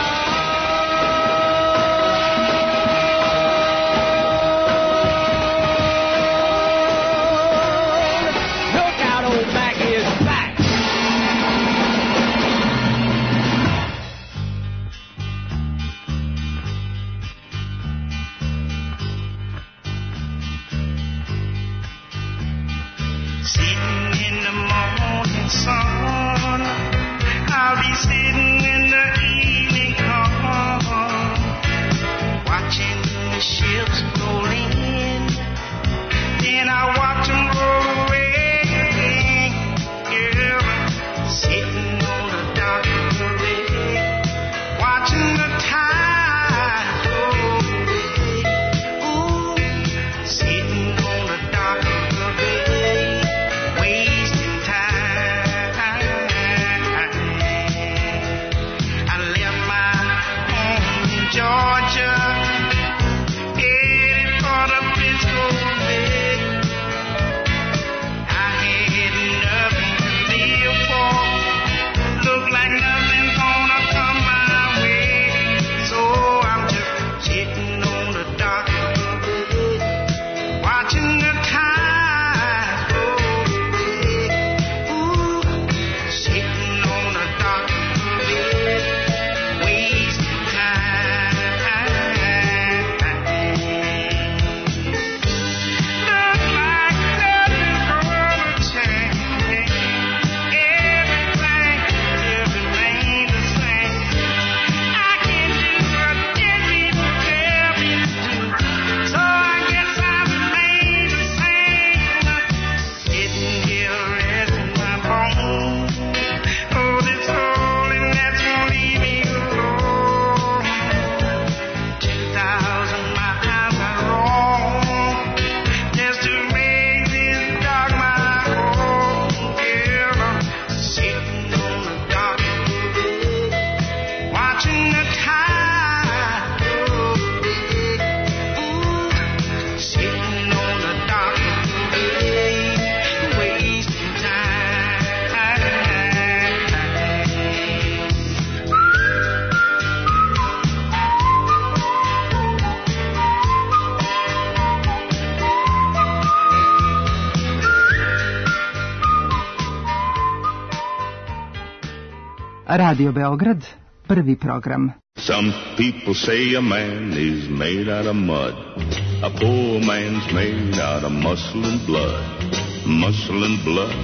Radio Beograd, prvi program. Some people say a man is made out of mud. A poor man's made out of muscle and blood. Muscle and blood.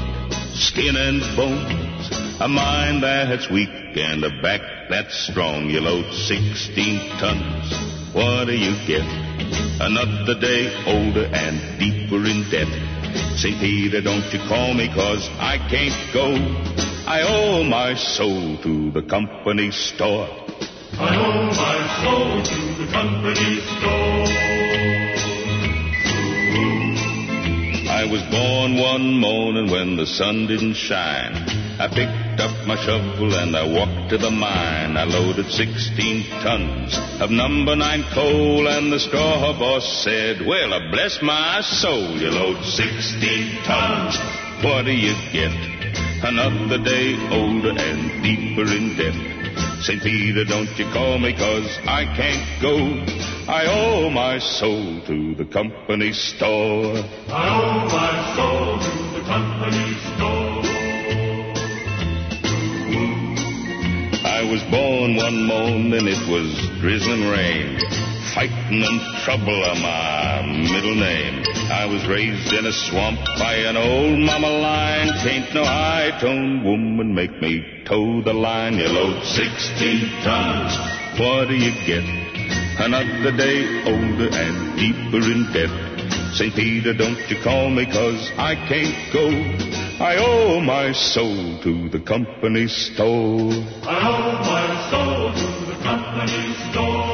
skin and bones, a mind that's weak and a back that's strong. You load sixteen tons. What do you get? Another day older and deeper in debt. Saint Peter, don't you call me, 'cause I can't go. I owe my soul to the company store. I owe my soul to the company store. I was born one morning when the sun didn't shine. I picked up my shovel and I walked to the mine. I loaded sixteen tons of number nine coal, and the straw boss said, well, bless my soul, you load sixteen tons. What do you get? Another day older and deeper in debt. Saint Peter, don't you call me, 'cause I can't go. I owe my soul to the company store. I owe my soul to the company store. I was born one morning, it was drizzling rain. Fighting and trouble are my middle name. I was raised in a swamp by an old mama lion. Tain't no high-toned woman make me toe the line. You load sixteen tons. What do you get? Another day older and deeper in debt. Saint Peter, don't you call me, 'cause I can't go. I owe my soul to the company store. I owe my soul to the company store.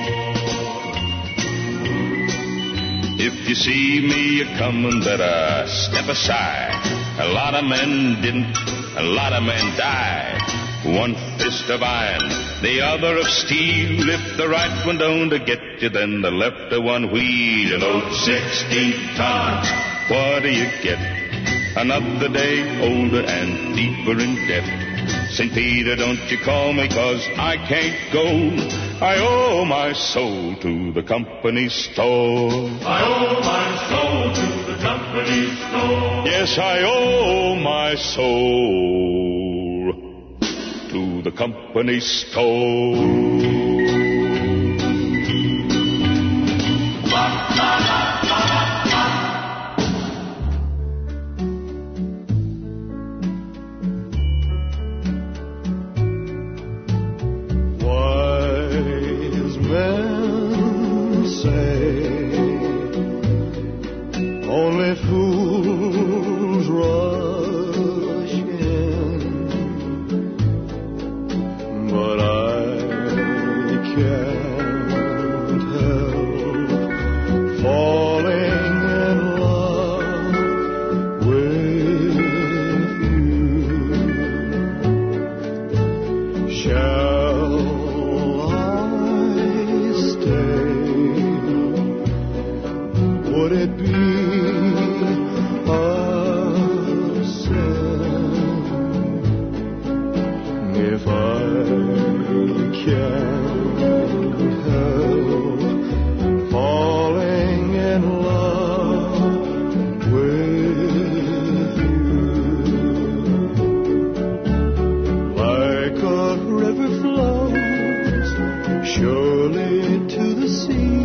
If you see me a-comin', better step aside. A lot of men didn't, a lot of men died. One fist of iron, the other of steel. If the right one don't get you, then the left one will. You load sixteen tons. What do you get? Another day older and deeper in debt. Saint Peter, don't you call me, 'cause I can't go. I owe my soul to the company store. I owe my soul to the company store. Yes, I owe my soul to the company store. Only fools rush in, but I can't help falling in love with you. Shall I stay? Would it be if I can't help falling in love with you? Like a river flows surely to the sea,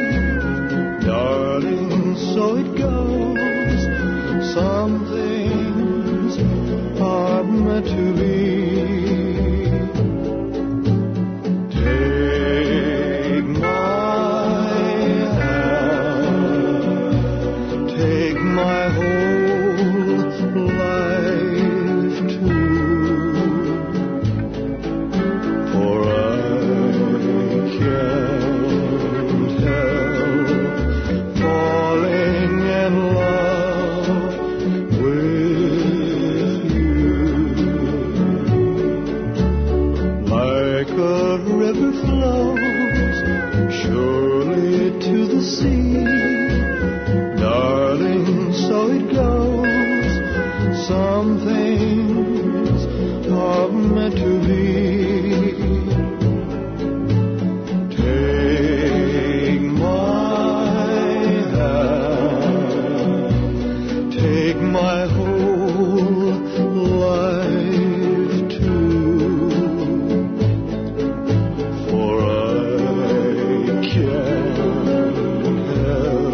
darling, so it goes. Some things are meant to be. For I can't help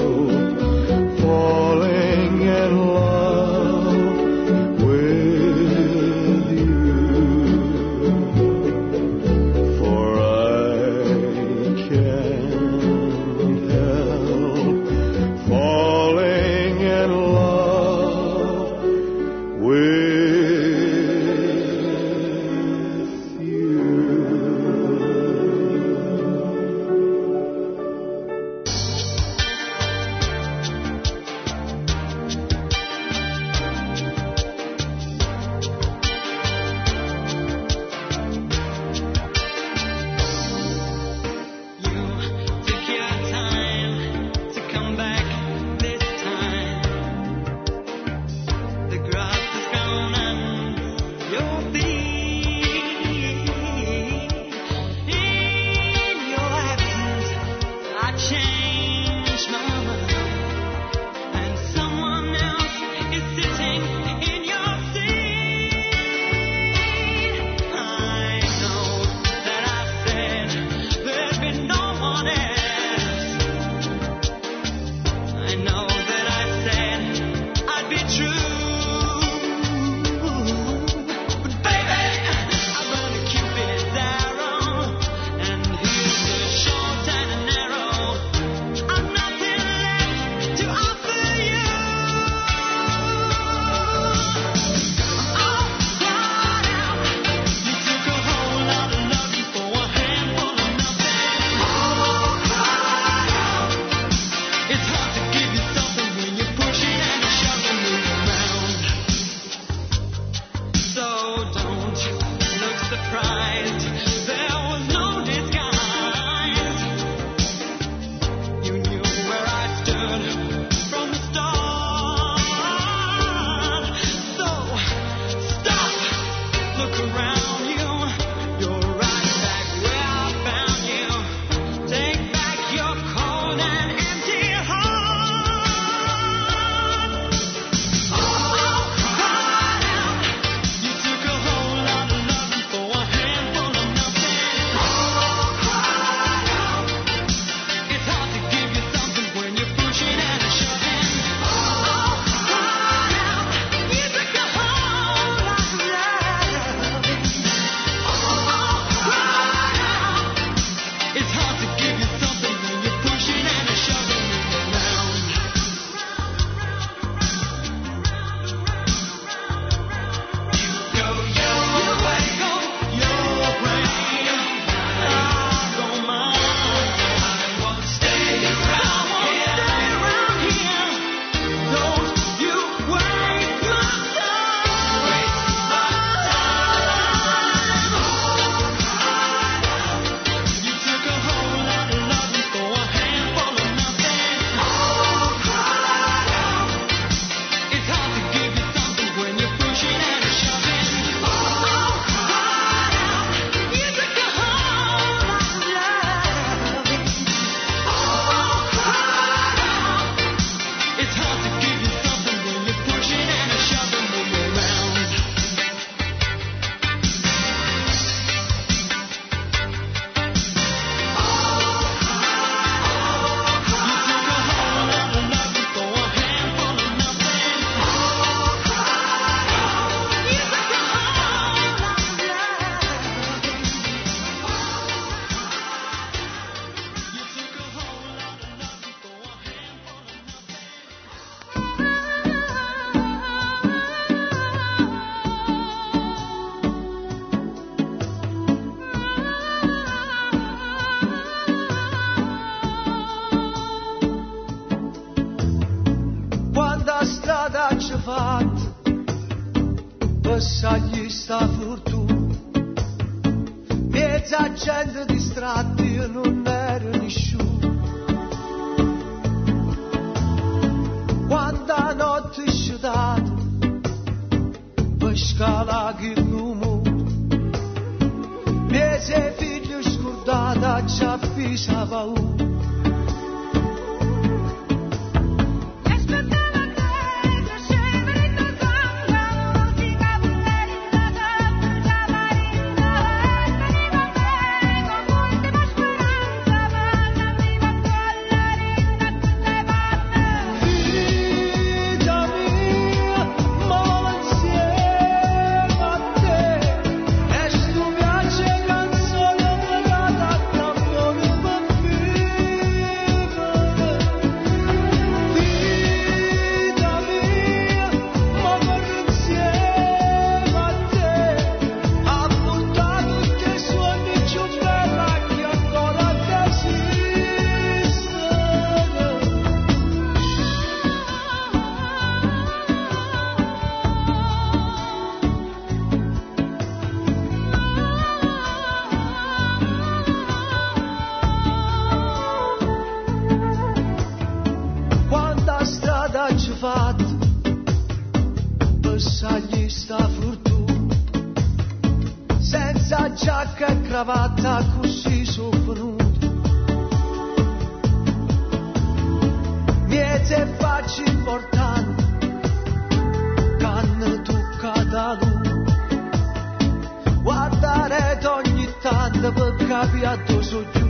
passagli sta fortuna, mezza gente distratti e non era nessuno. Quanta notte è sciutata per scala che non muore, mese figlio scordata ci affisa paura. Cravatta così sovvenuta, miete facci importanti, canne toccata lui, guardare ogni tanto per capire a dove sono giù.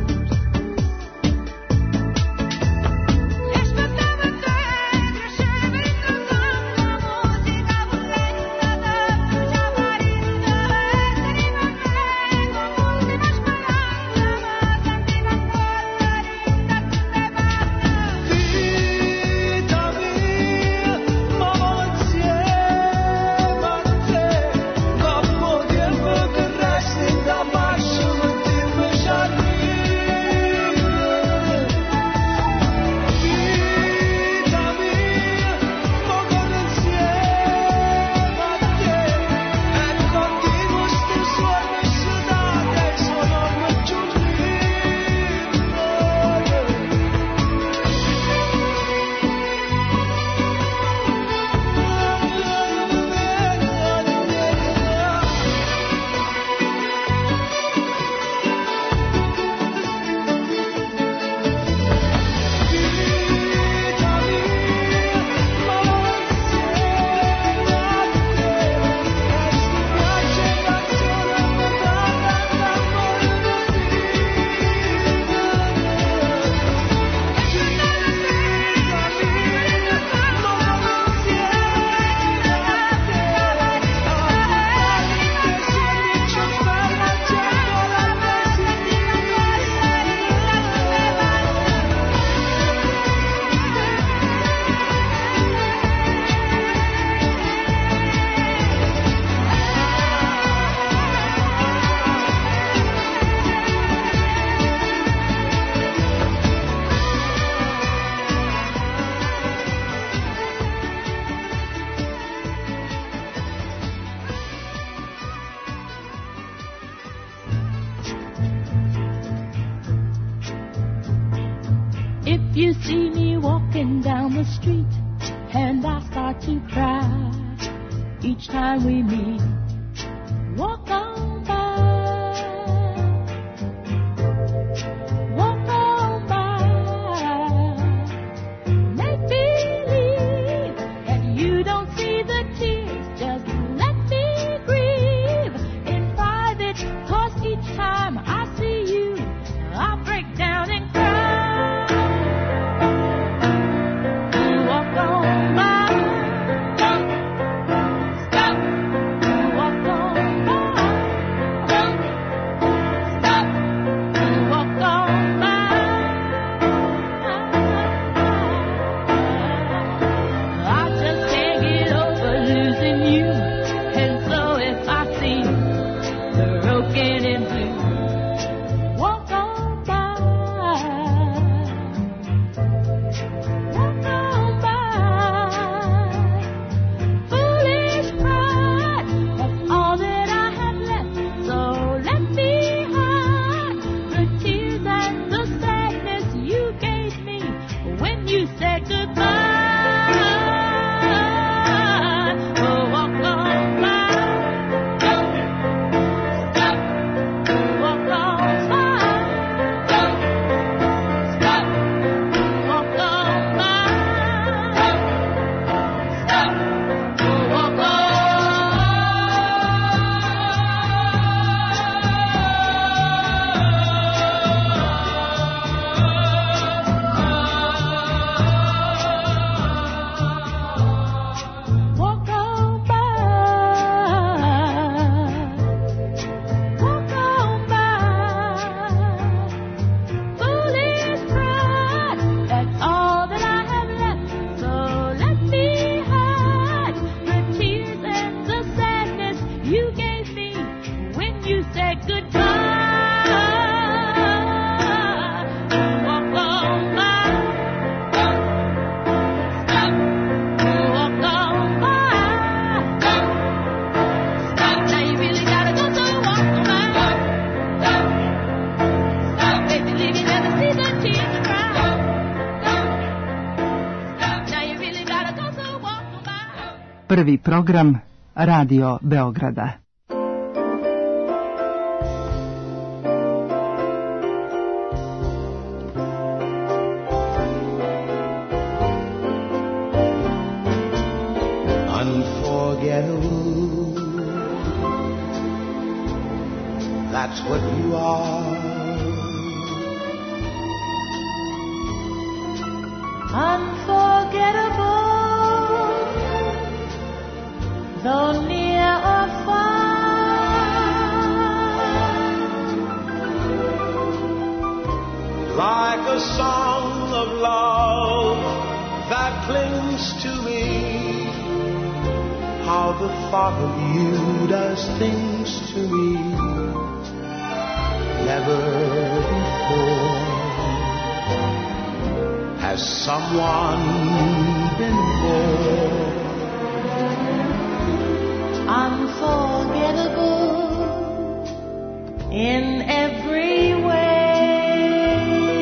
You see me walking down the street, and I start to cry each time we meet. Walk on by, walk on by. Make believe that you don't see the tears. Just let me grieve in private, 'cause each time I see you, I break down and cry. Walk on by, stop, stop. Prvi program Radio Beograda. Unforgettable, that's what you are. Unforgettable, though near or far. Like a song of love that clings to me, how the thought of you does things to me never before has someone been more Unforgettable in every way,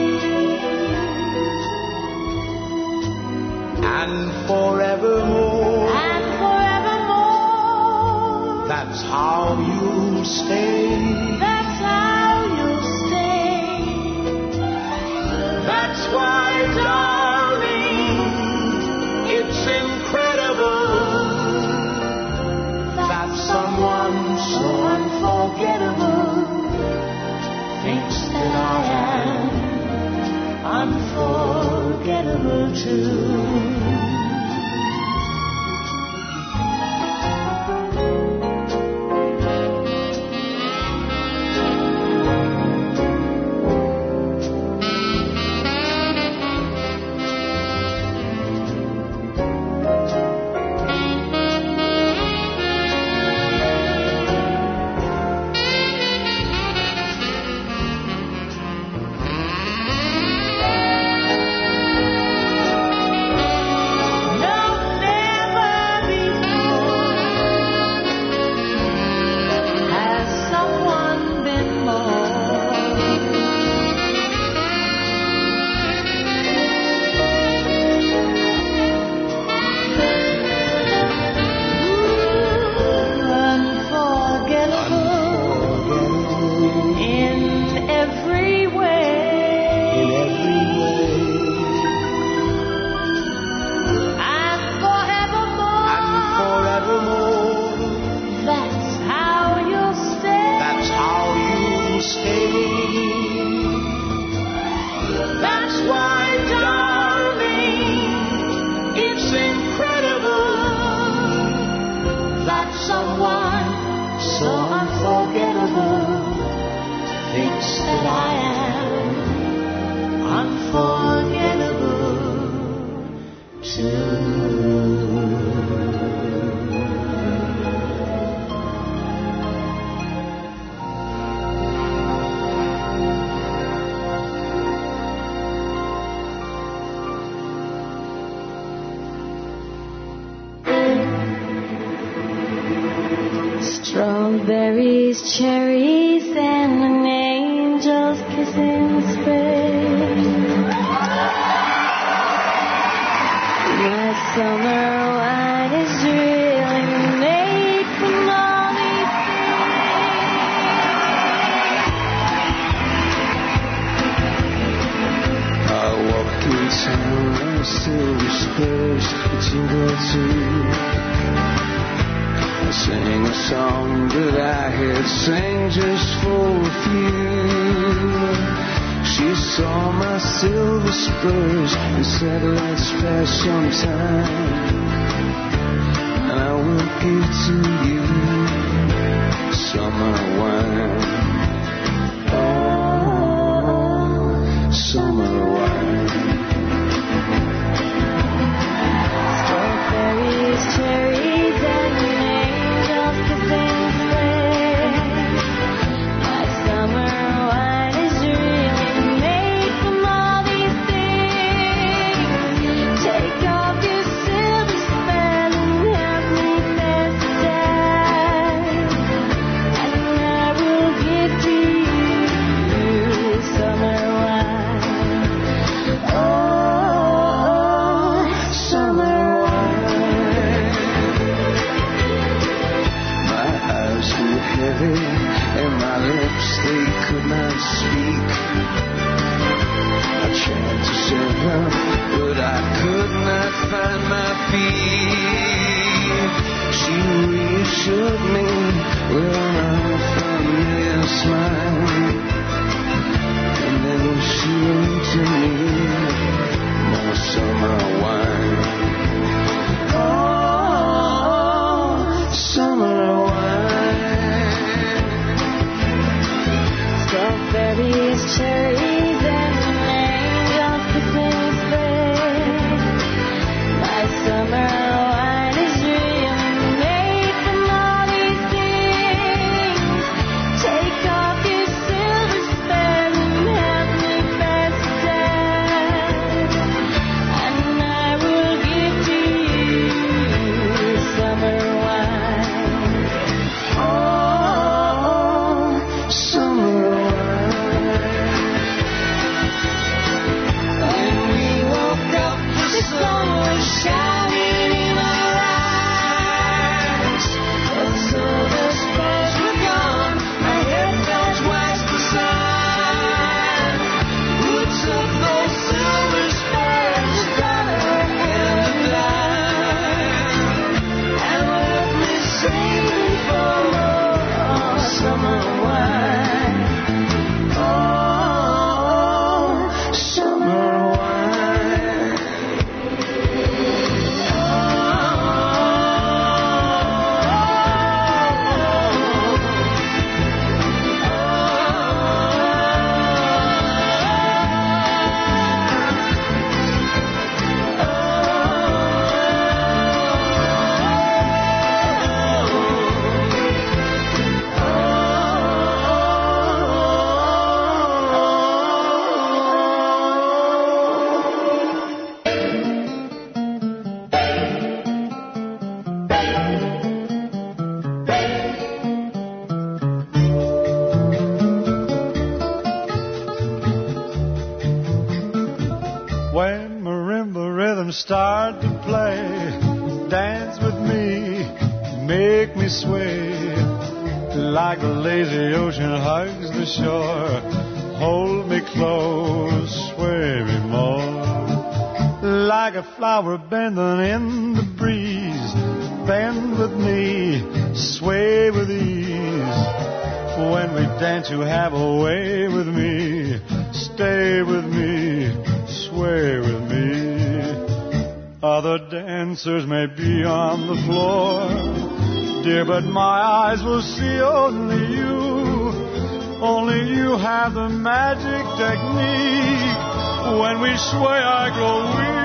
and forevermore. and forevermore. That's how you'll stay. That's how you'll stay. That's why, darling, it's incredible that someone so Unforgettable thinks that I am unforgettable too. Strawberries, cherries, and an angel's kiss in spring. My summer wine is really made from all these I walk through town on silver spurs, a jingle too. I sang a song that I had sang just for a few. She saw my silver spurs and satellites flash sometime, and I will give to you summer wine. Oh, summer wine. strawberries, cherries, and an angel's kiss in spring. My summer wine is really made from all these things. Take off your silver spell and help me pass the time, and I will give shook me with an unfamiliar smile. And then she went to me more summer wine. Oh, summer wine. Strawberries, cherries, and angels kissing spring. My summer wine is real, made from all these things. Take off your silver spurs and help me pass the time, and I will give to you summer wine. Oh, summer wine. When we woke up, the sun was shining in our eyes. But silver spurs were gone, my head felt twice the size. Who took those silver spurs, dollar and a dime, and left me saving for more summer wine. Oh, summer wine. When marimba rhythms start to play, dance with me, make me sway. Like the lazy ocean hugs the shore, hold me close, sway me more. Like a flower bending in the breeze, bend with me, sway with ease. When we dance you have a way with me, stay with me, sway with me. Other dancers may be on the floor, dear, but my eyes will see only you. Only you have the magic technique. When we sway I grow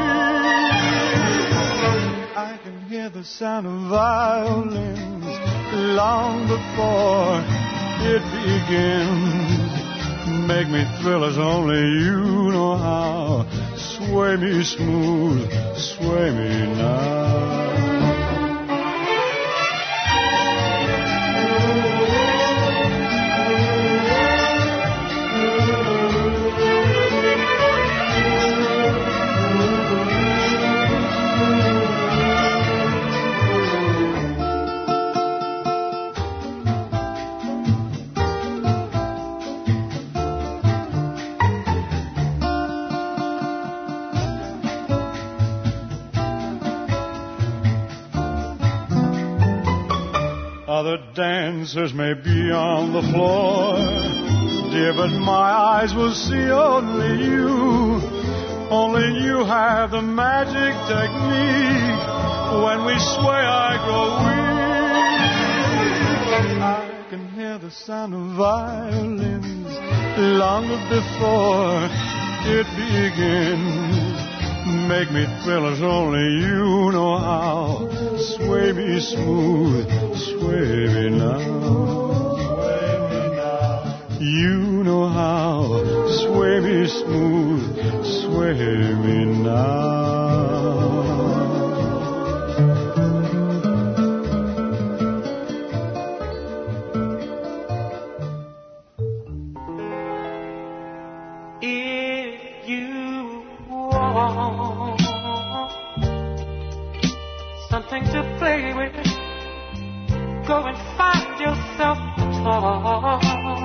weak. I can hear the sound of violins long before it begins. Make me thrill as only you know how. Sway me smooth, sway me now. Other dancers may be on the floor, dear, but my eyes will see only you. Only you have the magic technique. When we sway I grow weak. I can hear the sound of violins long before it begins. Make me thrill as only you know how. Sway me smooth, sway me now. Sway me now. You know how. Sway me smooth, sway me now. If you want something to play with, go and find yourself a toy.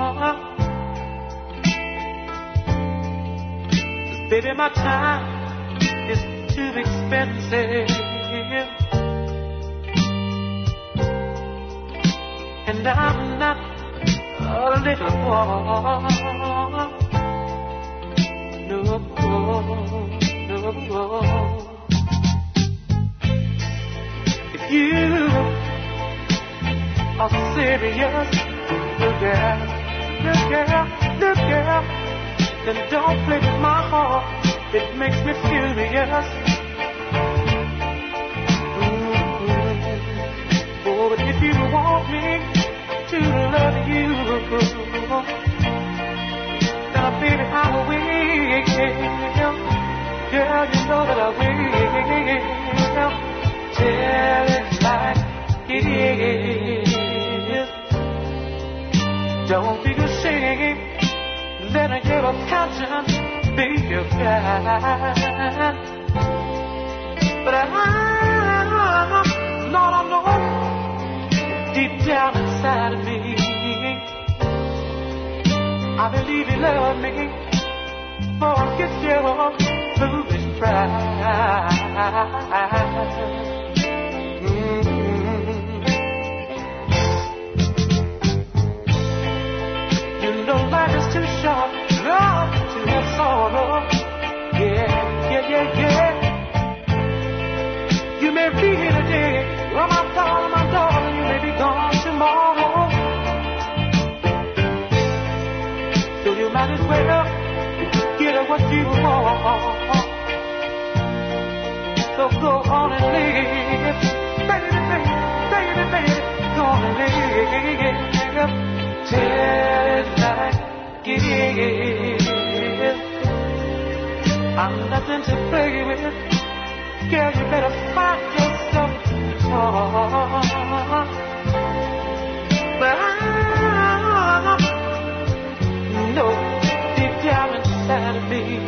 'Cause baby, my time is too expensive. I'm not a little boy. No, no. If you are serious, look girl, look girl, look girl, then don't play with my heart. It makes me furious. Mm-hmm. Oh, but if you want me to love you, then baby I will. Girl, you know that I will. Tell it like it is. Don't be ashamed. Let your conscience be your guide. But I, Lord, I know deep down inside of me, I believe you love me. Forget your foolish pride. Mm-hmm. You know life is too short, love to have sorrow. Yeah, yeah, yeah, yeah. You may be here today, oh my darling, my darling, you may be gone tomorrow. So you might as well get what you want. So go on and live, baby, baby, baby, baby, go on and live. Tell it like it is. I'm nothing to play with. Girl, you better find yourself a song. But I know deep down inside of me,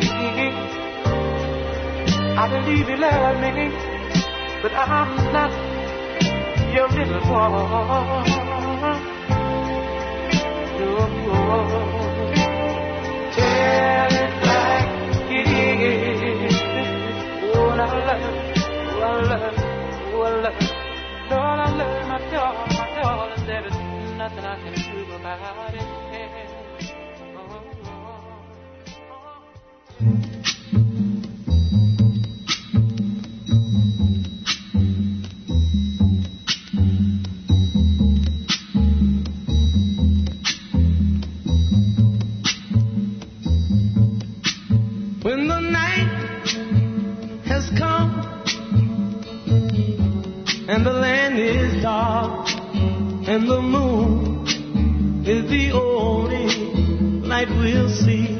I believe you love me, but I'm not your little boy. Tell it like it is. Oh, I love, oh, I love, oh, I love. Lord, I love my darling, my darling. There is nothing I can do about it. When the night has come and the land is dark and the moon is the only light we'll see.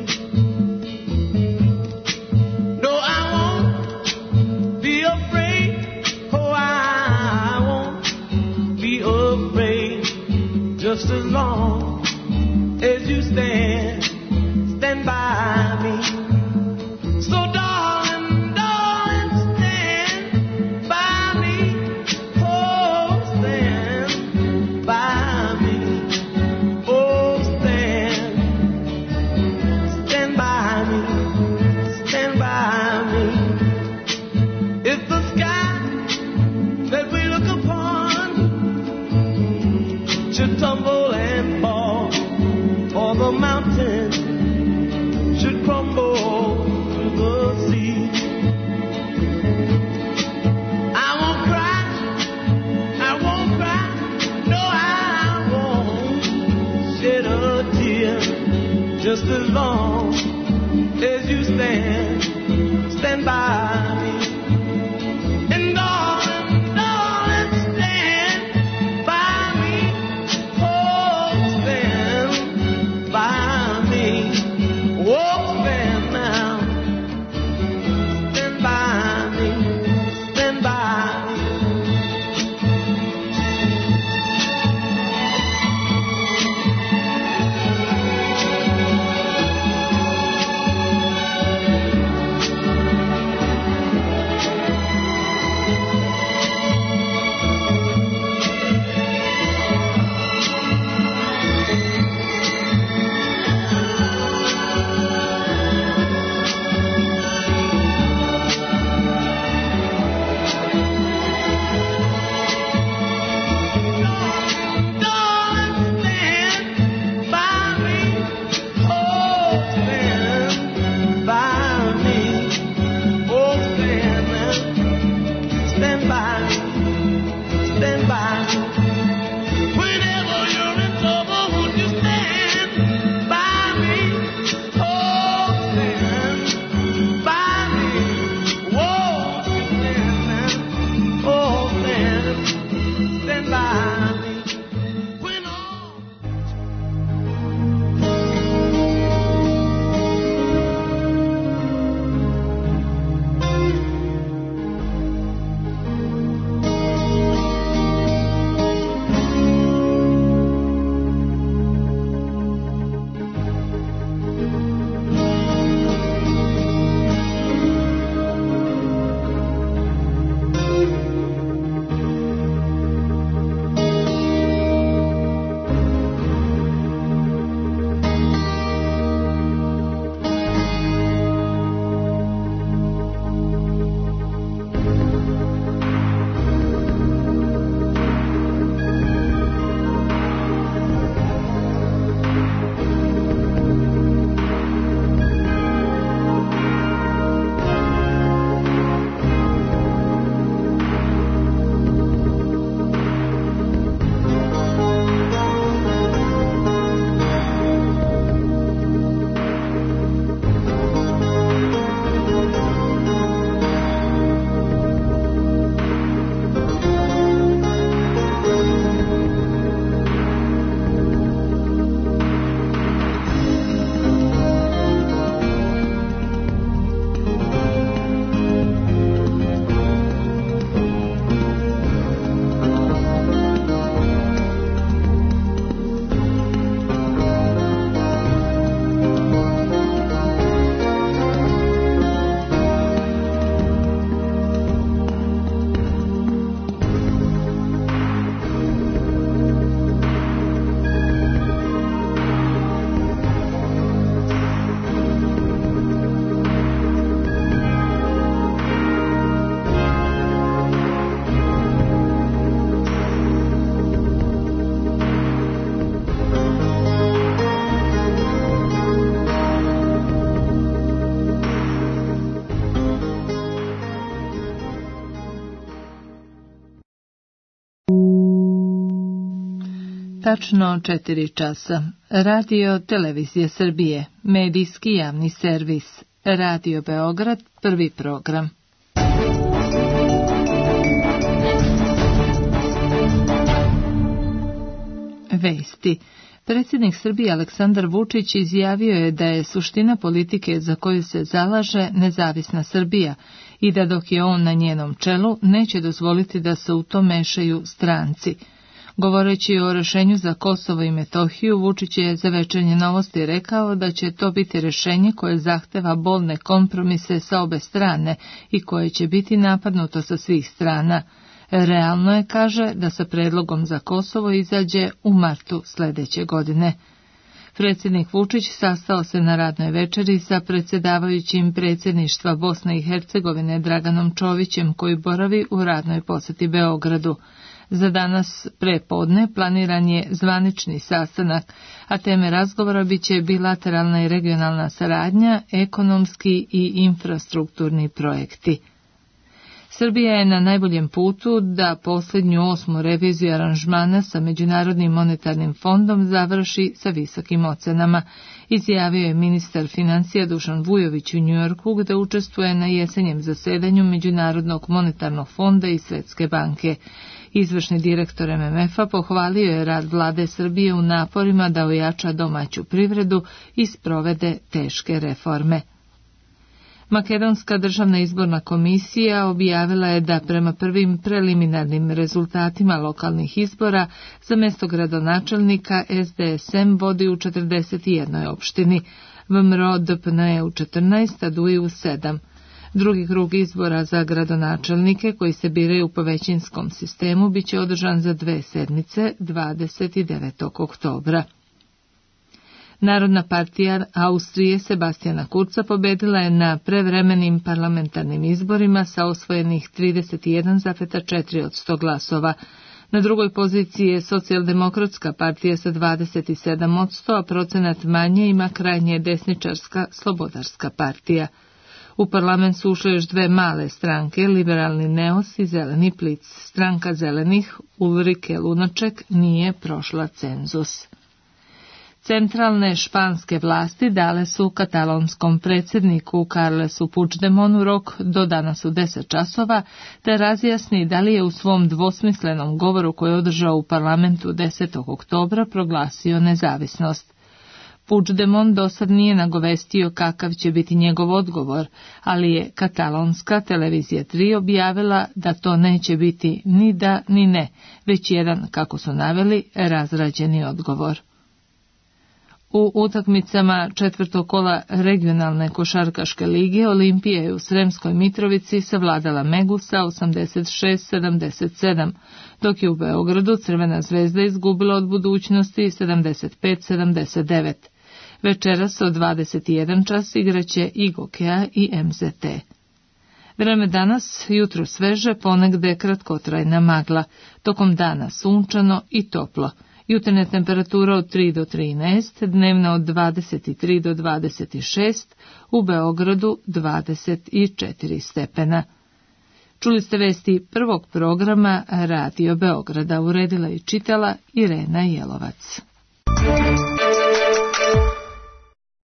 No, I won't be afraid. Oh, I won't be afraid. Just as long as you stand, stand by me. So darling, darling, stand by me. Oh, stand by me. Oh, stand, stand by me. Stand by me. If the sky that we look upon should tumble and fall, or the mountain should crumble to the sea, I won't cry, I won't cry, no, I won't shed a tear. Just as long as you stand, stand by me. And darling, darling, stand by me. Oh, stand by me. Oh, stand now. Stand by me. Stand by me. Tačno četiri časa. Radio Televizije Srbije, medijski javni servis. Radio Beograd, prvi program. Vesti. Predsjednik Srbije Aleksandar Vučić izjavio je da je suština politike za koju se zalaže nezavisna Srbija i da dok je on na njenom čelu neće dozvoliti da se u to mešaju stranci. Govoreći o rješenju za Kosovo i Metohiju, Vučić je za Večernje novosti rekao da će to biti rješenje koje zahteva bolne kompromise sa obe strane i koje će biti napadnuto sa svih strana. Realno je, kaže, da sa predlogom za Kosovo izađe u martu sljedeće godine. Predsjednik Vučić sastao se na radnoj večeri sa predsjedavajućim predsjedništva Bosne i Hercegovine Draganom Čovićem, koji boravi u radnoj posjeti Beogradu. Za danas prepodne planiran je zvanični sastanak, a teme razgovora bit će bilateralna i regionalna saradnja, ekonomski i infrastrukturni projekti. Srbija je na najboljem putu da posljednju osmu reviziju aranžmana sa Međunarodnim monetarnim fondom završi sa visokim ocenama, izjavio je ministar financija Dušan Vujović u Njujorku, gde učestvuje na jesenjem zasedanju Međunarodnog monetarnog fonda i Svjetske banke. Izvršni direktor M M F-a pohvalio je rad vlade Srbije u naporima da ojača domaću privredu i sprovede teške reforme. Makedonska državna izborna komisija objavila je da prema prvim preliminarnim rezultatima lokalnih izbora za mjesto gradonačelnika S D S M vodi u četrdeset jednoj opštini, V M R O D P N E u četrnaest, a D U I u sedam. Drugi krug izbora za gradonačelnike koji se biraju po većinskom sistemu bit će održan za dve sedmice, dvadeset devetog oktobra. Narodna partija Austrije Sebastijana Kurza pobedila je na prevremenim parlamentarnim izborima sa osvojenih trideset jedan zarez četiri posto glasova. Na drugoj poziciji je Socijaldemokratska partija sa dvadeset sedam posto, a procenat manje ima krajnje desničarska Slobodarska partija. U parlament su ušle još dve male stranke, Liberalni Neos i Zeleni Plic. Stranka Zelenih, Ulrike Lunaček, nije prošla cenzus. Centralne španske vlasti dale su katalonskom predsjedniku Carlesu Puigdemonu rok do danas u deset časova da razjasni da li je u svom dvosmislenom govoru koji je održao u parlamentu desetog oktobra proglasio nezavisnost. Puigdemont dosad nije nagovestio kakav će biti njegov odgovor, ali je katalonska televizija tri objavila da to neće biti ni da ni ne, već jedan, kako su naveli, razrađeni odgovor. U utakmicama četvrtog kola regionalne košarkaške lige Olimpija je u Sremskoj Mitrovici savladala Megu sa osamdeset šest sedamdeset sedam, dok je u Beogradu Crvena zvezda izgubila od Budućnosti sedamdeset pet sedamdeset devet. Večeras od dvadeset jedan čas igraće i Gokeja i M Z T. Vreme danas, jutro sveže, ponegde kratkotrajna magla, tokom dana sunčano i toplo. Jutarnja temperatura od tri do trinaest, dnevna od dvadeset tri do dvadeset šest, u Beogradu dvadeset četiri stepena. Čuli ste vesti prvog programa Radio Beograda, uredila i čitala Irena Jelovac.